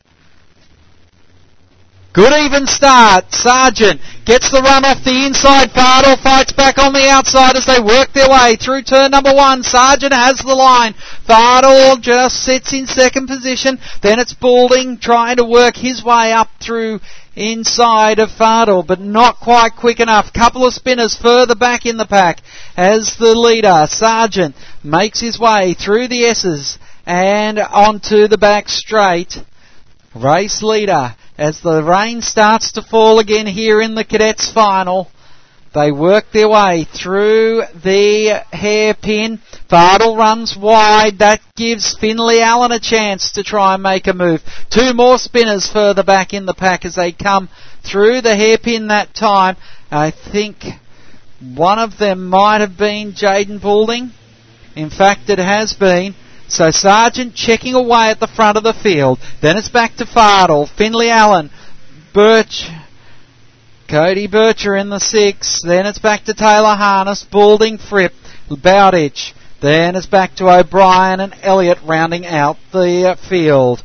Good even start. Sargent gets the run off the inside. Fardell fights back on the outside as they work their way through turn number one. Sargent has the line. Fardell just sits in second position. Then it's Balding trying to work his way up through inside of Fardell, but not quite quick enough. Couple of spinners further back in the pack as the leader, Sargent, makes his way through the S's and onto the back straight. Race leader. As the rain starts to fall again here in the Cadets final, they work their way through the hairpin. Fardell runs wide. That gives Finley Allen a chance to try and make a move. Two more spinners further back in the pack as they come through the hairpin that time. I think one of them might have been Jaden Balding. In fact, it has been. So Sargent checking away at the front of the field. Then it's back to Fardell, Finley Allen, Birch, Cody Bircher in the 6. Then it's back to Taylor Harness, Balding, Fripp, Bowditch. Then it's back to O'Brien and Elliott rounding out the field.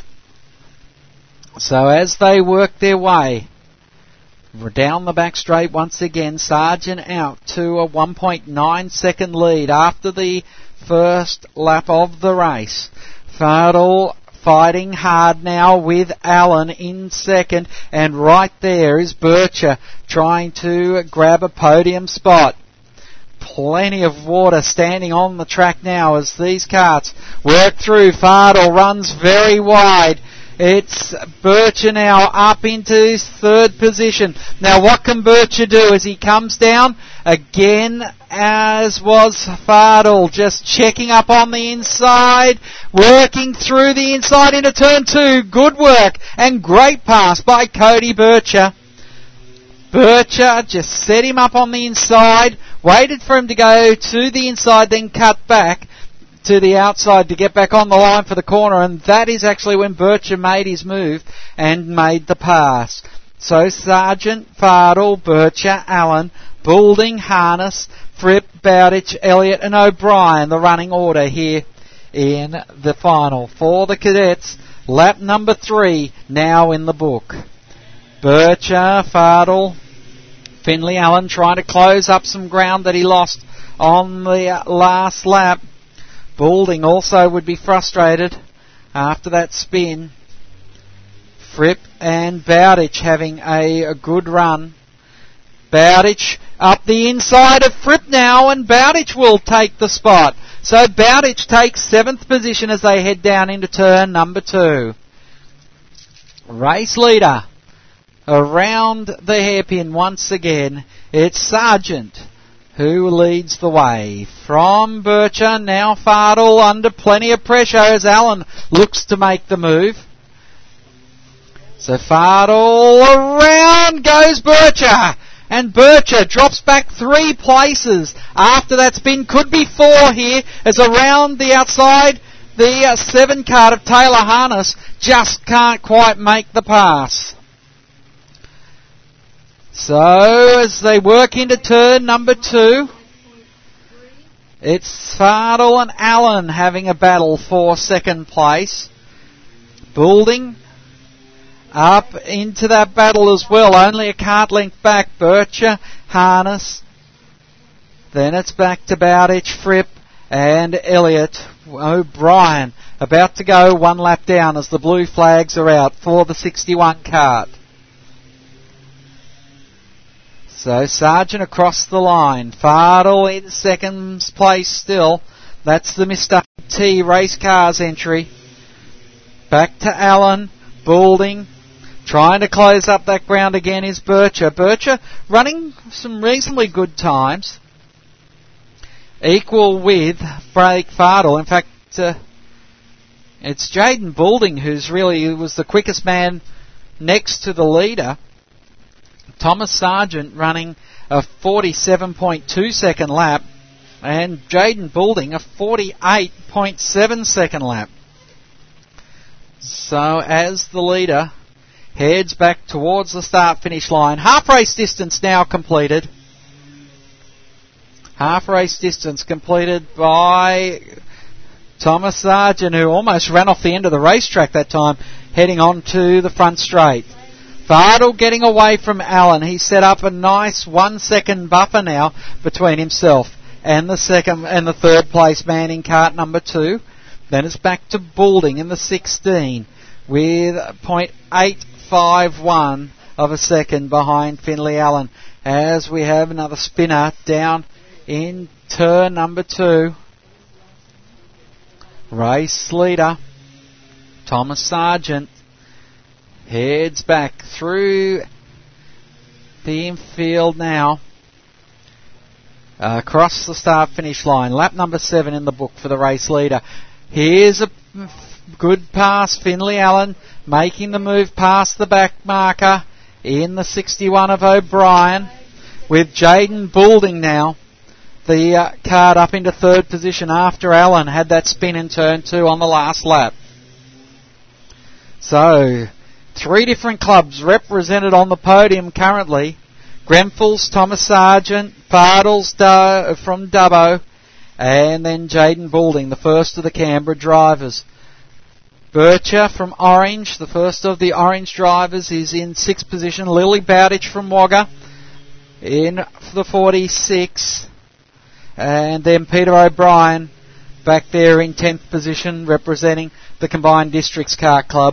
So as they work their way down the back straight once again, Sargent out to a 1.9 second lead after the first lap of the race. Fardell fighting hard now with Allen in second, and right there is Bircher trying to grab a podium spot. Plenty of water standing on the track now as these carts work through. Fardell runs very wide. It's Bircher now up into third position. Now what can Bircher do as he comes down? Again, as was Fardell, just checking up on the inside, working through the inside into turn two. Good work and great pass by Cody Bircher. Bircher just set him up on the inside, waited for him to go to the inside, then cut back to the outside to get back on the line for the corner, and that is actually when Bircher made his move and made the pass. So Sargent, Fardell, Bircher, Allen, Balding, Harness, Fripp, Bowditch, Elliott and O'Brien, the running order here in the final. For the Cadets, lap number 3 now in the book. Bircher, Fardell, Finley Allen trying to close up some ground that he lost on the last lap. Balding also would be frustrated after that spin. Fripp and Bowditch having a good run. Bowditch up the inside of Fripp now, and Bowditch will take the spot. So Bowditch takes 7th position as they head down into turn number 2. Race leader around the hairpin once again. It's Sargent who leads the way. From Bircher, now Fardle under plenty of pressure as Allen looks to make the move. So Fardle, around goes Bircher. And Bircher drops back 3 places after that spin. Could be 4 here as around the outside the 7 card of Taylor Harness just can't quite make the pass. So as they work into turn number 2, it's Fardle and Allen having a battle for 2nd place. Boulding up into that battle as well, only a cart length back. Bircher, Harness. Then it's back to Bowditch, Fripp and Elliott. O'Brien about to go 1 lap down as the blue flags are out for the 61 cart. So Sargent across the line. Fardle in 2nd place still. That's the Mr. T race cars entry. Back to Allen. Boulding. Trying to close up that ground again is Bircher. Bircher running some reasonably good times. Equal with Blake Fardle. In fact, it's Jaden Boulding who's really was the quickest man next to the leader. Thomas Sargent running a 47.2 second lap and Jaden Boulding a 48.7 second lap. So as the leader heads back towards the start-finish line, half race distance now completed. Half race distance completed by Thomas Sargent, who almost ran off the end of the racetrack that time, heading on to the front straight. Fardle getting away from Allen. He set up a nice 1 second buffer now between himself and the 3rd place man in cart number 2. Then it's back to Boulding in the 16 with 0.851 of a second behind Finley Allen as we have another spinner down in turn number 2. Race leader Thomas Sargent heads back through the infield now, across the start-finish line. Lap number 7 in the book for the race leader. Here's a good pass. Finley Allen making the move past the back marker in the 61 of O'Brien, with Jaden Boulding now, the card up into 3rd position after Allen had that spin in turn 2 on the last lap. So 3 different clubs represented on the podium currently. Grenfell's Thomas Sargent, Fardle's from Dubbo, and then Jaden Boulding, the first of the Canberra drivers. Bircher from Orange, the first of the Orange drivers, is in 6th position. Lily Bowditch from Wagga in the 46. And then Peter O'Brien back there in 10th position, representing the Combined Districts Kart Club.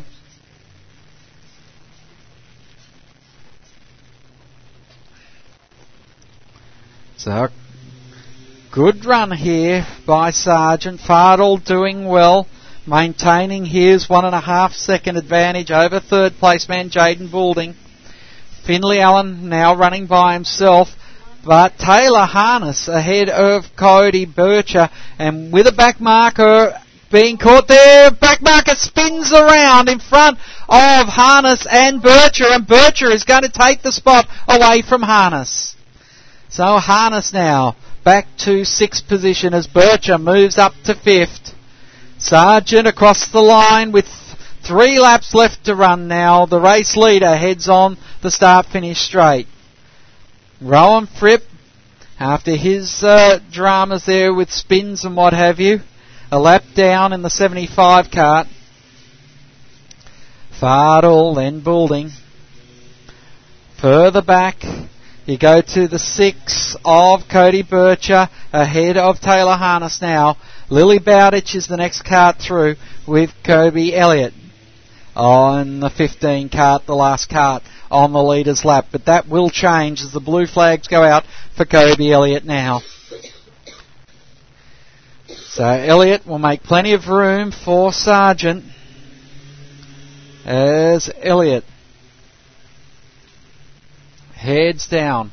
So, good run here by Sargent. Fardle doing well, maintaining his 1.5 second advantage over 3rd place man Jaden Boulding. Finley Allen now running by himself, but Taylor Harness ahead of Cody Bircher, and with a back marker being caught there, back marker spins around in front of Harness and Bircher is going to take the spot away from Harness. So Harness now back to 6th position as Bircher moves up to 5th. Sargent across the line with 3 laps left to run now. The race leader heads on the start-finish straight. Rowan Fripp, after his dramas there with spins and what have you, a lap down in the 75 cart. Fardle, then Boulding. Further back, you go to the 6 of Cody Bircher, ahead of Taylor Harness now. Lily Bowditch is the next cart through with Kobe Elliott. on the 15 cart, the last cart on the leader's lap. But that will change as the blue flags go out for Kobe Elliott now. So Elliott will make plenty of room for Sargent as Elliott heads down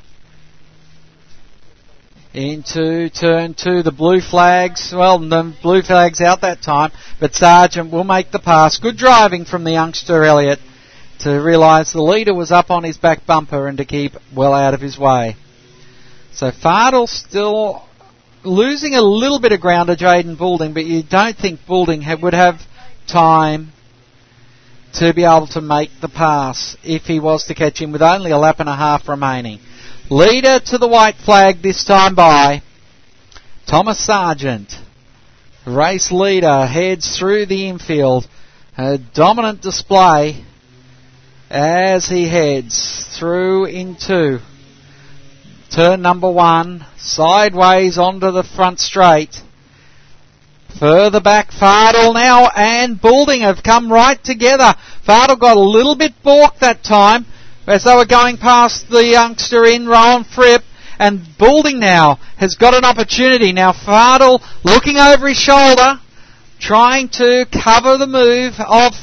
into turn 2. The blue flags, well, the blue flags out that time, but Sargent will make the pass. Good driving from the youngster Elliott to realise the leader was up on his back bumper and to keep well out of his way. So Fardell still losing a little bit of ground to Jaden Boulding, but you don't think Boulding would have time to be able to make the pass if he was to catch him with only a lap and a half remaining. Leader to the white flag this time by Thomas Sargent. Race leader heads through the infield. A dominant display as he heads through into turn number 1. Sideways onto the front straight. Further back, Fardell now and Boulding have come right together. Fardell got a little bit balked that time as they were going past the youngster in Rowan Fripp, and Boulding now has got an opportunity. Now Fardell looking over his shoulder, trying to cover the move of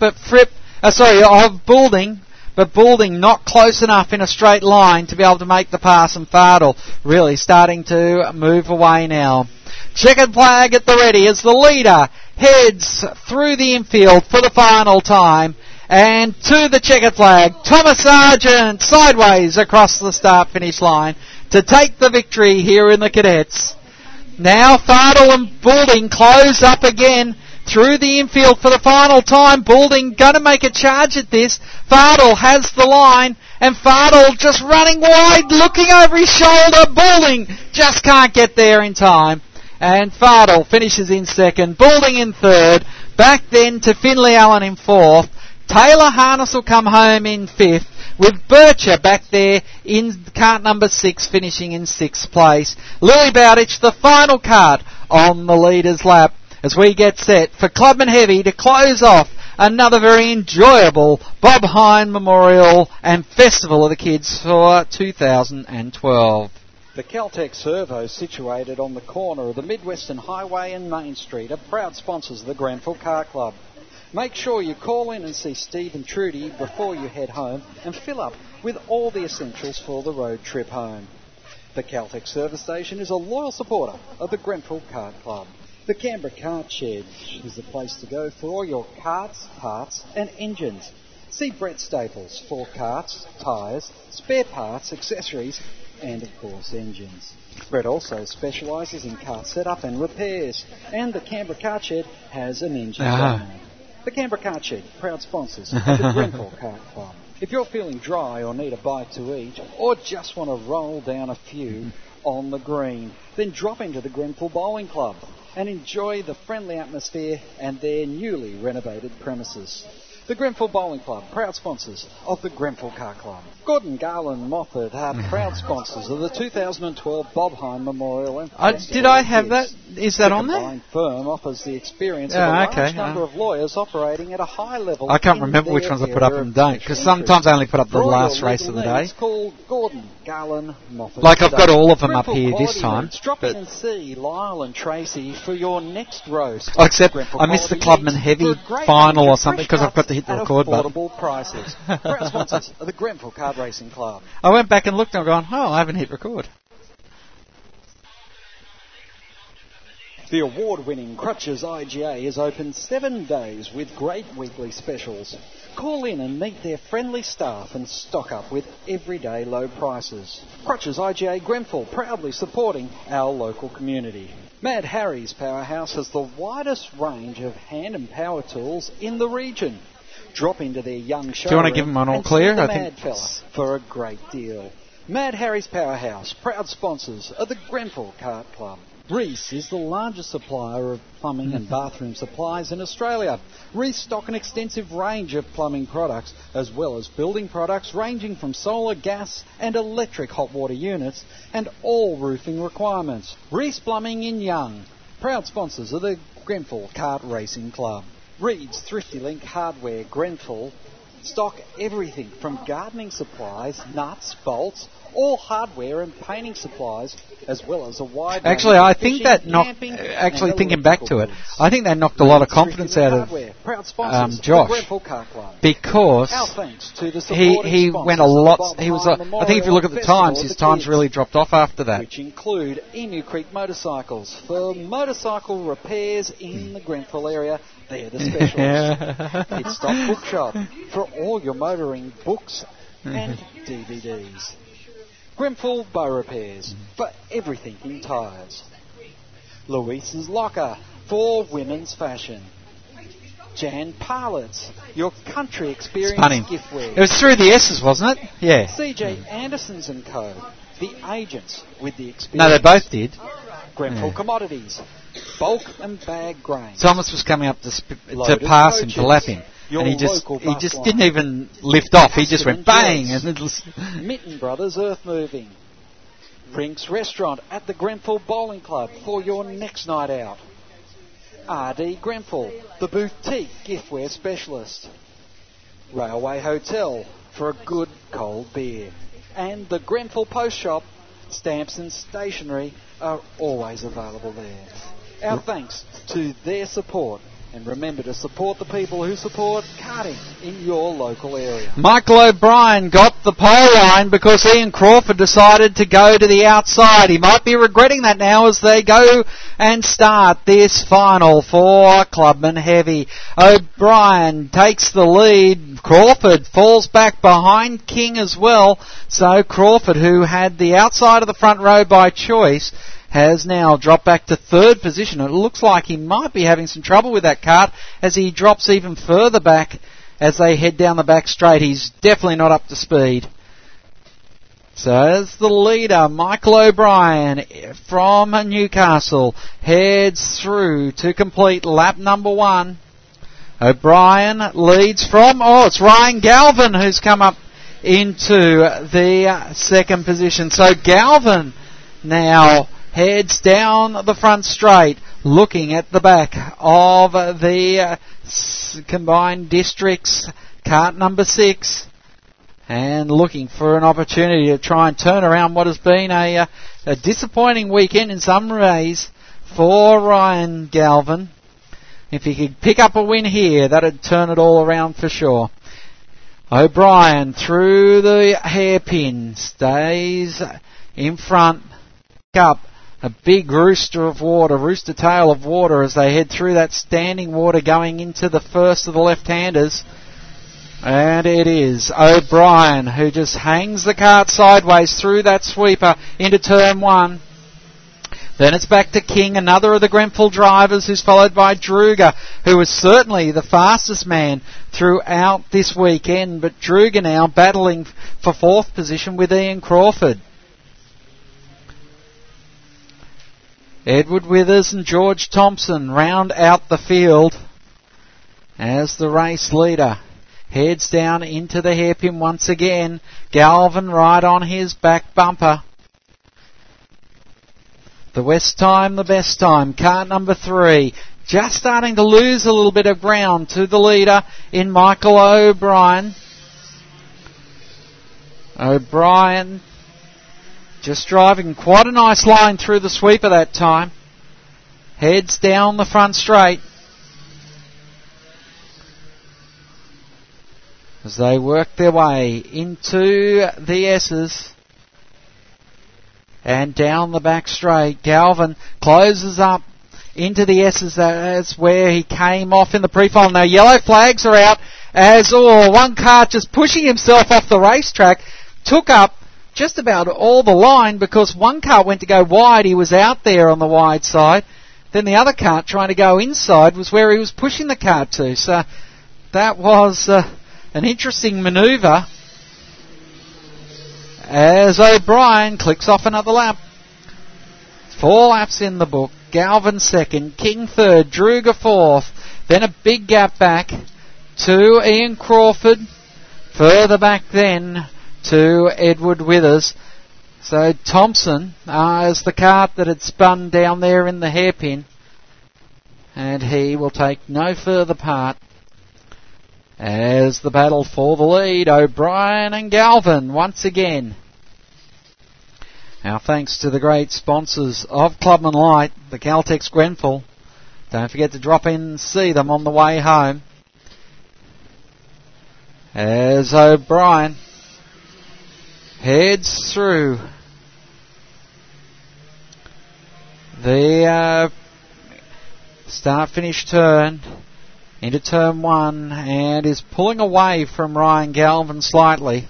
of Boulding, but Boulding not close enough in a straight line to be able to make the pass, and Fardell really starting to move away now. Checkered flag at the ready as the leader heads through the infield for the final time. And to the checkered flag, Thomas Sargent sideways across the start-finish line to take the victory here in the cadets. Now Fardell and Boulding close up again through the infield for the final time. Boulding going to make a charge at this. Fardell has the line, and Fardell just running wide, looking over his shoulder. Boulding just can't get there in time. And Fardell finishes in second, Boulding in third, back then to Finley Allen in fourth. Taylor Harness will come home in fifth, with Bircher back there in cart number 6, finishing in 6th place. Lily Bowditch, the final cart on the leader's lap, as we get set for Clubman Heavy to close off another very enjoyable Bob Hine Memorial and Festival of the Kids for 2012. The Caltex Servo, situated on the corner of the Midwestern Highway and Main Street, are proud sponsors of the Grenfell Car Club. Make sure you call in and see Steve and Trudy before you head home and fill up with all the essentials for the road trip home. The Caltex Service Station is a loyal supporter of the Grenfell Car Club. The Canberra Kart Shed is the place to go for all your karts, parts and engines. See Brett Staples for karts, tyres, spare parts, accessories and of course engines. Brett also specialises in car setup and repairs, and the Canberra Kart Shed has an engine runner. The Canberra Kart Shed, proud sponsors of the Grenfell Kart Club. If you're feeling dry or need a bite to eat, or just want to roll down a few on the green, then drop into the Grenfell Bowling Club and enjoy the friendly atmosphere and their newly renovated premises. The Grenfell Bowling Club, proud sponsors of the Grenfell Car Club. Gordon Garland Moffat are proud sponsors of the 2012 Bob Hine Memorial and Festival. Did I have that? Is that on there? The combined firm offers the experience of a large number of lawyers operating at a high level. I can't remember which ones I put up and don't, because sometimes I only put up the last race of the day. It's called Gordon Garland Moffat. Like I've got all of them up here this time. Drop in and see Lyle and Tracy for your next roast. Except I missed the Clubman Heavy final or something because I've got to hit the record button. Affordable prices. Proud sponsors of the Grenfell Kart Racing Club. I went back and looked and I've gone, I haven't hit record. The award-winning Crutches IGA is open 7 days with great weekly specials. Call in and meet their friendly staff and stock up with everyday low prices. Crutches IGA Grenfell, proudly supporting our local community. Mad Harry's Powerhouse has the widest range of hand and power tools in the region. Drop into their young showroom. Do you want to give them an all clear? I think fella for a great deal. Mad Harry's Powerhouse, proud sponsors of the Grenfell Kart Club. Reece is the largest supplier of plumbing and bathroom supplies in Australia. Reece stock an extensive range of plumbing products as well as building products ranging from solar, gas and electric hot water units and all roofing requirements. Reece Plumbing in Young, proud sponsors of the Grenfell Kart Racing Club. Reed's Thrifty Link Hardware, Grenfell, stock everything from gardening supplies, nuts, bolts, all hardware and painting supplies, as well as a wide range Actually, of I think fishing, that knocked. camping, Actually, and thinking back to it, electrical goods. I think that knocked a lot of Reed's confidence Thrifty out Link of Hardware, proud sponsors of the Josh, Grenfell Car Club. because Our thanks to the he supporting went a sponsors of the lot. Bob He was. Ryan I think if you look at the Memorial times, Festival his of the times Kids, really dropped off after that. which include Emu Creek Motorcycles. For motorcycle repairs in the Grenfell area, they're the specialists. It's Stock Bookshop for all your motoring books and DVDs. Grenfell Bow Repairs for everything in tyres. Louise's Locker for women's fashion. Jan Parlets, your country experience Funny. giftware. It was through the S's, wasn't it? Yeah. CJ Anderson's & Co., the agents with the experience. No, they both did. Grenfell Yeah. Commodities, bulk and bag grain. Thomas was coming up to Loaded pass him, to coaches. lap him, Your and he local bus just line. didn't even lift off. He just went Aspen bang, Joyce. and it was. Mitten Brothers Earth Moving. Rinks Restaurant at the Grenfell Bowling Club for your next night out. RD Grenfell, the boutique giftware specialist. Railway Hotel for a good cold beer. And the Grenfell Post Shop, stamps and stationery are always available there. Our thanks to their support. And remember to support the people who support karting in your local area. Michael O'Brien got the pole line because Ian Crawford decided to go to the outside. He might be regretting that now as they go and start this final for Clubman Heavy. O'Brien takes the lead. Crawford falls back behind King as well. So Crawford, who had the outside of the front row by choice, has now dropped back to third position. It looks like he might be having some trouble with that kart as he drops even further back as they head down the back straight. He's definitely not up to speed. So as the leader, Michael O'Brien from Newcastle heads through to complete lap number 1. O'Brien leads from, it's Ryan Galvin who's come up into the second position. So Galvin now heads down the front straight, looking at the back of the combined districts, kart number 6, and looking for an opportunity to try and turn around what has been a disappointing weekend in some ways for Ryan Galvin. If he could pick up a win here, that'd turn it all around for sure. O'Brien through the hairpin, stays in front, up a big rooster tail of water as they head through that standing water going into the first of the left-handers. And it is O'Brien who just hangs the kart sideways through that sweeper into turn 1. Then it's back to King, another of the Grenfell drivers, who's followed by Druger, who was certainly the fastest man throughout this weekend, but Druger now battling for 4th position with Ian Crawford. Edward Withers and George Thompson round out the field as the race leader heads down into the hairpin once again. Galvin right on his back bumper. The West time, the best time. Kart number 3 just starting to lose a little bit of ground to the leader in Michael O'Brien. O'Brien just driving quite a nice line through the sweeper that time. Heads down the front straight as they work their way into the S's and down the back straight. Galvin closes up into the S's. That's where he came off in the pre-final. Now yellow flags are out as one car just pushing himself off the racetrack took up just about all the line because one car went to go wide. He was out there on the wide side. Then the other car trying to go inside was where he was pushing the car to. So that was an interesting manoeuvre as O'Brien clicks off another lap. 4 laps in the book. Galvin 2nd, King 3rd, Druger 4th. Then a big gap back to Ian Crawford. Further back then to Edward Withers. So Thompson is the kart that had spun down there in the hairpin. And he will take no further part as the battle for the lead, O'Brien and Galvin once again. Our thanks to the great sponsors of Clubman Light, the Caltex Grenfell. Don't forget to drop in and see them on the way home. As O'Brien heads through the start-finish turn into turn one and is pulling away from Ryan Galvin slightly.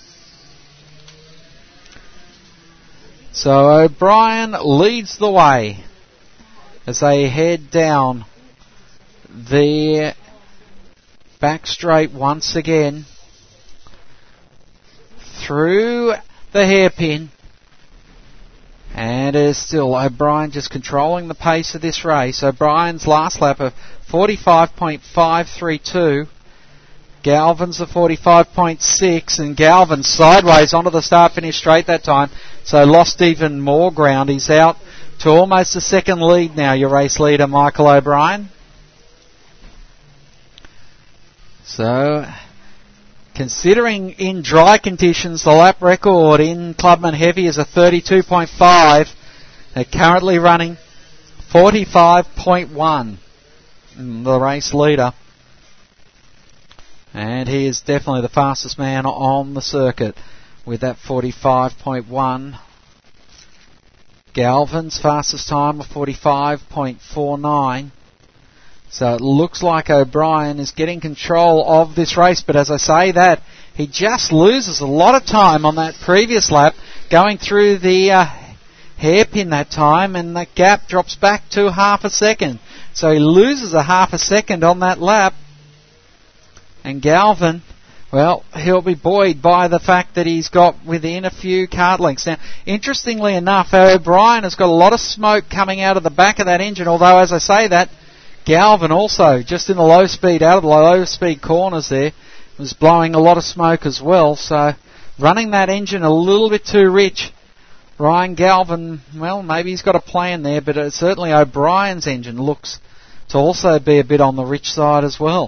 So O'Brien leads the way as they head down the back straight once again through the hairpin, and is still O'Brien just controlling the pace of this race. O'Brien's last lap of 45.532. Galvin's a 45.6, and Galvin sideways onto the start-finish straight that time, so lost even more ground. He's out to almost a second lead now, your race leader, Michael O'Brien. So, considering in dry conditions, the lap record in Clubman Heavy is a 32.5. They're currently running 45.1, the race leader. And he is definitely the fastest man on the circuit with that 45.1. Galvin's fastest time of 45.49. So it looks like O'Brien is getting control of this race, but as I say that, he just loses a lot of time on that previous lap, going through the hairpin that time, and that gap drops back to half a second. So he loses a half a second on that lap. And Galvin, well, he'll be buoyed by the fact that he's got within a few cart lengths. Now, interestingly enough, O'Brien has got a lot of smoke coming out of the back of that engine, although as I say that, Galvin also, just in the low speed, out of the low speed corners there, was blowing a lot of smoke as well. So, running that engine a little bit too rich. Ryan Galvin, well, maybe he's got a plan there, but certainly O'Brien's engine looks to also be a bit on the rich side as well.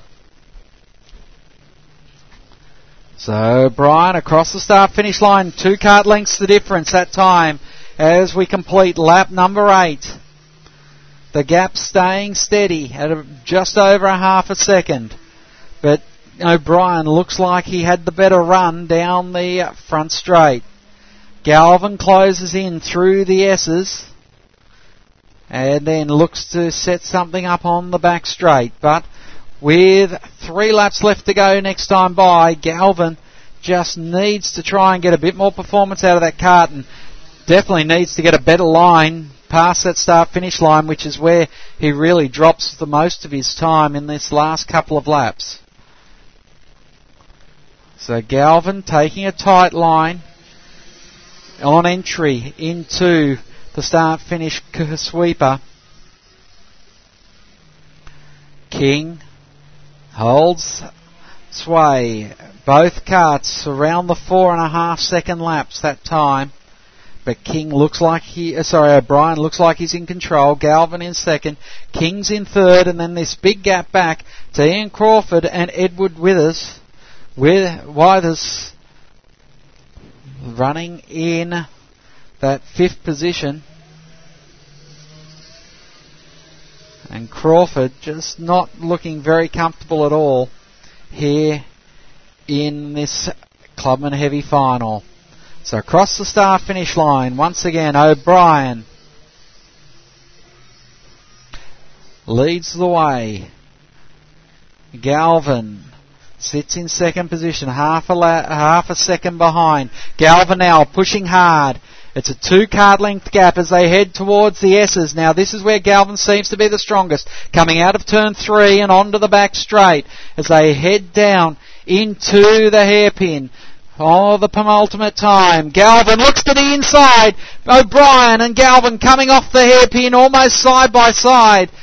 So O'Brien across the start-finish line, 2 cart lengths the difference that time as we complete lap number 8. The gap staying steady at just over a half a second. But O'Brien looks like he had the better run down the front straight. Galvin closes in through the S's and then looks to set something up on the back straight. But with 3 laps left to go next time by, Galvin just needs to try and get a bit more performance out of that cart, and definitely needs to get a better line past that start-finish line, which is where he really drops the most of his time in this last couple of laps. So Galvin taking a tight line on entry into the start-finish sweeper. King holds sway. Both carts around the 4.5 second laps that time. But King looks like O'Brien looks like he's in control. Galvin in second. King's in third, and then this big gap back to Ian Crawford and Edward Withers. Withers running in that 5th position. And Crawford just not looking very comfortable at all here in this Clubman Heavy final. So across the start-finish line, once again, O'Brien leads the way. Galvin sits in second position, half a second behind. Galvin now pushing hard. It's a 2 cart length gap as they head towards the S's. Now this is where Galvin seems to be the strongest. Coming out of turn 3 and onto the back straight as they head down into the hairpin. Oh, the penultimate time. Galvin looks to the inside. O'Brien and Galvin coming off the hairpin almost side by side.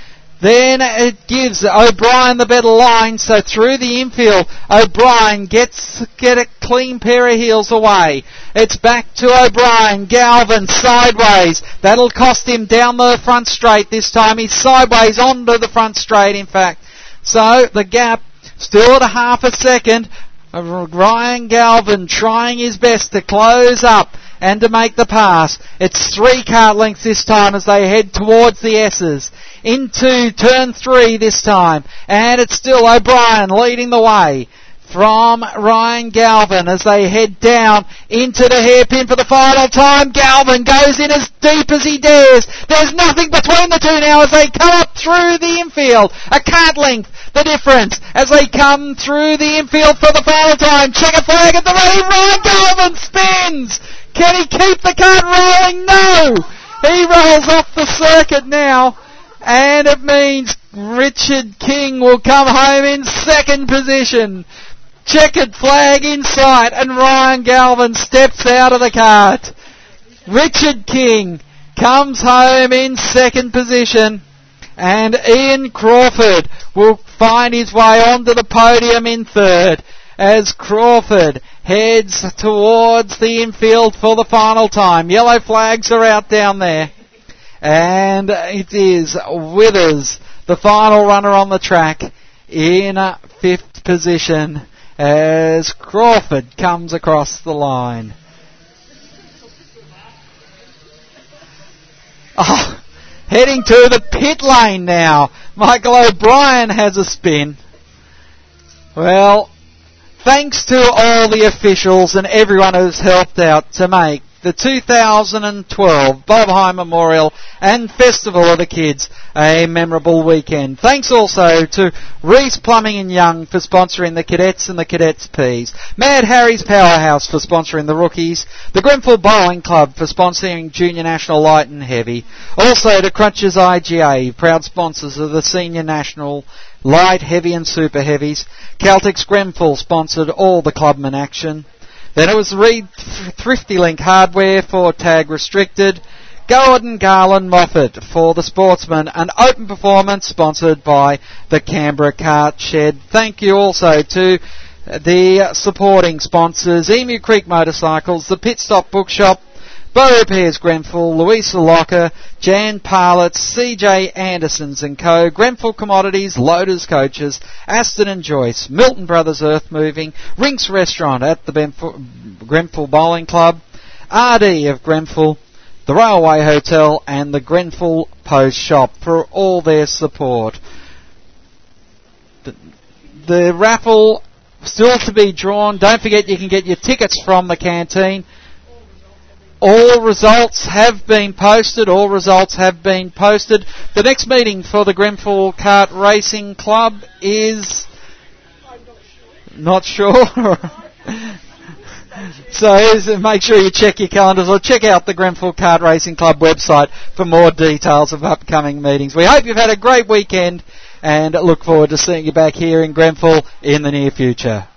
Then it gives O'Brien the better line, so through the infield, O'Brien get a clean pair of heels away. It's back to O'Brien. Galvin sideways. That'll cost him down the front straight this time. He's sideways onto the front straight, in fact. So the gap still at a half a second. Ryan Galvin trying his best to close up and to make the pass. It's 3 kart lengths this time as they head towards the S's. Into turn 3 this time. And it's still O'Brien leading the way from Ryan Galvin as they head down into the hairpin for the final time. Galvin goes in as deep as he dares. There's nothing between the two now as they come up through the infield. A kart length, the difference, as they come through the infield for the final time. Checker flag at the ready. Ryan Galvin spins. Can he keep the kart rolling? No! He rolls off the circuit now. And it means Richard King will come home in second position. Checkered flag in sight, and Ryan Galvin steps out of the kart. Richard King comes home in second position, and Ian Crawford will find his way onto the podium in third as Crawford heads towards the infield for the final time. Yellow flags are out down there, and it is Withers, the final runner on the track, in fifth position as Crawford comes across the line. Heading to the pit lane now. Michael O'Brien has a spin. Well, thanks to all the officials and everyone who's helped out to make the 2012 Bob High Memorial and Festival of the Kids a memorable weekend. Thanks also to Reese Plumbing and Young for sponsoring the Cadets and the Cadets Peas, Mad Harry's Powerhouse for sponsoring the Rookies, the Grenfell Bowling Club for sponsoring Junior National Light and Heavy, also to Crunches IGA, proud sponsors of the Senior National Light, Heavy and Super Heavies. Caltex Grenfell sponsored all the clubman action. Then it was Reed Thrifty Link Hardware for Tag Restricted, Gordon Garland Moffat for the Sportsman, and Open Performance sponsored by the Canberra Kart Shed. Thank you also to the supporting sponsors, Emu Creek Motorcycles, the Pit Stop Bookshop, Bow Repairs Grenfell, Louisa Locker, Jan Parlitz, CJ Andersons and Co, Grenfell Commodities, Loaders Coaches, Aston and Joyce, Milton Brothers Earth Moving, Rinks Restaurant at the Grenfell Bowling Club, RD of Grenfell, the Railway Hotel and the Grenfell Post Shop for all their support. The raffle still to be drawn. Don't forget you can get your tickets from the canteen. All results have been posted. The next meeting for the Grenfell Kart Racing Club is not sure. So make sure you check your calendars or check out the Grenfell Kart Racing Club website for more details of upcoming meetings. We hope you've had a great weekend and look forward to seeing you back here in Grenfell in the near future.